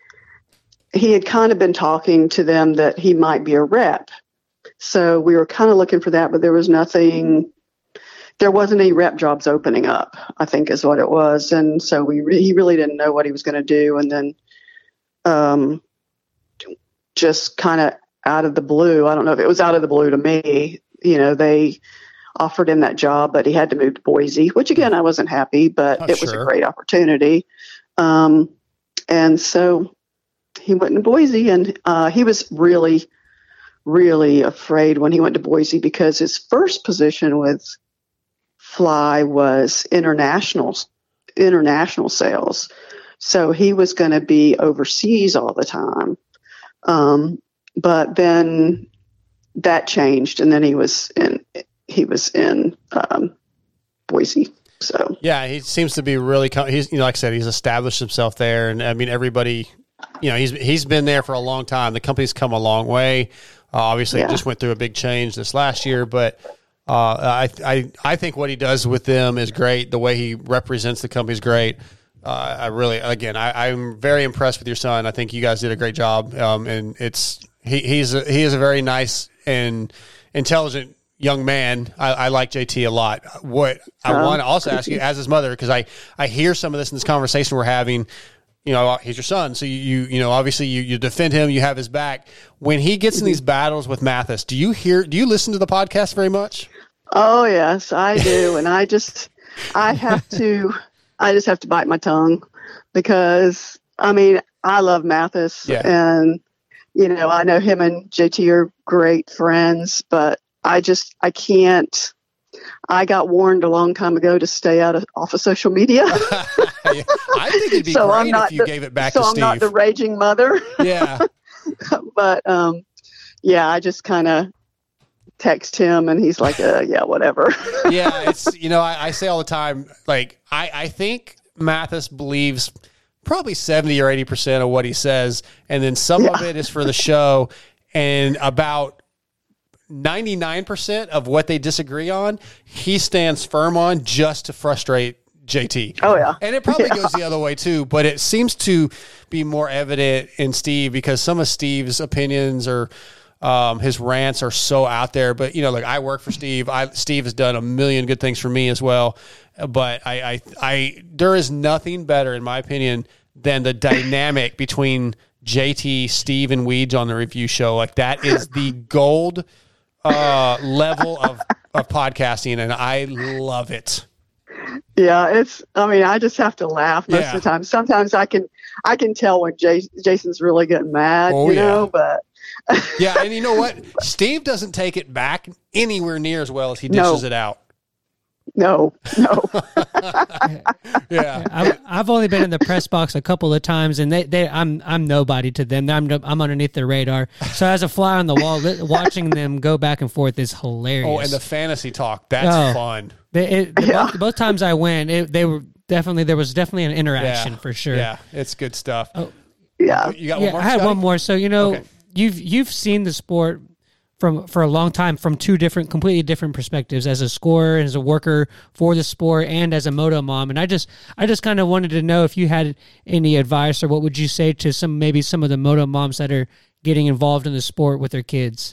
Speaker 23: he had kind of been talking to them that he might be a rep. So we were kind of looking for that, but there was nothing, there wasn't any rep jobs opening up, I think is what it was. And so we re- he really didn't know what he was going to do. And then um, just kind of out of the blue, I don't know if it was out of the blue to me, you know, they offered him that job, but he had to move to Boise, which again, I wasn't happy, but
Speaker 3: Oh,
Speaker 23: it was
Speaker 3: sure.
Speaker 23: a great opportunity. Um, and so he went to Boise, and uh, he was really, really afraid when he went to Boise because his first position with Fly was international, international sales. So he was going to be overseas all the time. Um, but then that changed, and then he was in, he was in um, Boise. So
Speaker 3: Yeah, he seems to be really. Com- he's you know, like I said, he's established himself there, and I mean, everybody, you know, he's he's been there for a long time. The company's come a long way. Uh, obviously,
Speaker 23: Yeah.
Speaker 3: it just went through a big change this last year, but uh, I I I think what he does with them is great. The way he represents the company is great. Uh, I really, again, I, I'm very impressed with your son. I think you guys did a great job, um, and it's he he's a, he is a very nice and intelligent young man. I, I like J T a lot. What I
Speaker 23: Oh,
Speaker 3: want to also
Speaker 23: thank
Speaker 3: ask you,
Speaker 23: you.
Speaker 3: as his mother, because I, I hear some of this in this conversation we're having. You know, he's your son, so you you, you know obviously you, you defend him, you have his back. When he gets in these battles with Mathis, do you hear? Do you listen to the podcast very much?
Speaker 23: Oh yes, I do, and I just, I have to, I just have to bite my tongue because I mean I love Mathis,
Speaker 3: Yeah.
Speaker 23: and you know I know him and J T are great friends, but I just I can't. I got warned a long time ago to stay out of off of social media.
Speaker 3: I think it'd be
Speaker 23: so
Speaker 3: great
Speaker 23: I'm not
Speaker 3: if you
Speaker 23: the,
Speaker 3: gave it back
Speaker 23: so
Speaker 3: to
Speaker 23: I'm
Speaker 3: Steve.
Speaker 23: not the raging mother.
Speaker 3: Yeah.
Speaker 23: but um, yeah, I just kind of text him, and he's like, uh, "Yeah, whatever."
Speaker 3: Yeah, it's you know I, I say all the time, like I, I think Mathis believes probably seventy or eighty percent of what he says, and then some of
Speaker 23: Yeah.
Speaker 3: it is for the show, and about ninety-nine percent of what they disagree on, he stands firm on just to frustrate J T.
Speaker 23: Oh yeah,
Speaker 3: and it probably
Speaker 23: Yeah.
Speaker 3: goes the other way too, but it seems to be more evident in Steve because some of Steve's opinions or um, his rants are so out there. But you know, like I work for Steve. I Steve has done a million good things for me as well. But I, I, I there is nothing better, in my opinion, than the dynamic between J T, Steve, and Weeds on the review show. Like that is the gold uh, level of of podcasting, and I love it.
Speaker 23: Yeah, it's. I mean, I just have to laugh most
Speaker 3: Yeah.
Speaker 23: of the time. Sometimes I can, I can tell when Jay, Jason's really getting mad,
Speaker 3: Oh,
Speaker 23: you
Speaker 3: yeah.
Speaker 23: know. But
Speaker 3: Yeah, and you know what? Steve doesn't take it back anywhere near as well as he
Speaker 23: No.
Speaker 3: dishes it out.
Speaker 23: no, no.
Speaker 3: Yeah,
Speaker 4: I've, I've only been in the press box a couple of times, and they, they I'm I'm nobody to them. I'm no- I'm underneath their radar. So as a fly on the wall, li- watching them go back and forth is hilarious.
Speaker 3: Oh, and the fantasy talk, that's
Speaker 4: Oh.
Speaker 3: fun.
Speaker 4: They, it, the- both, both times I went, it, they were definitely there was definitely an interaction
Speaker 3: Yeah,
Speaker 4: for sure.
Speaker 3: Yeah, it's good stuff.
Speaker 4: Oh.
Speaker 23: Yeah.
Speaker 3: You got
Speaker 4: yeah,
Speaker 3: one more,
Speaker 4: I had
Speaker 3: Scotty?
Speaker 4: one more. So you know,
Speaker 3: Okay.
Speaker 4: you've you've seen the sport from for a long time from two different, completely different perspectives, as a scorer, as a worker for the sport, and as a moto mom. And I just I just kind of wanted to know if you had any advice, or what would you say to some maybe some of the moto moms that are getting involved in the sport with their kids?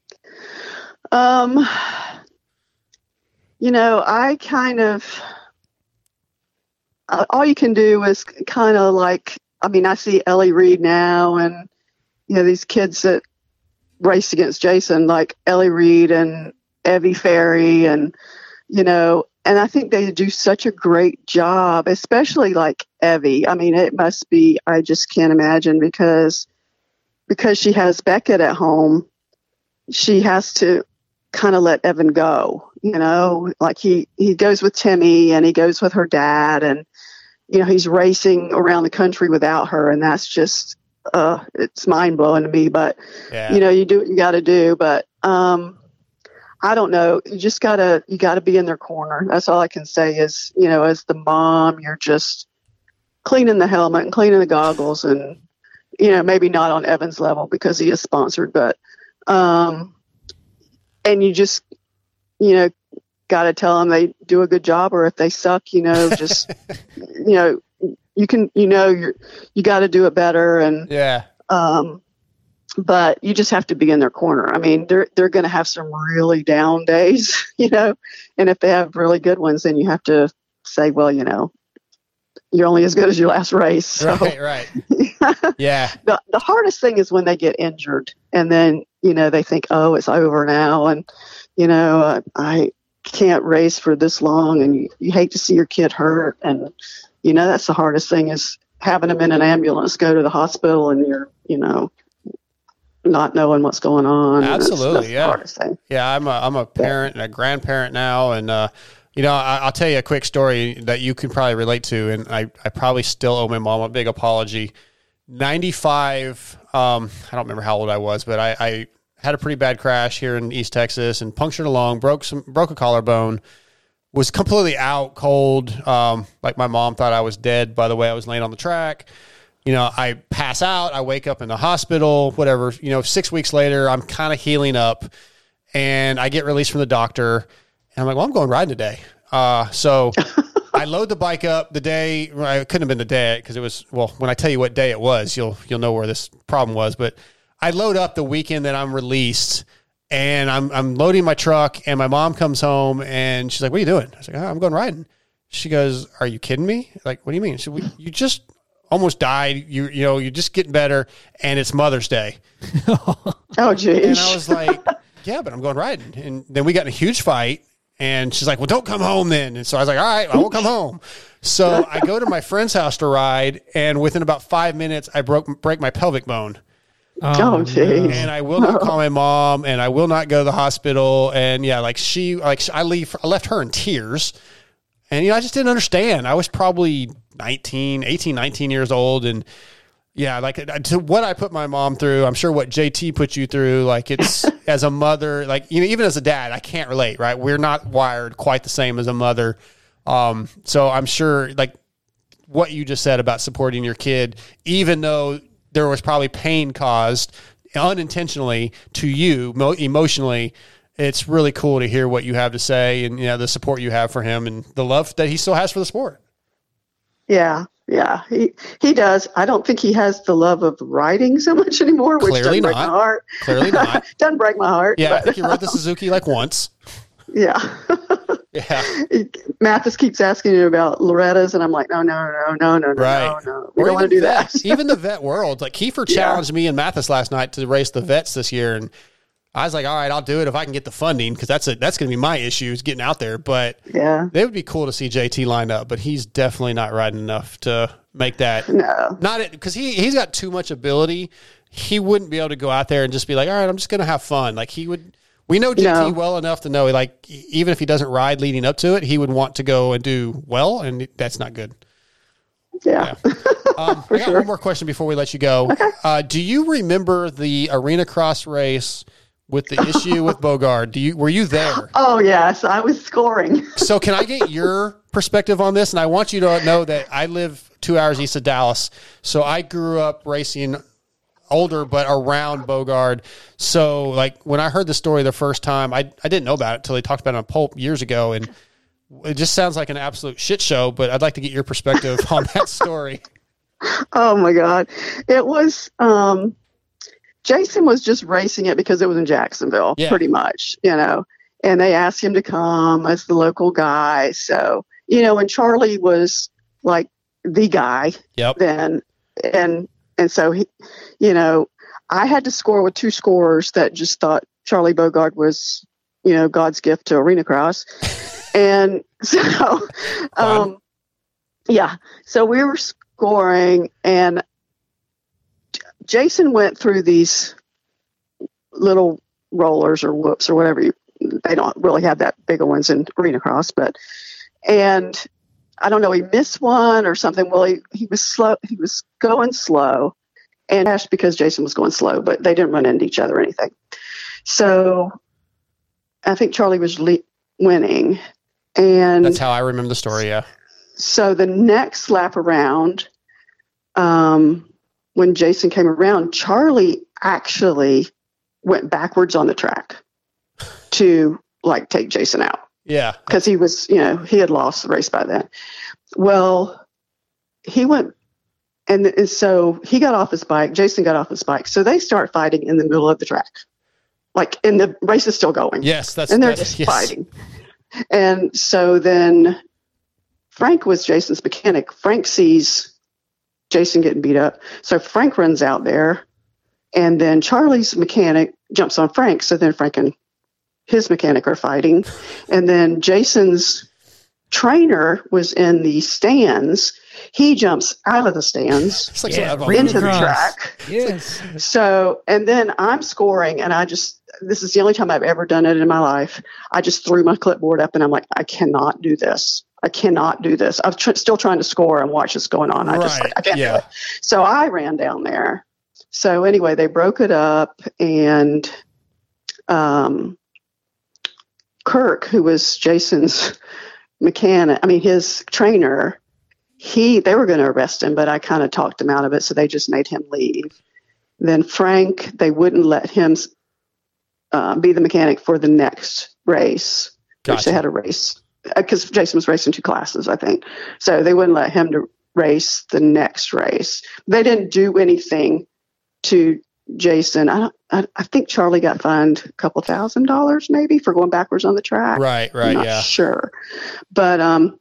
Speaker 23: Um, you know, I kind of, uh, all you can do is kind of like, I mean, I see Ellie Reed now, and, you know, these kids that race against Jason, like Ellie Reed and Evie Ferry, and, you know, and I think they do such a great job, especially like Evie. I mean, it must be, I just can't imagine because, because she has Beckett at home, she has to kind of let Evan go, you know, like he, he goes with Timmy and he goes with her dad, and, you know, he's racing around the country without her. And that's just, uh, it's mind blowing to me, but
Speaker 3: Yeah.
Speaker 23: you know, you do what you got to do, but, um, I don't know. You just gotta, you gotta be in their corner. That's all I can say is, you know, as the mom, you're just cleaning the helmet and cleaning the goggles and, you know, maybe not on Evan's level because he is sponsored, but, um, and you just, you know, got to tell them they do a good job, or if they suck, you know, just, you know, you can, you know, you're, you got to do it better. And,
Speaker 3: yeah.
Speaker 23: Um, but you just have to be in their corner. I mean, they're, they're going to have some really down days, you know, and if they have really good ones, then you have to say, well, you know, you're only as good as your last race. So.
Speaker 3: Right, right. Yeah.
Speaker 23: The, the hardest thing is when they get injured and then, you know, they think, oh, it's over now. And, you know, uh, I can't race for this long, and you, you hate to see your kid hurt. And, you know, that's the hardest thing is having them in an ambulance, go to the hospital, and you're, you know, not knowing what's going on.
Speaker 3: Absolutely.
Speaker 23: That's, that's
Speaker 3: yeah.
Speaker 23: the hardest thing.
Speaker 3: Yeah. I'm a, I'm a parent and a grandparent now. And, uh, you know, I, I'll tell you a quick story that you can probably relate to. And I, I probably still owe my mom a big apology. ninety-five, um, I don't remember how old I was, but I, I had a pretty bad crash here in East Texas and punctured a lung, broke some, broke a collarbone, was completely out cold. Um, like my mom thought I was dead by the way I was laying on the track. You know, I pass out, I wake up in the hospital, whatever, you know, six weeks later, I'm kind of healing up and I get released from the doctor and I'm like, well, I'm going riding today. Uh, so I load the bike up the day, it couldn't have been the day because it was, well, when I tell you what day it was, you'll, you'll know where this problem was, but I load up the weekend that I'm released and I'm, I'm loading my truck and my mom comes home and she's like, what are you doing? I was like, oh, I'm going riding. She goes, are you kidding me? Like, what do you mean? She said, you just almost died. You, you know, you're just getting better and it's Mother's Day.
Speaker 23: Oh, geez.
Speaker 3: And I was like, yeah, but I'm going riding. And then we got in a huge fight and she's like, well, don't come home then. And so I was like, all right, I won't come home. So I go to my friend's house to ride. And within about five minutes, I broke, break my pelvic bone.
Speaker 23: Oh, geez.
Speaker 3: And I will not call my mom and I will not go to the hospital. And yeah, like she, like I leave, I left her in tears and, you know, I just didn't understand. I was probably nineteen, eighteen, nineteen years old. And yeah, like to what I put my mom through, I'm sure what J T put you through, like it's as a mother, like, you know, even as a dad, I can't relate, right? We're not wired quite the same as a mother. Um, so I'm sure like what you just said about supporting your kid, even though there was probably pain caused unintentionally to you mo- emotionally, it's really cool to hear what you have to say and, you know, the support you have for him and the love that he still has for the sport.
Speaker 23: Yeah. Yeah, he, he does. I don't think he has the love of writing so much anymore, which
Speaker 3: Clearly
Speaker 23: doesn't break
Speaker 3: not.
Speaker 23: my heart.
Speaker 3: Clearly not.
Speaker 23: Doesn't break my heart.
Speaker 3: Yeah,
Speaker 23: but,
Speaker 3: I think he rode the Suzuki like once.
Speaker 23: Yeah.
Speaker 3: Yeah.
Speaker 23: Mathis keeps asking you about Loretta's, and I'm like, no, no, no, no, no, no,
Speaker 3: Right.
Speaker 23: no, no. We
Speaker 3: Or
Speaker 23: don't want to
Speaker 3: even
Speaker 23: do that.
Speaker 3: vets, even the vet world. Like Kiefer challenged me and Mathis last night to race the vets this year, and I was like, all right, I'll do it if I can get the funding because that's a, that's going to be my issue is getting out there. But
Speaker 23: yeah,
Speaker 3: it would be cool to see J T lined up, but he's definitely not riding enough to make that.
Speaker 23: No,
Speaker 3: not it because he he's got too much ability. He wouldn't be able to go out there and just be like, all right, I'm just going to have fun. Like he would. We know J T
Speaker 23: No.
Speaker 3: well enough to know, like, even if he doesn't ride leading up to it, he would want to go and do well, and that's not good.
Speaker 23: Yeah.
Speaker 3: Yeah. Um, I got
Speaker 23: sure.
Speaker 3: one more question before we let you go.
Speaker 23: Okay.
Speaker 3: Uh, do you remember the Arena Cross race with the issue with Bogard? Do you were you there?
Speaker 23: Oh yes, I was scoring.
Speaker 3: So can I get your perspective on this? And I want you to know that I live two hours east of Dallas, so I grew up racing older but around Bogard. So like when I heard the story the first time, I I didn't know about it until they talked about it on Pulp years ago, and it just sounds like an absolute shit show, but I'd like to get your perspective on that story.
Speaker 23: Oh my God, it was. Um, Jason was just racing it because it was in Jacksonville,
Speaker 3: Yeah.
Speaker 23: pretty much, you know. And they asked him to come as the local guy. So you know, and Charlie was like the guy.
Speaker 3: Yep.
Speaker 23: Then and and so he, you know, I had to score with two scorers that just thought Charlie Bogard was, you know, God's gift to Arena Cross. And so, um, yeah, so we were scoring, and J- Jason went through these little rollers or whoops or whatever. You, they don't really have that bigger ones in Arena Cross, but, and I don't know, he missed one or something. Well, he, he was slow. He was going slow, and crashed because Jason was going slow, but they didn't run into each other or anything. So I think Charlie was le- winning. And
Speaker 3: That's how I remember the story, yeah.
Speaker 23: so the next lap around, um, when Jason came around, Charlie actually went backwards on the track to like take Jason out.
Speaker 3: Yeah.
Speaker 23: Because he was, you know, he had lost the race by then. Well, he went, and, and so he got off his bike. Jason got off his bike. So they start fighting in the middle of the track. Like, and the race is still going.
Speaker 3: Yes, that's
Speaker 23: And they're
Speaker 3: that's,
Speaker 23: just
Speaker 3: yes.
Speaker 23: fighting. And so then Frank was Jason's mechanic. Frank sees Jason getting beat up. So Frank runs out there. And then Charlie's mechanic jumps on Frank. So then Frank and his mechanic are fighting. And then Jason's trainer was in the stands. He jumps out of the stands
Speaker 3: like
Speaker 23: yeah,
Speaker 3: some
Speaker 23: into the
Speaker 3: cross.
Speaker 23: track.
Speaker 4: Yes.
Speaker 23: So, and then I'm scoring, and I just, this is the only time I've ever done it in my life. I just threw my clipboard up, and I'm like, I cannot do this. I cannot do this. I'm tr- still trying to score and watch this going on. I just,
Speaker 3: Right.
Speaker 23: like, I can't
Speaker 3: Yeah.
Speaker 23: do it. So I ran down there. So anyway, they broke it up, and um, Kirk, who was Jason's mechanic, I mean, his trainer, he, they were going to arrest him, but I kind of talked him out of it. So they just made him leave. Then Frank, they wouldn't let him uh, be the mechanic for the next race, which
Speaker 3: Gotcha.
Speaker 23: they had a race because Jason was racing two classes, I think. So they wouldn't let him to race the next race. They didn't do anything to Jason. I, don't, I, I think Charlie got fined a couple thousand dollars maybe for going backwards on the track.
Speaker 3: Right, right,
Speaker 23: I'm not
Speaker 3: yeah.
Speaker 23: sure. But, um,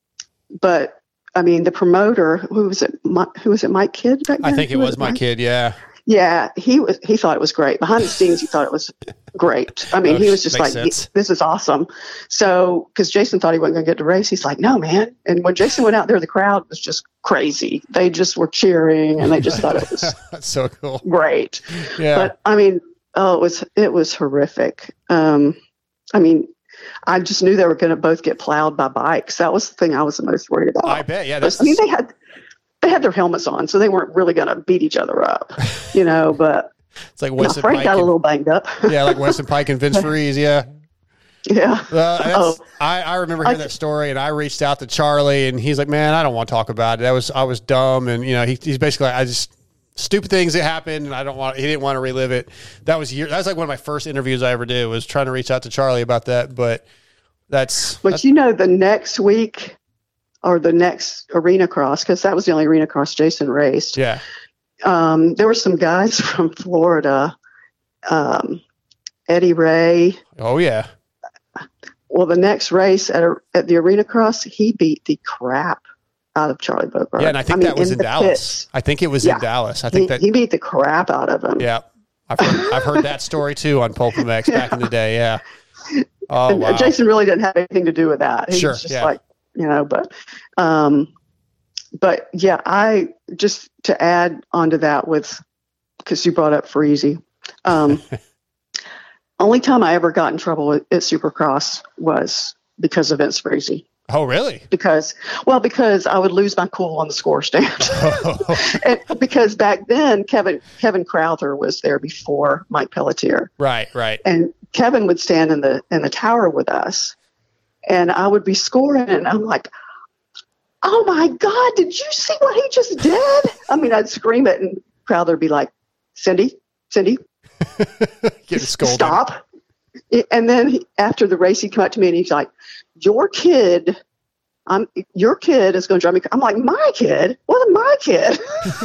Speaker 23: but I mean, the promoter, who was it? Mi- Who was it? Mike Kidd back then?
Speaker 3: I think it
Speaker 23: Who
Speaker 3: was my
Speaker 23: Mike?
Speaker 3: kid. Yeah.
Speaker 23: Yeah, he was. He thought it was great. Behind the scenes, he thought it was great. I mean, he was just
Speaker 3: Makes
Speaker 23: like,
Speaker 3: sense.
Speaker 23: "This is awesome." So, because Jason thought he wasn't going to get to race, he's like, "No, man." And when Jason went out there, the crowd was just crazy. They just were cheering, and they just thought it was
Speaker 3: That's so cool.
Speaker 23: great.
Speaker 3: Yeah.
Speaker 23: But I mean, oh, it was it was horrific. Um, I mean, I just knew they were going to both get plowed by bikes. That was the thing I was the most worried about.
Speaker 3: I bet. Yeah. That's,
Speaker 23: I mean, they had they had their helmets on, so they weren't really going to beat each other up, you know. But
Speaker 3: it's like
Speaker 23: you know,
Speaker 3: Weston
Speaker 23: Frank
Speaker 3: Pike
Speaker 23: got a
Speaker 3: and-
Speaker 23: little banged up.
Speaker 3: yeah, like Weston Pike and Vince Freeze. Yeah.
Speaker 23: Yeah.
Speaker 3: Uh, that's,
Speaker 23: Oh.
Speaker 3: I, I remember hearing
Speaker 23: I-
Speaker 3: that story, and I reached out to Charlie, and he's like, "Man, I don't want to talk about it. That was I was dumb, and you know, he, he's basically like, I just stupid things that happened, and I don't want. He didn't want to relive it. That was year. That was like one of my first interviews I ever did. Was trying to reach out to Charlie about that, but that's
Speaker 23: But you know, the next week or the next arena cross, because that was the only arena cross Jason raced.
Speaker 3: yeah,
Speaker 23: Um, there were some guys from Florida, um, Eddie Ray.
Speaker 3: oh yeah,
Speaker 23: Well, the next race at a, at the arena cross, he beat the crap out of Charlie Bogart.
Speaker 3: yeah, and I think
Speaker 23: mean,
Speaker 3: that was in
Speaker 23: the
Speaker 3: Dallas.
Speaker 23: pits.
Speaker 3: I think it was
Speaker 23: Yeah.
Speaker 3: in Dallas. I
Speaker 23: He,
Speaker 3: think that
Speaker 23: he beat the crap out of him.
Speaker 3: yeah, I've heard, I've heard that story too on Pulpamex back in the day. Yeah. Oh
Speaker 23: And
Speaker 3: wow.
Speaker 23: Jason really didn't have anything to do with that. He
Speaker 3: Sure,
Speaker 23: was just
Speaker 3: yeah.
Speaker 23: like, you know, but, um, but yeah, I just to add onto that with, because you brought up Freezy. Um, only time I ever got in trouble at, at Supercross was because of Vince Freezy.
Speaker 3: Oh really?
Speaker 23: Because, well, because I would lose my cool on the score stand. and because back then, Kevin Kevin Crowther was there before Mike Pelletier.
Speaker 3: Right, right.
Speaker 23: And Kevin would stand in the in the tower with us, and I would be scoring, and I'm like, "Oh my God, did you see what he just did?" I mean, I'd scream it, and Crowther would be like, "Cindy, Cindy,
Speaker 3: Getting scolded.
Speaker 23: stop!" And then he, after the race, he'd come up to me, and he's like, "Your kid." I'm your kid is going to drive me. I'm like, my kid? Wasn't my kid?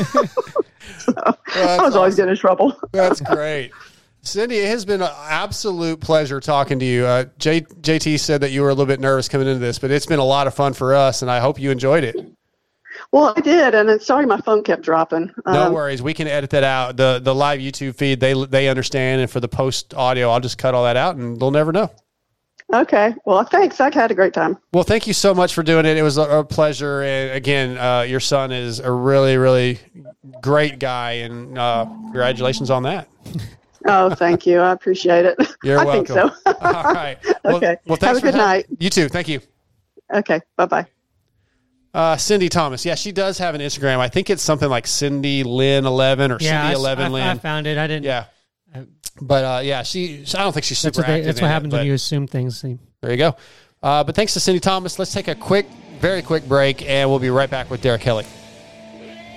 Speaker 23: So, I was always getting in trouble.
Speaker 3: That's great. Cindy, it has been an absolute pleasure talking to you. Uh, J, JT said that you were a little bit nervous coming into this, but it's been a lot of fun for us, and I hope you enjoyed it.
Speaker 23: Well, I did, and I'm sorry my phone kept dropping.
Speaker 3: No
Speaker 23: Um,
Speaker 3: worries. We can edit that out. The the live YouTube feed, they they understand, and for the post audio, I'll just cut all that out, and they'll never know.
Speaker 23: Okay. Well, thanks. I had a great time.
Speaker 3: Well, thank you so much for doing it. It was a, a pleasure. And again, uh, your son is a really, really great guy, and uh, congratulations on that.
Speaker 23: Oh, thank you. I appreciate it.
Speaker 3: You're
Speaker 23: I
Speaker 3: welcome.
Speaker 23: think so.
Speaker 3: All right. Well,
Speaker 23: Okay.
Speaker 3: Well, thanks
Speaker 23: Have a
Speaker 3: for
Speaker 23: good
Speaker 3: having-
Speaker 23: night.
Speaker 3: You too. Thank you.
Speaker 23: Okay. Bye-bye.
Speaker 3: Uh, Cindy Thomas. Yeah, she does have an Instagram. I think it's something like Cindy Lynn eleven or
Speaker 4: Yeah, I,
Speaker 3: Cindy eleven
Speaker 4: I,
Speaker 3: Lynn.
Speaker 4: I found it. I didn't.
Speaker 3: Yeah. But uh, yeah, she. I don't think she's
Speaker 4: That's
Speaker 3: super
Speaker 4: what, they,
Speaker 3: active.
Speaker 4: that's
Speaker 3: in
Speaker 4: what
Speaker 3: it,
Speaker 4: happens
Speaker 3: but
Speaker 4: when you assume things. See.
Speaker 3: There you go. Uh, but thanks to Cindy Thomas. Let's take a quick, very quick break, and we'll be right back with Derek Kelly.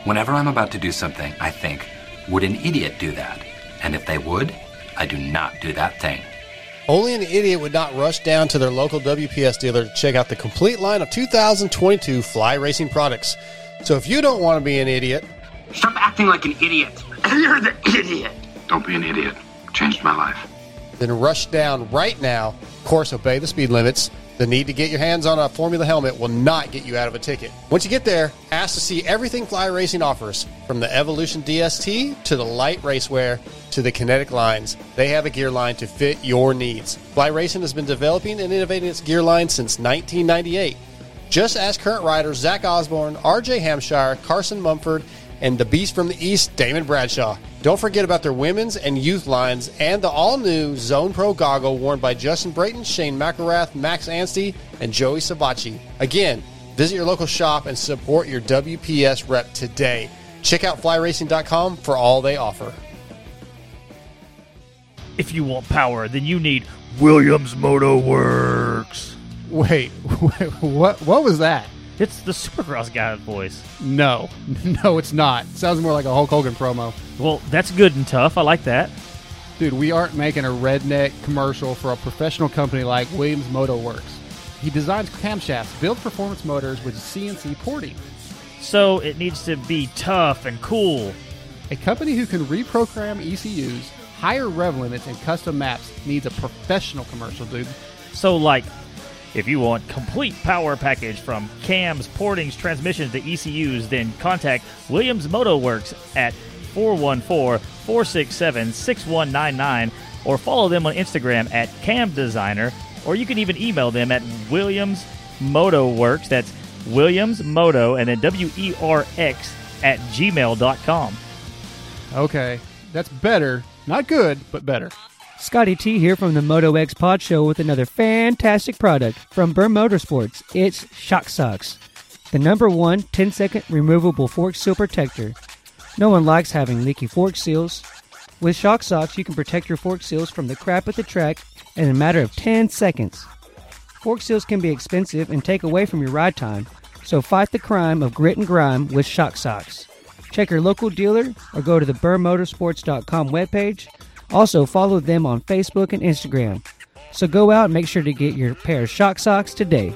Speaker 1: Whenever I'm about to do something, I think, would an idiot do that? And if they would, I do not do that thing.
Speaker 3: Only an idiot would not rush down to their local W P S dealer to check out the complete line of two thousand twenty-two Fly Racing products. So if you don't want to be an idiot,
Speaker 2: stop acting like an idiot. You're the idiot.
Speaker 5: Don't be an idiot. Changed my life.
Speaker 3: Then rush down right now. Of course, obey the speed limits. The need to get your hands on a Formula helmet will not get you out of a ticket. Once you get there, ask to see everything Fly Racing offers, from the Evolution D S T to the light racewear to the kinetic lines. They have a gear line to fit your needs. Fly Racing has been developing and innovating its gear line since nineteen ninety-eight. Just ask current riders Zach Osborne, R J Hampshire, Carson Mumford, and the Beast from the East, Damon Bradshaw. Don't forget about their women's and youth lines and the all-new Zone Pro goggle worn by Justin Brayton, Shane McElrath, Max Anstey, and Joey Sabachi. Again, visit your local shop and support your W P S rep today. Check out fly racing dot com for all they offer.
Speaker 24: If you want power, then you need Williams Moto Works.
Speaker 8: Wait, wait, what? What was that?
Speaker 24: It's the Supercross guy's voice.
Speaker 8: No, no, it's not. It sounds more like a Hulk Hogan promo.
Speaker 24: Well, that's good and tough. I like that.
Speaker 8: Dude, we aren't making a redneck commercial for a professional company like Williams Moto Works. He designs camshafts, builds performance motors with C N C porting.
Speaker 24: So it needs to be tough and cool.
Speaker 8: A company who can reprogram E C Us, higher rev limits, and custom maps needs a professional commercial, dude.
Speaker 24: So, like, if you want complete power package from cams, portings, transmissions to E C Us, then contact Williams Moto Works at four one four, four six seven, six one nine nine or follow them on Instagram at Cam Designer, or you can even email them at Williams Moto Works. That's Williams Moto and then W E R X at gmail dot com.
Speaker 8: Okay, that's better. Not good, but better.
Speaker 4: Scotty T here from the Moto X Pod Show with another fantastic product from Burr Motorsports. It's Shock Socks, the number one ten-second removable fork seal protector. No one likes having leaky fork seals. With Shock Socks, you can protect your fork seals from the crap at the track in a matter of ten seconds. Fork seals can be expensive and take away from your ride time, so fight the crime of grit and grime with Shock Socks. Check your local dealer or go to the burr motorsports dot com webpage. Also, follow them on Facebook and Instagram. So go out and make sure to get your pair of Shock Socks today.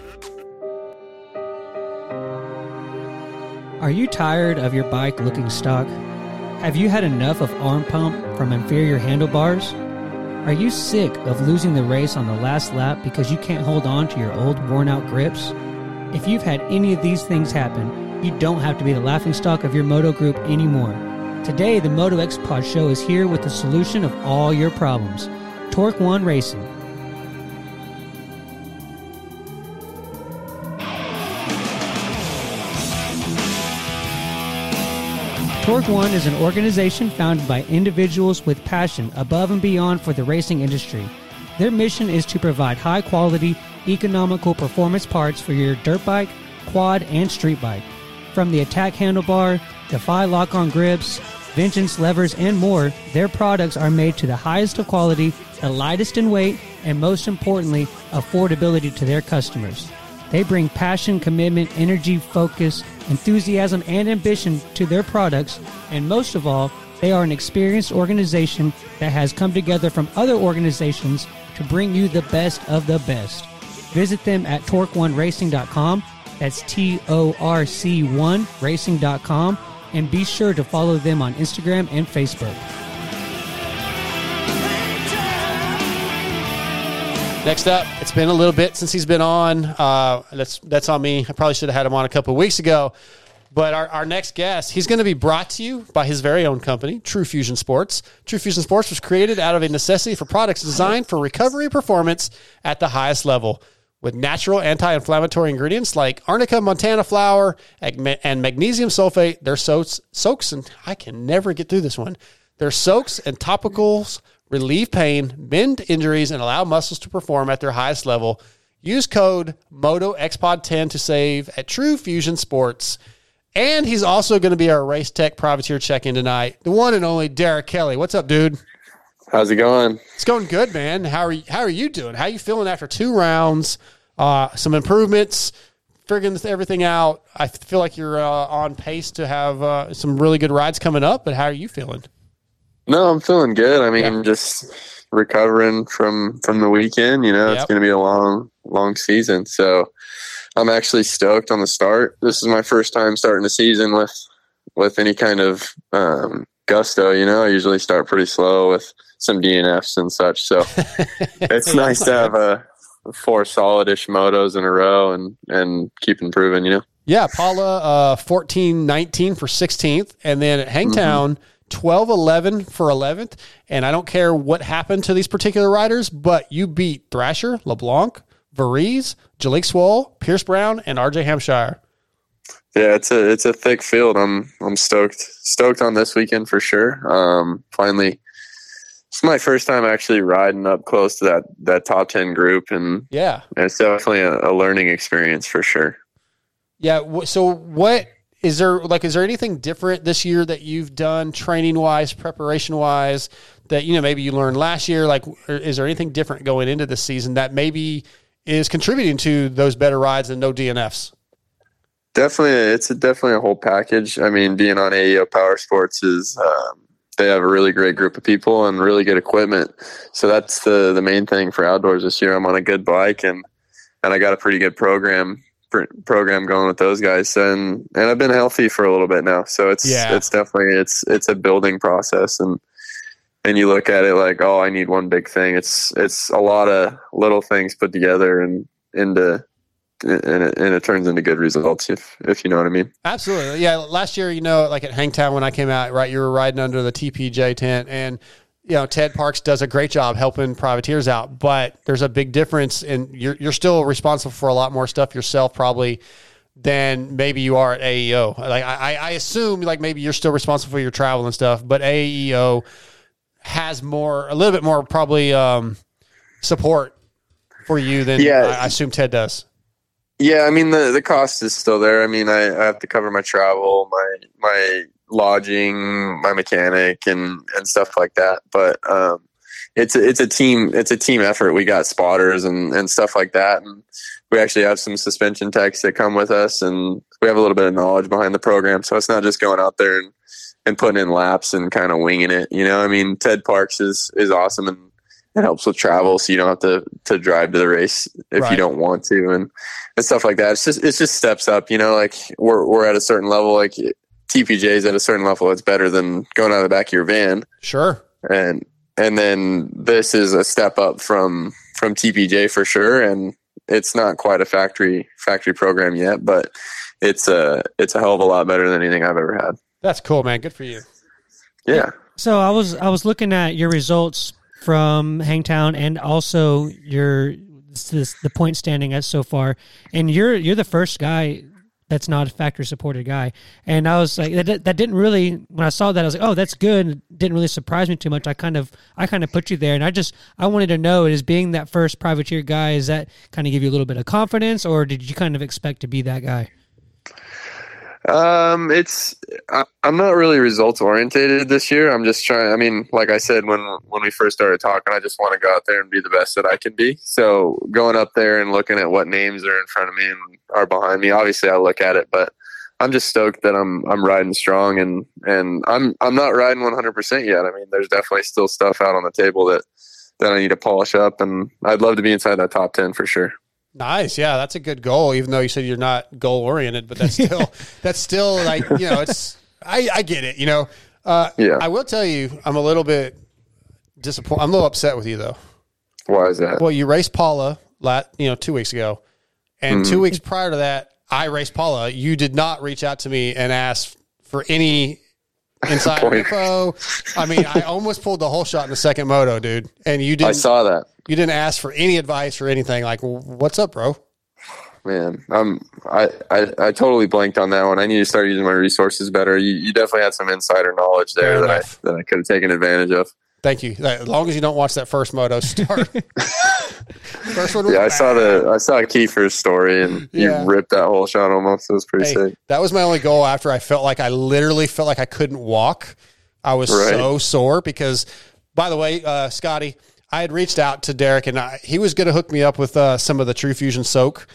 Speaker 4: Are you tired of your bike looking stock? Have you had enough of arm pump from inferior handlebars? Are you sick of losing the race on the last lap because you can't hold on to your old worn-out grips? If you've had any of these things happen, you don't have to be the laughingstock of your moto group anymore. Today, the Moto X Pod Show is here with the solution of all your problems. Torque One Racing. Torque One is an organization founded by individuals with passion above and beyond for the racing industry. Their mission is to provide high-quality, economical performance parts for your dirt bike, quad, and street bike. From the Attack handlebar, Defy lock-on grips, Vengeance levers, and more, their products are made to the highest of quality, the lightest in weight, and most importantly, affordability to their customers. They bring passion, commitment, energy, focus, enthusiasm, and ambition to their products, and most of all, they are an experienced organization that has come together from other organizations to bring you the best of the best. Visit them at torque one racing dot com. That's T O R C one racing dot com. And be sure to follow them on Instagram and Facebook.
Speaker 3: Next up, it's been a little bit since he's been on. Uh, that's that's on me. I probably should have had him on a couple of weeks ago. But our, our next guest, he's going to be brought to you by his very own company, True Fusion Sports. True Fusion Sports was created out of a necessity for products designed for recovery performance at the highest level. With natural anti-inflammatory ingredients like Arnica Montana flower and magnesium sulfate, their soaks, soaks and I can never get through this one. Their soaks and topicals relieve pain, mend injuries, and allow muscles to perform at their highest level. Use code Moto X Pod ten to save at True Fusion Sports. And he's also going to be our Race Tech Privateer check-in tonight. The one and only Derek Kelly. What's up, dude?
Speaker 25: How's it going?
Speaker 3: It's going good, man. How are you, how are you doing? How are you feeling after two rounds? Uh, some improvements, figuring this, everything out. I feel like you're uh, on pace to have uh, some really good rides coming up, but how are you feeling?
Speaker 25: No, I'm feeling good. I mean, I'm just recovering from, from the weekend. You know,
Speaker 3: Yep.
Speaker 25: it's going to be a long, long season. So I'm actually stoked on the start. This is my first time starting the season with, with any kind of um, gusto. You know, I usually start pretty slow with some D N Fs and such. So it's nice to have a four solid-ish motos in a row and, and keep improving, you know?
Speaker 3: Yeah, Paula, uh, fourteen nineteen for sixteenth, and then at Hangtown, twelve eleven for eleventh. And I don't care what happened to these particular riders, but you beat Thrasher, LeBlanc, Varese, Jalik Swoll, Pierce Brown, and R J Hampshire.
Speaker 25: Yeah, it's a it's a thick field. I'm I'm stoked stoked on this weekend for sure. Um, finally, it's my first time actually riding up close to that that top ten group, and
Speaker 3: Yeah.
Speaker 25: it's definitely a, a learning experience for sure.
Speaker 3: Yeah. wh- So what is there, like, is there anything different this year that you've done training wise, preparation wise, that, you know, maybe you learned last year? Like, or is there anything different going into this season that maybe is contributing to those better rides and no D N Fs?
Speaker 25: Definitely, it's a, definitely a whole package. I mean, being on A E O Power Sports is um, they have a really great group of people and really good equipment. So that's the the main thing for outdoors this year. I'm on a good bike and and I got a pretty good program pr- program going with those guys. And and I've been healthy for a little bit now. So it's
Speaker 3: Yeah.
Speaker 25: it's definitely it's it's a building process. And and you look at it like, oh, I need one big thing. It's it's a lot of little things put together and into. And it, and it turns into good results, if if you know what I mean.
Speaker 3: Absolutely. Yeah. Last year, you know, like at Hangtown when I came out, right, you were riding under the T P J tent, and, you know, Ted Parks does a great job helping privateers out, but there's a big difference, and you're, you're still responsible for a lot more stuff yourself probably than maybe you are at A E O. Like I, I assume like maybe you're still responsible for your travel and stuff, but A E O has more, a little bit more probably um, support for you than
Speaker 25: Yeah.
Speaker 3: I, I assume Ted does.
Speaker 25: Yeah, I mean the the cost is still there. I mean, I, I have to cover my travel, my my lodging, my mechanic, and and stuff like that. But um, it's a, it's a team it's a team effort. We got spotters and and stuff like that, and we actually have some suspension techs that come with us, and we have a little bit of knowledge behind the program. So it's not just going out there and and putting in laps and kind of winging it. You know, I mean, Ted Parks is is awesome and it helps with travel, so you don't have to to drive to the race if
Speaker 3: Right.
Speaker 25: you don't want to, and and stuff like that. It's just it's just steps up, you know. Like we're we're at a certain level. Like T P J's at a certain level. It's better than going out of the back of your van.
Speaker 3: Sure.
Speaker 25: And and then this is a step up from from T P J for sure. And it's not quite a factory factory program yet, but it's a it's a hell of a lot better than anything I've ever had.
Speaker 3: That's cool, man. Good for you.
Speaker 25: Yeah.
Speaker 4: So I was I was looking at your results from Hangtown and also your this, the point standing at so far, and you're you're the first guy that's not a factory supported guy. And I was like, that, that didn't really, when I saw that, I was like, oh, that's good. It didn't really surprise me too much. I kind of I kind of put you there, and I just I wanted to know, is being that first privateer guy, is that kind of give you a little bit of confidence, or did you kind of expect to be that guy?
Speaker 25: Um, it's I, I'm not really results orientated this year. I'm just trying. I mean, like I said when when we first started talking, I just want to go out there and be the best that I can be. So going up there and looking at what names are in front of me and are behind me, obviously I look at it, but I'm just stoked that I'm I'm riding strong and and I'm I'm not riding one hundred percent yet. I mean, there's definitely still stuff out on the table that that I need to polish up, and I'd love to be inside that top ten for sure.
Speaker 3: Nice. Yeah, that's a good goal, even though you said you're not goal oriented, but that's still, that's still like, you know, it's, I, I get it, you know. Uh,
Speaker 25: yeah.
Speaker 3: I will tell you, I'm a little bit disappointed. I'm a little upset with you, though.
Speaker 25: Why is that?
Speaker 3: Well, you raced Paula, lat, you know, two weeks ago. And
Speaker 25: Mm-hmm.
Speaker 3: two weeks prior to that, I raced Paula. You did not reach out to me and ask for any insider
Speaker 25: Point.
Speaker 3: info. I mean, I almost pulled the whole shot in the second moto, dude. And you didn't.
Speaker 25: I saw that.
Speaker 3: You didn't ask for any advice or anything. Like, what's up, bro?
Speaker 25: Man, I'm I, I I totally blanked on that one. I need to start using my resources better. You you definitely had some insider knowledge there
Speaker 3: Fair
Speaker 25: that
Speaker 3: enough.
Speaker 25: I that I could have taken advantage of.
Speaker 3: Thank you. As long as you don't watch that first moto start. First one was
Speaker 25: Yeah, I
Speaker 3: bad.
Speaker 25: saw the I saw Kiefer's story and
Speaker 3: Yeah.
Speaker 25: you ripped that whole shot almost. It was pretty
Speaker 3: Hey,
Speaker 25: sick.
Speaker 3: that was my only goal after I felt like I literally felt like I couldn't walk. I was
Speaker 25: Right.
Speaker 3: so sore because, by the way, uh, Scotty, I had reached out to Derek and I, he was going to hook me up with uh, some of the True Fusion soak.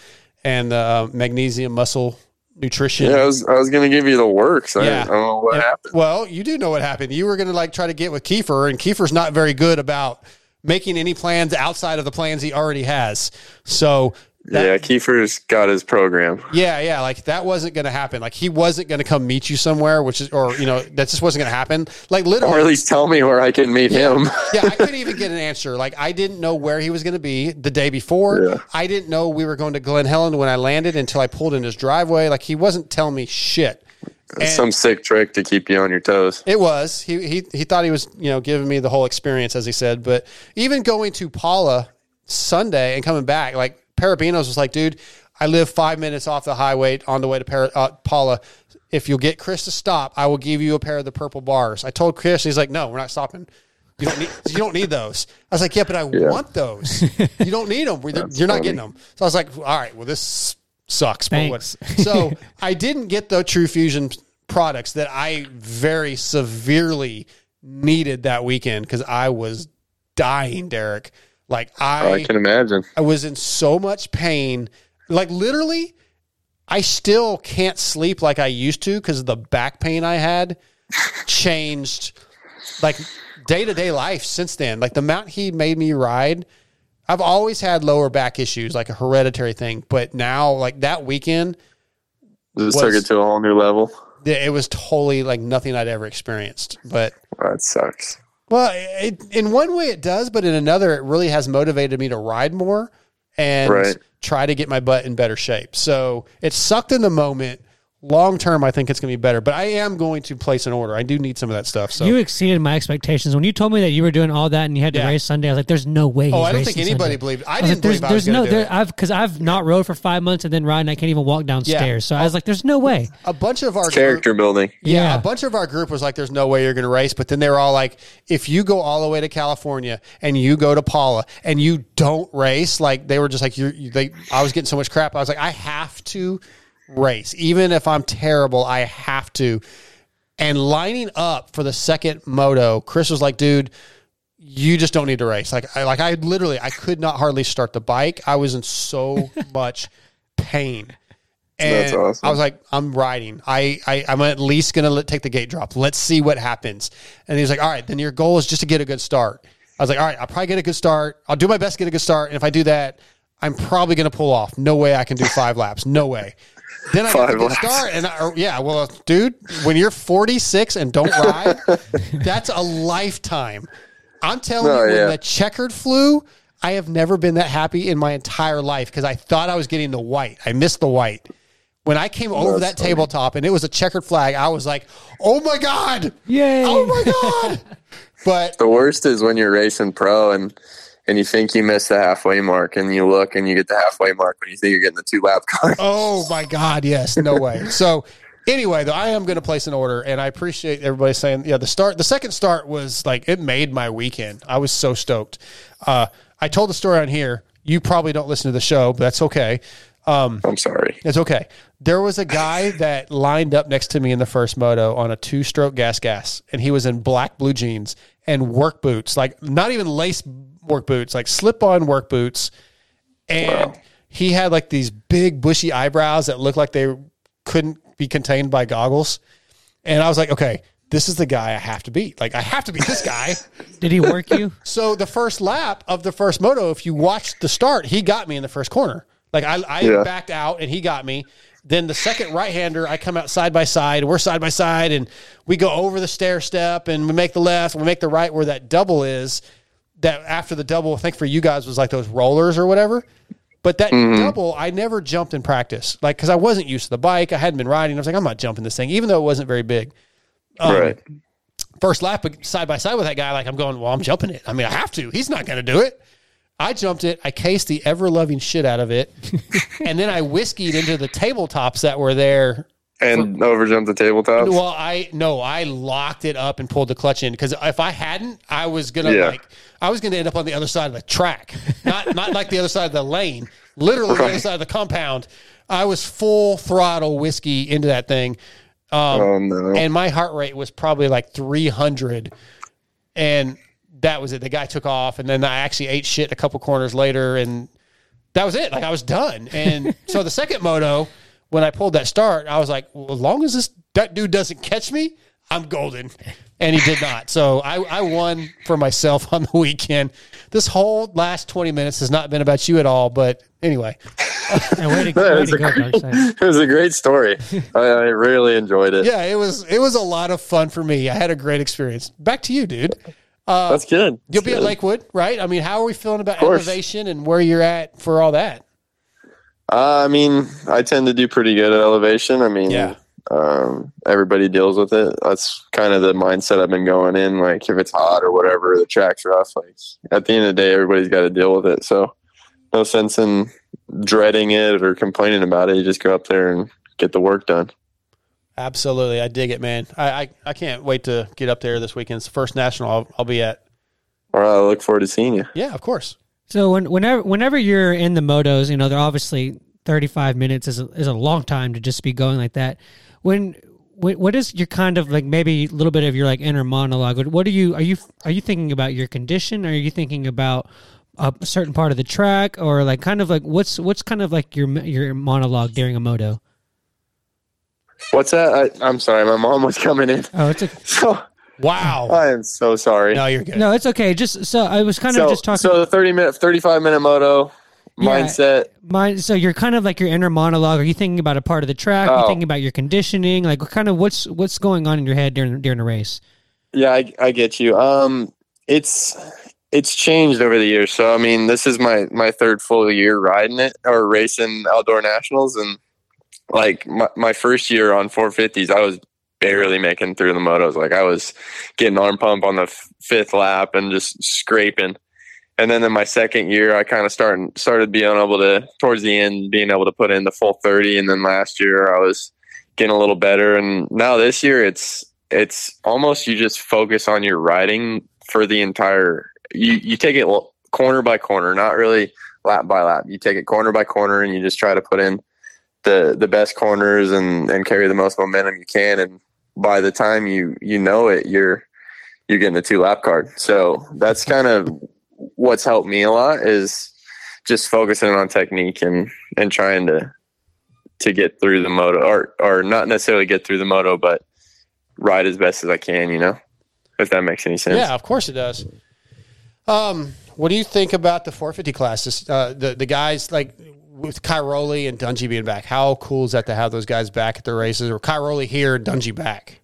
Speaker 3: and uh, magnesium muscle nutrition.
Speaker 25: Yeah, I was I was gonna give you the works. I,
Speaker 3: Yeah.
Speaker 25: I don't know what
Speaker 3: And-
Speaker 25: happened.
Speaker 3: Well, you do know what happened. You were going to like try to get with Kiefer, and Kiefer's not very good about making any plans outside of the plans he already has. So that,
Speaker 25: yeah, Kiefer's got his program.
Speaker 3: yeah, yeah, like that wasn't going to happen. Like he wasn't going to come meet you somewhere, which is, or you know, that just wasn't going to happen. Like literally,
Speaker 25: Or at least tell me where I can meet him.
Speaker 3: yeah, I couldn't even get an answer. Like I didn't know where he was going to be the day before.
Speaker 25: Yeah.
Speaker 3: I didn't know we were going to Glen Helen when I landed until I pulled in his driveway. Like he wasn't telling me shit. And
Speaker 25: Some sick trick to keep you on your toes.
Speaker 3: it was. He he he thought he was, you know, giving me the whole experience, as he said. But even going to Paula Sunday and coming back, like Parabinos was like, dude, I live five minutes off the highway on the way to Para, uh, Paula. If you'll get Chris to stop, I will give you a pair of the purple bars. I told Chris, he's like, no, we're not stopping. You don't need. You don't need those. I was like, yeah, but I
Speaker 25: Yeah.
Speaker 3: want those. You don't need them. We're-
Speaker 25: That's
Speaker 3: You're not
Speaker 25: funny.
Speaker 3: getting them. So I was like, all right, well, this sucks. but what-
Speaker 4: Thanks.
Speaker 3: So I didn't get the True Fusion products that I very severely needed that weekend because I was dying, Derek. Like I,
Speaker 25: I can imagine.
Speaker 3: I was in so much pain. Like literally, I still can't sleep like I used to because of the back pain I had changed like day to day life since then. Like the amount he made me ride, I've always had lower back issues, like a hereditary thing. But now, like that weekend,
Speaker 25: Just
Speaker 3: was-
Speaker 25: took it to a whole new level.
Speaker 3: yeah, it was totally like nothing I'd ever experienced. But
Speaker 25: That sucks.
Speaker 3: well, it, in one way it does, but in another, it really has motivated me to ride more and
Speaker 25: Right.
Speaker 3: try to get my butt in better shape. So it sucked in the moment. Long term, I think it's going to be better, but I am going to place an order. I do need some of that stuff. So
Speaker 4: You exceeded my expectations when you told me that you were doing all that and you had to
Speaker 3: Yeah.
Speaker 4: race Sunday. I was like, "There's no way."
Speaker 3: Oh,
Speaker 4: he's
Speaker 3: I don't think
Speaker 4: racing
Speaker 3: anybody
Speaker 4: Sunday.
Speaker 3: believed- I
Speaker 4: was
Speaker 3: didn't
Speaker 4: like, there's,
Speaker 3: believe I was
Speaker 4: there's no,
Speaker 3: gonna do
Speaker 4: there,
Speaker 3: it.
Speaker 4: I've because I've not rode for five months and then ride and I can't even walk downstairs. So I was like, "There's no way."
Speaker 3: a bunch of our
Speaker 25: Character building.
Speaker 3: Yeah,
Speaker 4: Yeah.
Speaker 3: a bunch of our group was like, "There's no way you're going to race," but then they were all like, "If you go all the way to California and you go to Paula and you don't race," like they were just like, "You're." You, they, I was getting so much crap. I was like, "I have to race, even if I'm terrible. I have to." And lining up for the second moto, Chris was like, "Dude, you just don't need to race." Like, I, like I literally, I could not hardly start the bike. I was in so much pain. And
Speaker 25: That's awesome.
Speaker 3: I was like, I'm riding. I, I, I'm at least going to take the gate drop. Let's see what happens. And he was like, all right, then your goal is just to get a good start. I was like, all right, I'll probably get a good start. I'll do my best to get a good start. And if I do that, I'm probably going to pull off. No way I can do five laps. No way. Then I get a
Speaker 25: Five
Speaker 3: good
Speaker 25: laps.
Speaker 3: start. And I, yeah, well, dude, when you're forty-six and don't ride, that's a lifetime. I'm telling
Speaker 25: No,
Speaker 3: you, when
Speaker 25: yeah.
Speaker 3: the checkered flew, I have never been that happy in my entire life because I thought I was getting the white. I missed the white. When I came over
Speaker 25: That's
Speaker 3: that tabletop and it was a checkered flag, I was like, oh my God.
Speaker 4: Yay.
Speaker 3: Oh my God. But
Speaker 25: The worst is when you're racing pro and and you think you missed the halfway mark and you look and you get the halfway mark when you think you're getting the two lap car.
Speaker 3: oh my God, yes, no way. So anyway, though, I am going to place an order, and I appreciate everybody saying, yeah, the start, the second start was like, it made my weekend. I was so stoked. Uh, I told the story on here. You probably don't listen to the show, but that's okay. Um,
Speaker 25: I'm sorry.
Speaker 3: It's okay. There was a guy that lined up next to me in the first moto on a two-stroke gas gas, and he was in black blue jeans and work boots, like not even lace work boots, like slip-on work boots. And
Speaker 25: Wow.
Speaker 3: he had like these big bushy eyebrows that looked like they couldn't be contained by goggles. And I was like, okay, this is the guy I have to beat. Like, I have to beat this guy.
Speaker 4: Did he work you?
Speaker 3: So the first lap of the first moto, if you watched the start, he got me in the first corner. Like I, I
Speaker 25: Yeah.
Speaker 3: backed out and he got me. Then the second right-hander, I come out side by side. We're side by side, and we go over the stair step, and we make the left, and we make the right where that double is. That after the double, I think for you guys was like those rollers or whatever. But that
Speaker 25: Mhm.
Speaker 3: double, I never jumped in practice, like because I wasn't used to the bike. I hadn't been riding. I was like, I'm not jumping this thing, even though it wasn't very big. Um,
Speaker 25: right.
Speaker 3: First lap side by side with that guy, like I'm going, well, I'm jumping it. I mean, I have to. He's not going to do it. I jumped it. I cased the ever-loving shit out of it. And then I whiskeyed into the tabletops that were there.
Speaker 25: And overjumped the tabletop.
Speaker 3: Well, I, no, I locked it up and pulled the clutch in because if I hadn't, I was going to
Speaker 25: Yeah.
Speaker 3: like, I was going to end up on the other side of the track. Not, not like the other side of the lane, literally the other
Speaker 25: Right.
Speaker 3: side of the compound. I was full throttle whiskey into that thing. Um,
Speaker 25: Oh, no.
Speaker 3: And my heart rate was probably like three hundred. And that was it. The guy took off, and then I actually ate shit a couple corners later, and that was it. Like I was done. And so the second moto, when I pulled that start, I was like, well, as long as this that dude doesn't catch me, I'm golden. And he did not. So I, I won for myself on the weekend. This whole last twenty minutes has not been about you at all. But anyway.
Speaker 4: And way to, way to go, Darkside.
Speaker 25: It was a great story. I, I really enjoyed it.
Speaker 3: Yeah, it was it was a lot of fun for me. I had a great experience. Back to you, dude. Uh,
Speaker 25: That's good.
Speaker 3: You'll
Speaker 25: That's
Speaker 3: be
Speaker 25: good.
Speaker 3: at Lakewood, right? I mean, how are we feeling about elevation and where you're at for all that?
Speaker 25: Uh, I mean, I tend to do pretty good at elevation. I mean,
Speaker 3: Yeah.
Speaker 25: um, everybody deals with it. That's kind of the mindset I've been going in. Like, if it's hot or whatever, the track's rough. Like, at the end of the day, everybody's got to deal with it. So, no sense in dreading it or complaining about it. You just go up there and get the work done.
Speaker 3: Absolutely. I dig it, man. I, I, I can't wait to get up there this weekend. It's the first national I'll, I'll be at.
Speaker 25: All right, I look forward to seeing you.
Speaker 3: Yeah, of course.
Speaker 4: So when, whenever whenever you're in the motos, you know, they're obviously thirty-five minutes is a, is a long time to just be going like that. When what, what is your kind of like maybe a little bit of your like inner monologue? What, what are you are you are you thinking about your condition? Are you thinking about a certain part of the track, or like kind of like what's what's kind of like your your monologue during a moto?
Speaker 25: What's that? I, I'm sorry, my mom was coming in.
Speaker 4: Oh, it's a
Speaker 25: so,
Speaker 3: wow.
Speaker 25: I am so sorry.
Speaker 3: No, you're good.
Speaker 4: No, it's okay. Just so I was kind
Speaker 25: so,
Speaker 4: of just talking.
Speaker 25: So the thirty minute, thirty-five minute moto
Speaker 4: Yeah.
Speaker 25: mindset.
Speaker 4: Mine, so you're kind of like your inner monologue. Are you thinking about a part of the track? Are you
Speaker 25: Oh.
Speaker 4: thinking about your conditioning? Like, what kind of what's what's going on in your head during during a race?
Speaker 25: Yeah, I, I get you. Um, it's it's changed over the years. So I mean, this is my my third full year riding it or racing outdoor nationals, and like my, my first year on four fifties, I was barely making through the motos. Like I was getting arm pump on the f- fifth lap and just scraping. And then in my second year, I kind of started started being able to, towards the end, being able to put in the full thirty. And then last year, I was getting a little better. And now this year, it's it's almost you just focus on your riding for the entire. You you take it corner by corner, not really lap by lap. You take it corner by corner, and you just try to put in the the best corners and and carry the most momentum you can. And by the time you you know it, you're you're getting a two lap card. So that's kind of what's helped me a lot is just focusing on technique and, and trying to, to get through the moto or, or not necessarily get through the moto, but ride as best as I can, you know, if that makes any sense.
Speaker 3: Yeah, of course it does. Um, what do you think about the four fifty classes? Uh, the, the guys like with Cairoli and Dungey being back, how cool is that to have those guys back at the races, or Cairoli here and Dungey back?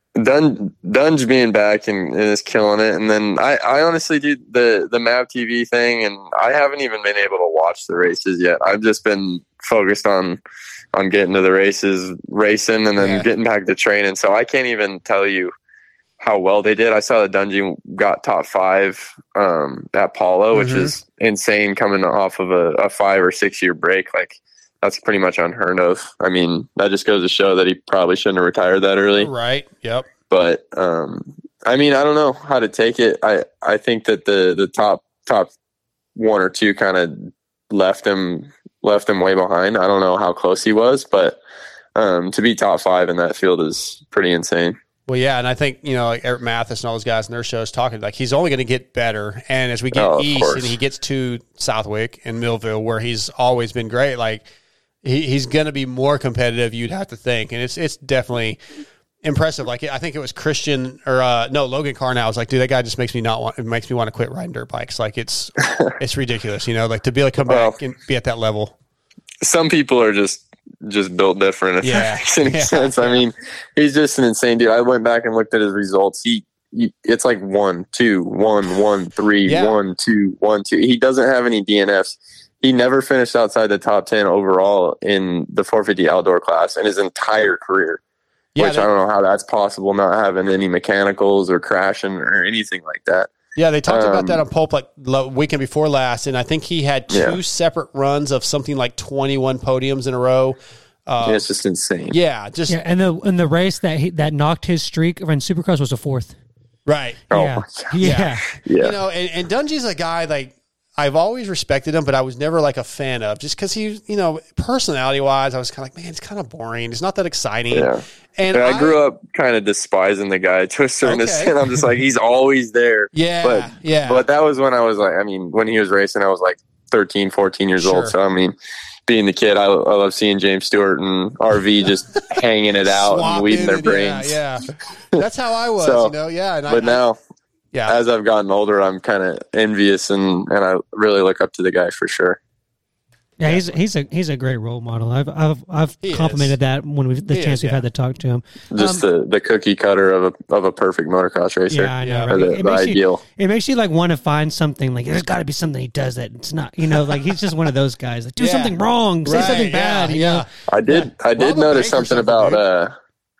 Speaker 25: Dun Dunge being back and, and is killing it, and then I, I honestly do the the M A V T V thing, and I haven't even been able to watch the races yet. I've just been focused on on getting to the races, racing, and then
Speaker 3: Yeah.
Speaker 25: getting back to training. So I can't even tell you how well they did. I saw that Dungey got top five um, at Paulo, which
Speaker 3: Mhm.
Speaker 25: is insane coming off of a, a five or six year break. Like that's pretty much unheard of. I mean, that just goes to show that he probably shouldn't have retired that early.
Speaker 3: Right. Yep.
Speaker 25: But um, I mean, I don't know how to take it. I, I think that the, the top top one or two kind of left him left him way behind. I don't know how close he was, but um, to be top five in that field is pretty insane.
Speaker 3: Well, yeah, and I think, you know, like Eric Mathis and all those guys in their shows talking, like he's only going to get better. And as we get
Speaker 25: Oh, of
Speaker 3: east
Speaker 25: course.
Speaker 3: and he gets to Southwick and Millville, where he's always been great, like he, he's going to be more competitive, you'd have to think. And it's it's definitely impressive. Like I think it was Christian or uh, no Logan Carnow was like, dude, that guy just makes me not want. It makes me want to quit riding dirt bikes. Like it's it's ridiculous, you know, like to be able to come
Speaker 25: Well,
Speaker 3: back and be at that level.
Speaker 25: Some people are just just built different. If
Speaker 3: Yeah.
Speaker 25: that makes any
Speaker 3: Yeah.
Speaker 25: sense. I mean, he's just an insane dude. I went back and looked at his results. He, he it's like one, two, one, one, three,
Speaker 3: Yeah.
Speaker 25: one, two, one, two. He doesn't have any D N Fs. He never finished outside the top ten overall in the four fifty outdoor class in his entire career.
Speaker 3: Yeah,
Speaker 25: which
Speaker 3: they-
Speaker 25: I don't know how that's possible, not having any mechanicals or crashing or anything like that.
Speaker 3: Yeah, they talked about
Speaker 25: Um,
Speaker 3: that on Pulp like the weekend before last, and I think he had two
Speaker 25: Yeah.
Speaker 3: separate runs of something like twenty-one podiums in a row. Uh,
Speaker 25: Yeah, it's just insane.
Speaker 3: yeah, just
Speaker 4: Yeah, and the and the race that he, that knocked his streak around Supercross was a fourth.
Speaker 3: right.
Speaker 25: Oh,
Speaker 4: yeah.
Speaker 25: my God.
Speaker 4: yeah,
Speaker 25: Yeah.
Speaker 3: You know, and, and Dungey's a guy like I've always respected him, but I was never like a fan of just because he, you know, personality wise, I was kind of like, man, it's kind of boring. It's not that exciting.
Speaker 25: Yeah.
Speaker 3: And
Speaker 25: Yeah, I,
Speaker 3: I-
Speaker 25: grew up kind of despising the guy to a certain
Speaker 3: Okay.
Speaker 25: extent. I'm just like, he's always there.
Speaker 3: Yeah,
Speaker 25: But
Speaker 3: yeah.
Speaker 25: but that was when I was like, I mean, when he was racing, I was like thirteen, fourteen years
Speaker 3: Sure.
Speaker 25: old. So, I mean, being the kid, I, I love seeing James Stewart and R V just hanging it out and
Speaker 3: Swapping
Speaker 25: weeding their
Speaker 3: and-
Speaker 25: brains.
Speaker 3: Yeah, yeah. That's how I was,
Speaker 25: So,
Speaker 3: you know. Yeah, and
Speaker 25: but
Speaker 3: I,
Speaker 25: now,
Speaker 3: yeah.
Speaker 25: as I've gotten older, I'm kind of envious and, and I really look up to the guy for sure.
Speaker 4: Yeah, he's he's a he's a great role model. I've I've I've
Speaker 25: He
Speaker 4: complimented that when we the
Speaker 25: He
Speaker 4: chance
Speaker 25: is,
Speaker 4: we've
Speaker 25: yeah.
Speaker 4: had to talk to him.
Speaker 25: Just
Speaker 4: Um,
Speaker 25: the, the cookie cutter of a of a perfect motocross racer.
Speaker 4: Yeah, I know.
Speaker 25: Or
Speaker 4: Right?
Speaker 25: the,
Speaker 4: It,
Speaker 25: the
Speaker 4: makes
Speaker 25: ideal.
Speaker 4: you, it makes you like want to find something. Like there's got to be something he does that it's not. You know, like he's just one of those guys. Like do
Speaker 3: Yeah.
Speaker 4: something wrong, say
Speaker 3: Right,
Speaker 4: something
Speaker 3: yeah,
Speaker 4: bad. You
Speaker 3: yeah.
Speaker 4: know,
Speaker 25: I did. I did
Speaker 3: Rob a
Speaker 25: notice
Speaker 3: bank or
Speaker 25: something
Speaker 3: something,
Speaker 25: about
Speaker 3: dude.
Speaker 25: uh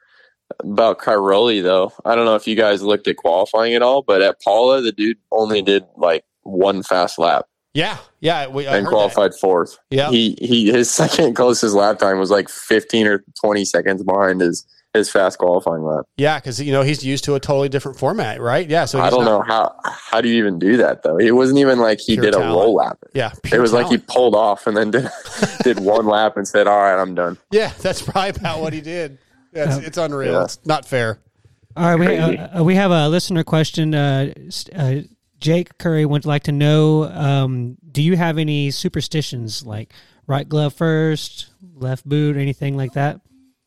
Speaker 25: about Cairoli though. I don't know if you guys looked at qualifying at all, but at Paula, the dude only did like one fast lap
Speaker 3: Yeah, yeah. We I
Speaker 25: and
Speaker 3: heard
Speaker 25: qualified fourth.
Speaker 3: Yeah.
Speaker 25: he he. His second closest lap time was like fifteen or twenty seconds behind his his fast qualifying lap.
Speaker 3: that. Yeah, because you know he's used to a totally different format, right? Yeah. So
Speaker 25: I
Speaker 3: he's
Speaker 25: don't
Speaker 3: not-
Speaker 25: know how how do you even do that though. It wasn't even like he
Speaker 3: Pure
Speaker 25: did a
Speaker 3: talent.
Speaker 25: roll lap.
Speaker 3: Yeah,
Speaker 25: It
Speaker 3: pure
Speaker 25: was like he
Speaker 3: talent.
Speaker 25: pulled off and then did did one lap and said, "All right, I'm done."
Speaker 3: Yeah, that's probably about what he did. Yeah, it's, it's unreal.
Speaker 25: Yeah.
Speaker 3: It's not fair.
Speaker 4: all right. We
Speaker 25: Crazy.
Speaker 4: uh, uh, we have a listener question. Uh, s- uh, Jake Curry would like to know: um, do you have any superstitions like right glove first, left boot, anything like that?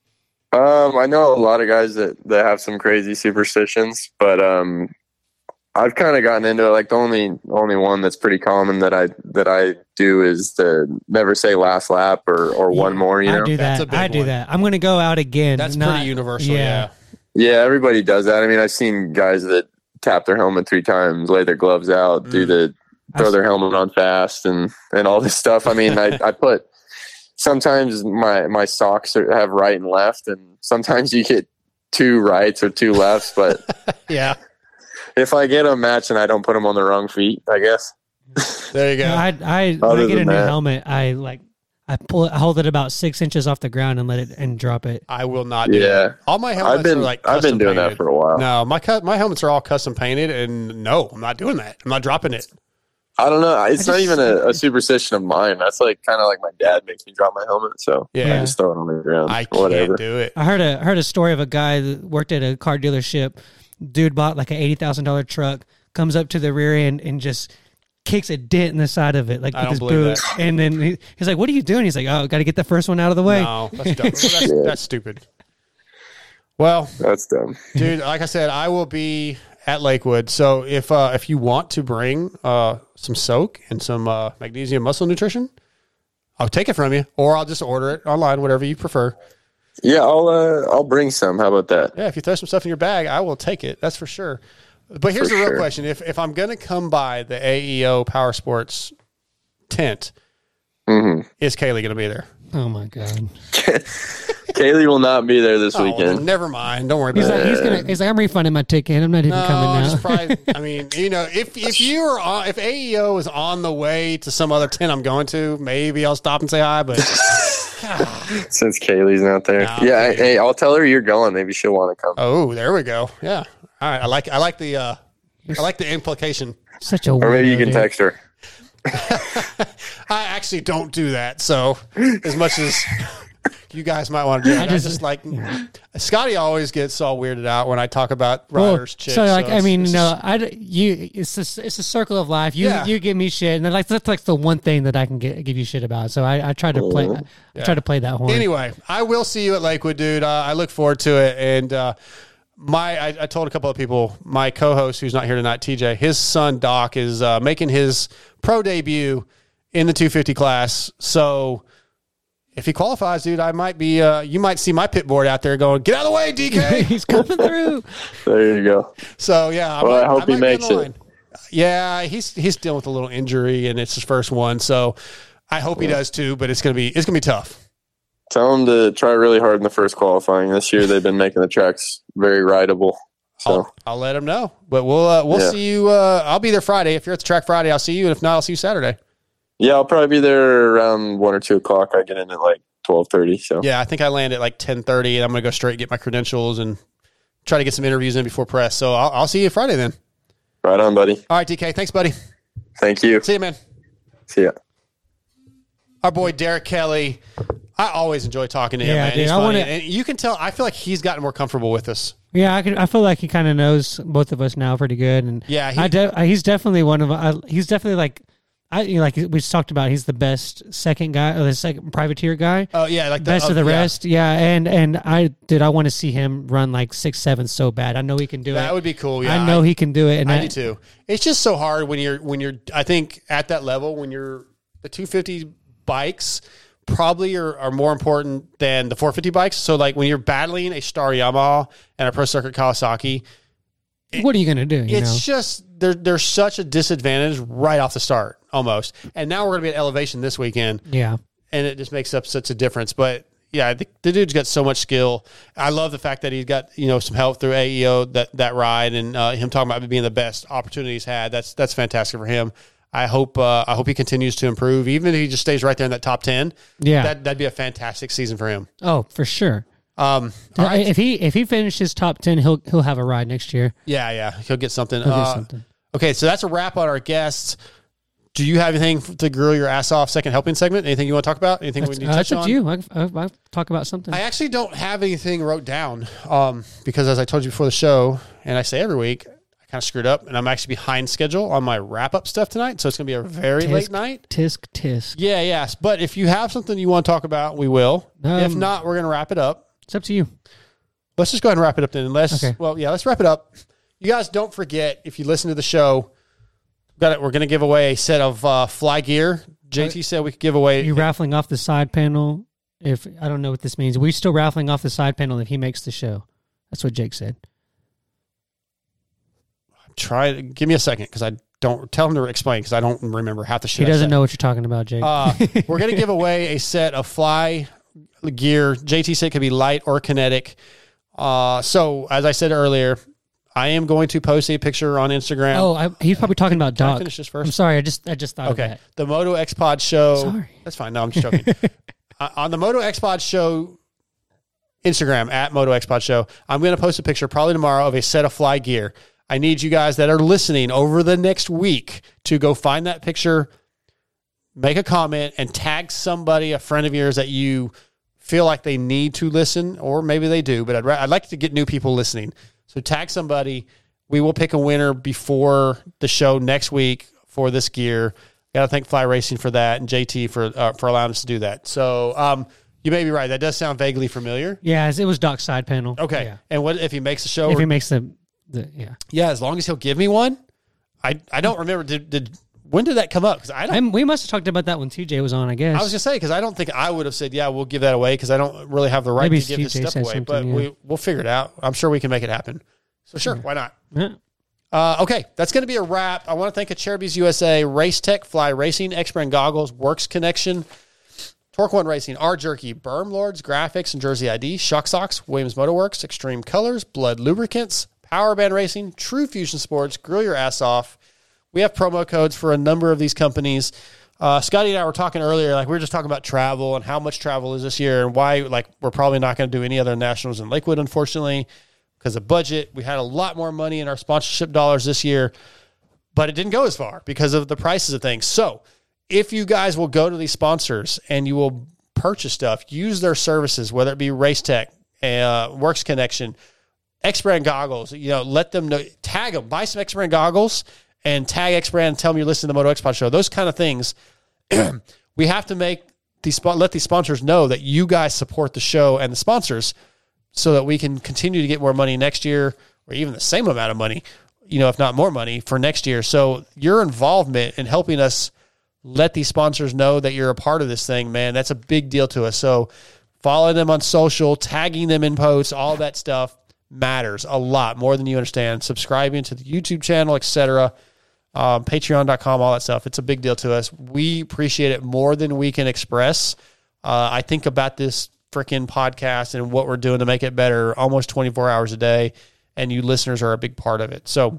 Speaker 25: Um, I know a lot of guys that, that have some crazy superstitions, but um, I've kind of gotten into it. Like the only only one that's pretty common that I that I do is to never say last lap or, or one more. You know,
Speaker 4: I do
Speaker 3: That's a
Speaker 4: that.
Speaker 3: big
Speaker 4: I do
Speaker 3: one.
Speaker 4: that. I'm going to go out again.
Speaker 3: That's
Speaker 4: not-
Speaker 3: pretty universal. Yeah.
Speaker 25: yeah, everybody does that. I mean, I've seen guys that tap their helmet three times, lay their gloves out, do
Speaker 3: Mm.
Speaker 25: the throw their helmet on fast, and and all this stuff. I mean, I I put sometimes my my socks are, have right and left, and sometimes you get two rights or two lefts, but.
Speaker 3: Yeah.
Speaker 25: If I get a match and I don't put them on the wrong feet, I guess.
Speaker 3: There you go.
Speaker 4: I I when
Speaker 25: Other
Speaker 4: I get a
Speaker 25: than
Speaker 4: new
Speaker 25: that.
Speaker 4: helmet, I like I pull it, I hold it about six inches off the ground and let it and drop it.
Speaker 3: I will not do
Speaker 25: Yeah.
Speaker 3: that. All my helmets
Speaker 25: I've been
Speaker 3: are like
Speaker 25: I've
Speaker 3: custom
Speaker 25: been doing that
Speaker 3: painted.
Speaker 25: for a while.
Speaker 3: No, my cu- my helmets are all custom painted, and no, I'm not doing that. I'm not dropping it.
Speaker 25: I don't know. It's
Speaker 4: I
Speaker 25: not
Speaker 4: just-
Speaker 25: even a, a superstition of mine. That's like kind of like my dad makes me drop my helmet, so
Speaker 3: Yeah.
Speaker 25: I just throw it on the ground.
Speaker 3: I
Speaker 25: or whatever.
Speaker 3: can't do it.
Speaker 4: I heard a heard a story of a guy that worked at a car dealership. Dude bought like an eighty thousand dollar truck, comes up to the rear end and just kicks a dent in the side of it, like
Speaker 3: I
Speaker 4: with
Speaker 3: don't
Speaker 4: his
Speaker 3: believe
Speaker 4: boot.
Speaker 3: that.
Speaker 4: And then he, he's like, "What are you doing?" He's like, "Oh, got to get the first one out of the way."
Speaker 3: No, that's dumb. Well, that's, that's stupid. Well,
Speaker 25: That's dumb.
Speaker 3: dude, like I said, I will be at Lakewood. So if uh, if you want to bring uh, some soak and some uh, magnesium muscle nutrition, I'll take it from you, or I'll just order it online, whatever you prefer.
Speaker 25: Yeah, I'll uh, I'll bring some. How about that?
Speaker 3: Yeah, if you throw some stuff in your bag, I will take it. That's for sure. But here's
Speaker 25: For
Speaker 3: the real
Speaker 25: sure.
Speaker 3: question: if if I'm going to come by the A E O Power Sports tent,
Speaker 25: Mm-hmm.
Speaker 3: is Kaylee going to be there?
Speaker 4: Oh my god!
Speaker 25: Kaylee will not be there this
Speaker 3: Oh, well,
Speaker 25: weekend.
Speaker 3: then never mind. Don't worry
Speaker 4: He's
Speaker 3: about
Speaker 4: like,
Speaker 3: it.
Speaker 4: he's gonna. He's like, I'm refunding my ticket. I'm not even
Speaker 3: No,
Speaker 4: coming
Speaker 3: just
Speaker 4: now.
Speaker 3: probably, I mean, you know, if if you are on, if A E O is on the way to some other tent I'm going to, maybe I'll stop and say hi. But
Speaker 25: Since Kaylee's not there,
Speaker 3: Nah,
Speaker 25: yeah.
Speaker 3: okay.
Speaker 25: Hey, I'll tell her you're going. Maybe she'll want to come.
Speaker 3: oh, there we go. Yeah. All right. I like I like the uh, I like the implication.
Speaker 4: Such a.
Speaker 25: Or maybe you
Speaker 4: weirdo,
Speaker 25: can
Speaker 4: dude.
Speaker 25: text her.
Speaker 3: I actually don't do that. So as much as you guys might want to do it, I
Speaker 4: I
Speaker 3: just,
Speaker 4: just-
Speaker 3: like Scotty always gets all weirded out when I talk about
Speaker 4: Well,
Speaker 3: riders, chicks.
Speaker 4: so like, I
Speaker 3: it's-
Speaker 4: mean,
Speaker 3: it's
Speaker 4: no,
Speaker 3: just-
Speaker 4: I d- you. It's a, it's a circle of life. You
Speaker 3: Yeah.
Speaker 4: you give me shit, and then like that's like the one thing that I can get, give you shit about. So I, I try to play. I
Speaker 3: Yeah.
Speaker 4: try to play that horn.
Speaker 3: Anyway, I will see you at Lakewood, dude. Uh, I look forward to it. And uh, my, I, I told a couple of people, my co-host who's not here tonight, T J, his son Doc is uh, making his pro debut in the two fifty class. So if he qualifies, dude, I might be. Uh, you might see my pit board out there going, "Get out of the way, D K."
Speaker 4: He's coming through.
Speaker 25: There you go.
Speaker 3: So yeah, I,
Speaker 25: Well,
Speaker 3: might,
Speaker 25: I hope he
Speaker 3: might be in
Speaker 25: makes
Speaker 3: the
Speaker 25: it.
Speaker 3: line. Yeah, he's he's dealing with a little injury, and it's his first one. So I hope he does too. But it's gonna be it's gonna be tough.
Speaker 25: Tell them to try really hard in the first qualifying. This year they've been making the tracks very rideable. So
Speaker 3: I'll, I'll let him know. But we'll uh, we'll
Speaker 25: Yeah.
Speaker 3: see you. Uh, I'll be there Friday. If you're at the track Friday, I'll see you. And if not, I'll see you Saturday.
Speaker 25: yeah, I'll probably be there around one or two o'clock. I get in at like twelve thirty. So
Speaker 3: Yeah, I think I land at like ten thirty, and I'm gonna go straight and get my credentials and try to get some interviews in before press. So I'll, I'll see you Friday then.
Speaker 25: right on, buddy.
Speaker 3: All right, D K. Thanks, buddy.
Speaker 25: Thank you.
Speaker 3: See you, man.
Speaker 25: See ya.
Speaker 3: Our boy Derek Kelly. I always enjoy talking to him.
Speaker 4: Yeah,
Speaker 3: man.
Speaker 4: dude,
Speaker 3: He's
Speaker 4: I
Speaker 3: funny.
Speaker 4: wanna-
Speaker 3: And you can tell. I feel like he's gotten more comfortable with us.
Speaker 4: Yeah, I can. I feel like he kind of knows both of us now pretty good, and
Speaker 3: Yeah, he-
Speaker 4: I de- he's definitely one of. I, he's definitely like. I you know, like we just talked about, he's the best second guy or the second privateer guy.
Speaker 3: Oh yeah, like the,
Speaker 4: best
Speaker 3: uh,
Speaker 4: of the
Speaker 3: yeah.
Speaker 4: rest. Yeah, and and I did. I want to see him run like six seven so bad. I know he can do
Speaker 3: That
Speaker 4: it.
Speaker 3: would be cool. Yeah,
Speaker 4: I know
Speaker 3: I,
Speaker 4: he can do it. And
Speaker 3: I,
Speaker 4: I
Speaker 3: do too. It's just so hard when you're when you're. I think at that level when you're the two fifty bikes probably are, are more important than the four fifty bikes. So like when you're battling a Star Yamaha and a Pro Circuit Kawasaki, it,
Speaker 4: what are you going to do? You
Speaker 3: it's
Speaker 4: know?
Speaker 3: just there. There's such a disadvantage right off the start, almost. And now we're going to be at elevation this weekend.
Speaker 4: Yeah,
Speaker 3: and it just makes up such a difference. But yeah, the, the dude's got so much skill. I love the fact that he's got you know some help through A E O that that ride, and uh, him talking about being the best opportunity he's had. That's that's fantastic for him. I hope uh, I hope he continues to improve. Even if he just stays right there in that top ten,
Speaker 4: Yeah.
Speaker 3: that that'd be a fantastic season for him.
Speaker 4: Oh, for sure.
Speaker 3: Um,
Speaker 4: all right. If he if he finishes top ten, he'll he'll have a ride next year.
Speaker 3: Yeah, yeah, he'll get something.
Speaker 4: He'll get
Speaker 3: Uh,
Speaker 4: something.
Speaker 3: Okay, so that's a wrap on our guests. Do you have anything to grill your ass off second helping segment? Anything you want to talk about? Anything
Speaker 4: That's,
Speaker 3: we need to
Speaker 4: uh,
Speaker 3: touch
Speaker 4: that's up
Speaker 3: on?
Speaker 4: to you. I, I, I'll talk about something.
Speaker 3: I actually don't have anything wrote down um, because, as I told you before the show, and I say every week, I kind of screwed up, and I'm actually behind schedule on my wrap up stuff tonight. So it's going to be a very
Speaker 4: Tisk,
Speaker 3: late night.
Speaker 4: Tisk tisk.
Speaker 3: Yeah, yes. But if you have something you want to talk about, we will.
Speaker 4: Um,
Speaker 3: if not, we're going to wrap it up.
Speaker 4: It's up to you.
Speaker 3: Let's just go ahead and wrap it up then. Unless,
Speaker 4: Okay.
Speaker 3: well, yeah, let's wrap it up. You guys don't forget, if you listen to the show, got it. We're going to give away a set of uh, fly gear. J T said we could give away.
Speaker 4: You raffling off the side panel. If I don't know what this means, we're still raffling off the side panel if he makes the show. That's what Jake said.
Speaker 3: Try to give me a second because I don't tell him to explain because I don't remember half the shit.
Speaker 4: He
Speaker 3: I
Speaker 4: doesn't
Speaker 3: said.
Speaker 4: know what you're talking about, Jake.
Speaker 3: Uh, we're going to give away a set of fly gear. J T said it could be light or kinetic. Uh, so as I said earlier, I am going to post a picture on Instagram.
Speaker 4: oh, I, he's probably talking about
Speaker 3: Can I
Speaker 4: Doc.
Speaker 3: finish this first?
Speaker 4: I'm sorry. I just I just thought
Speaker 3: Okay.
Speaker 4: of that.
Speaker 3: The Moto X Pod show.
Speaker 4: Sorry.
Speaker 3: That's fine. No, I'm just joking. uh, on the Moto X Pod show Instagram at Moto X Pod show, I'm going to post a picture probably tomorrow of a set of fly gear. I need you guys that are listening over the next week to go find that picture, make a comment, and tag somebody, a friend of yours that you feel like they need to listen, or maybe they do, but I'd, ra- I'd like to get new people listening. So tag somebody. We will pick a winner before the show next week for this gear. Got to thank Fly Racing for that and J T for uh, for allowing us to do that. So um, you may be right. That does sound vaguely familiar.
Speaker 4: Yeah, it was Doc's side panel.
Speaker 3: Okay.
Speaker 4: Yeah.
Speaker 3: And what if he makes the show?
Speaker 4: If
Speaker 3: or-
Speaker 4: he makes the, the yeah.
Speaker 3: yeah, as long as he'll give me one. I I don't remember. Did, did when did that come up? Because I don't.
Speaker 4: I'm, we must have talked about that when T J was on, I guess.
Speaker 3: I was gonna say because I don't think I would have said yeah we'll give that away because I don't really have the right
Speaker 4: Maybe
Speaker 3: to give this
Speaker 4: T J
Speaker 3: stuff
Speaker 4: said
Speaker 3: away. But
Speaker 4: something, yeah.
Speaker 3: we we'll figure it out. I'm sure we can make it happen. So sure, why not?
Speaker 4: Yeah.
Speaker 3: Uh, okay, that's going to be a wrap. I want to thank Acerbis U S A, Race Tech, Fly Racing, X-Brand Goggles, Works Connection, Torque One Racing, R Jerky, Berm Lords, Graphics, and Jersey I D, Shock Socks, Williams Motor Works, Extreme Colors, Blood Lubricants, Power Band Racing, True Fusion Sports, Grill Your Ass Off. We have promo codes for a number of these companies. Uh, Scotty and I were talking earlier, like we were just talking about travel and how much travel is this year and why, like, we're probably not going to do any other nationals in Lakewood, unfortunately, because of budget. We had a lot more money in our sponsorship dollars this year, but it didn't go as far because of the prices of things. So if you guys will go to these sponsors and you will purchase stuff, use their services, whether it be Race Tech, uh, Works Connection, X-Brand Goggles, you know, let them know, tag them, buy some X-Brand Goggles and tag X-Brand and tell them you're listening to the Moto X Pod show. Those kind of things. We have to make these, let these sponsors know that you guys support the show and the sponsors so that we can continue to get more money next year or even the same amount of money, you know, if not more money for next year. So your involvement in helping us let these sponsors know that you're a part of this thing, man, that's a big deal to us. So follow them on social, tagging them in posts, all that stuff matters a lot more than you understand. Subscribing to the YouTube channel, et cetera, um, patreon dot com, all that stuff. It's a big deal to us. We appreciate it more than we can express. Uh, I think about this freaking podcast and what we're doing to make it better almost twenty-four hours a day, and you listeners are a big part of it. So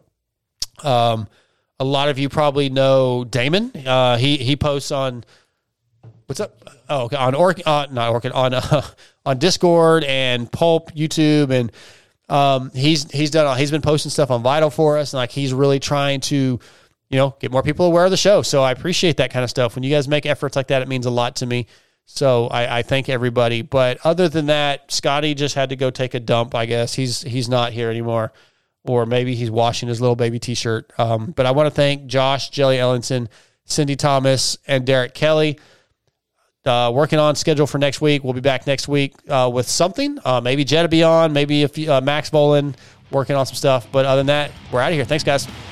Speaker 3: um, a lot of you probably know Damon. Uh, he he posts on what's up? Oh, okay, on Orc, uh, not Orchid, on uh, on Discord and Pulp YouTube, and um, he's he's done he's been posting stuff on Vital for us, and like he's really trying to, you know, get more people aware of the show. So I appreciate that kind of stuff. When you guys make efforts like that, it means a lot to me. So I, I thank everybody. But other than that, Scotty just had to go take a dump, I guess. He's he's not here anymore. Or maybe he's washing his little baby T-shirt. Um, but I want to thank Josh, Jelly Ellenson, Cindy Thomas, and Derek Kelly. Uh, working on schedule for next week. We'll be back next week uh, with something. Uh, maybe Jed will be on. Maybe if uh, Max Volan working on some stuff. But other than that, we're out of here. Thanks, guys.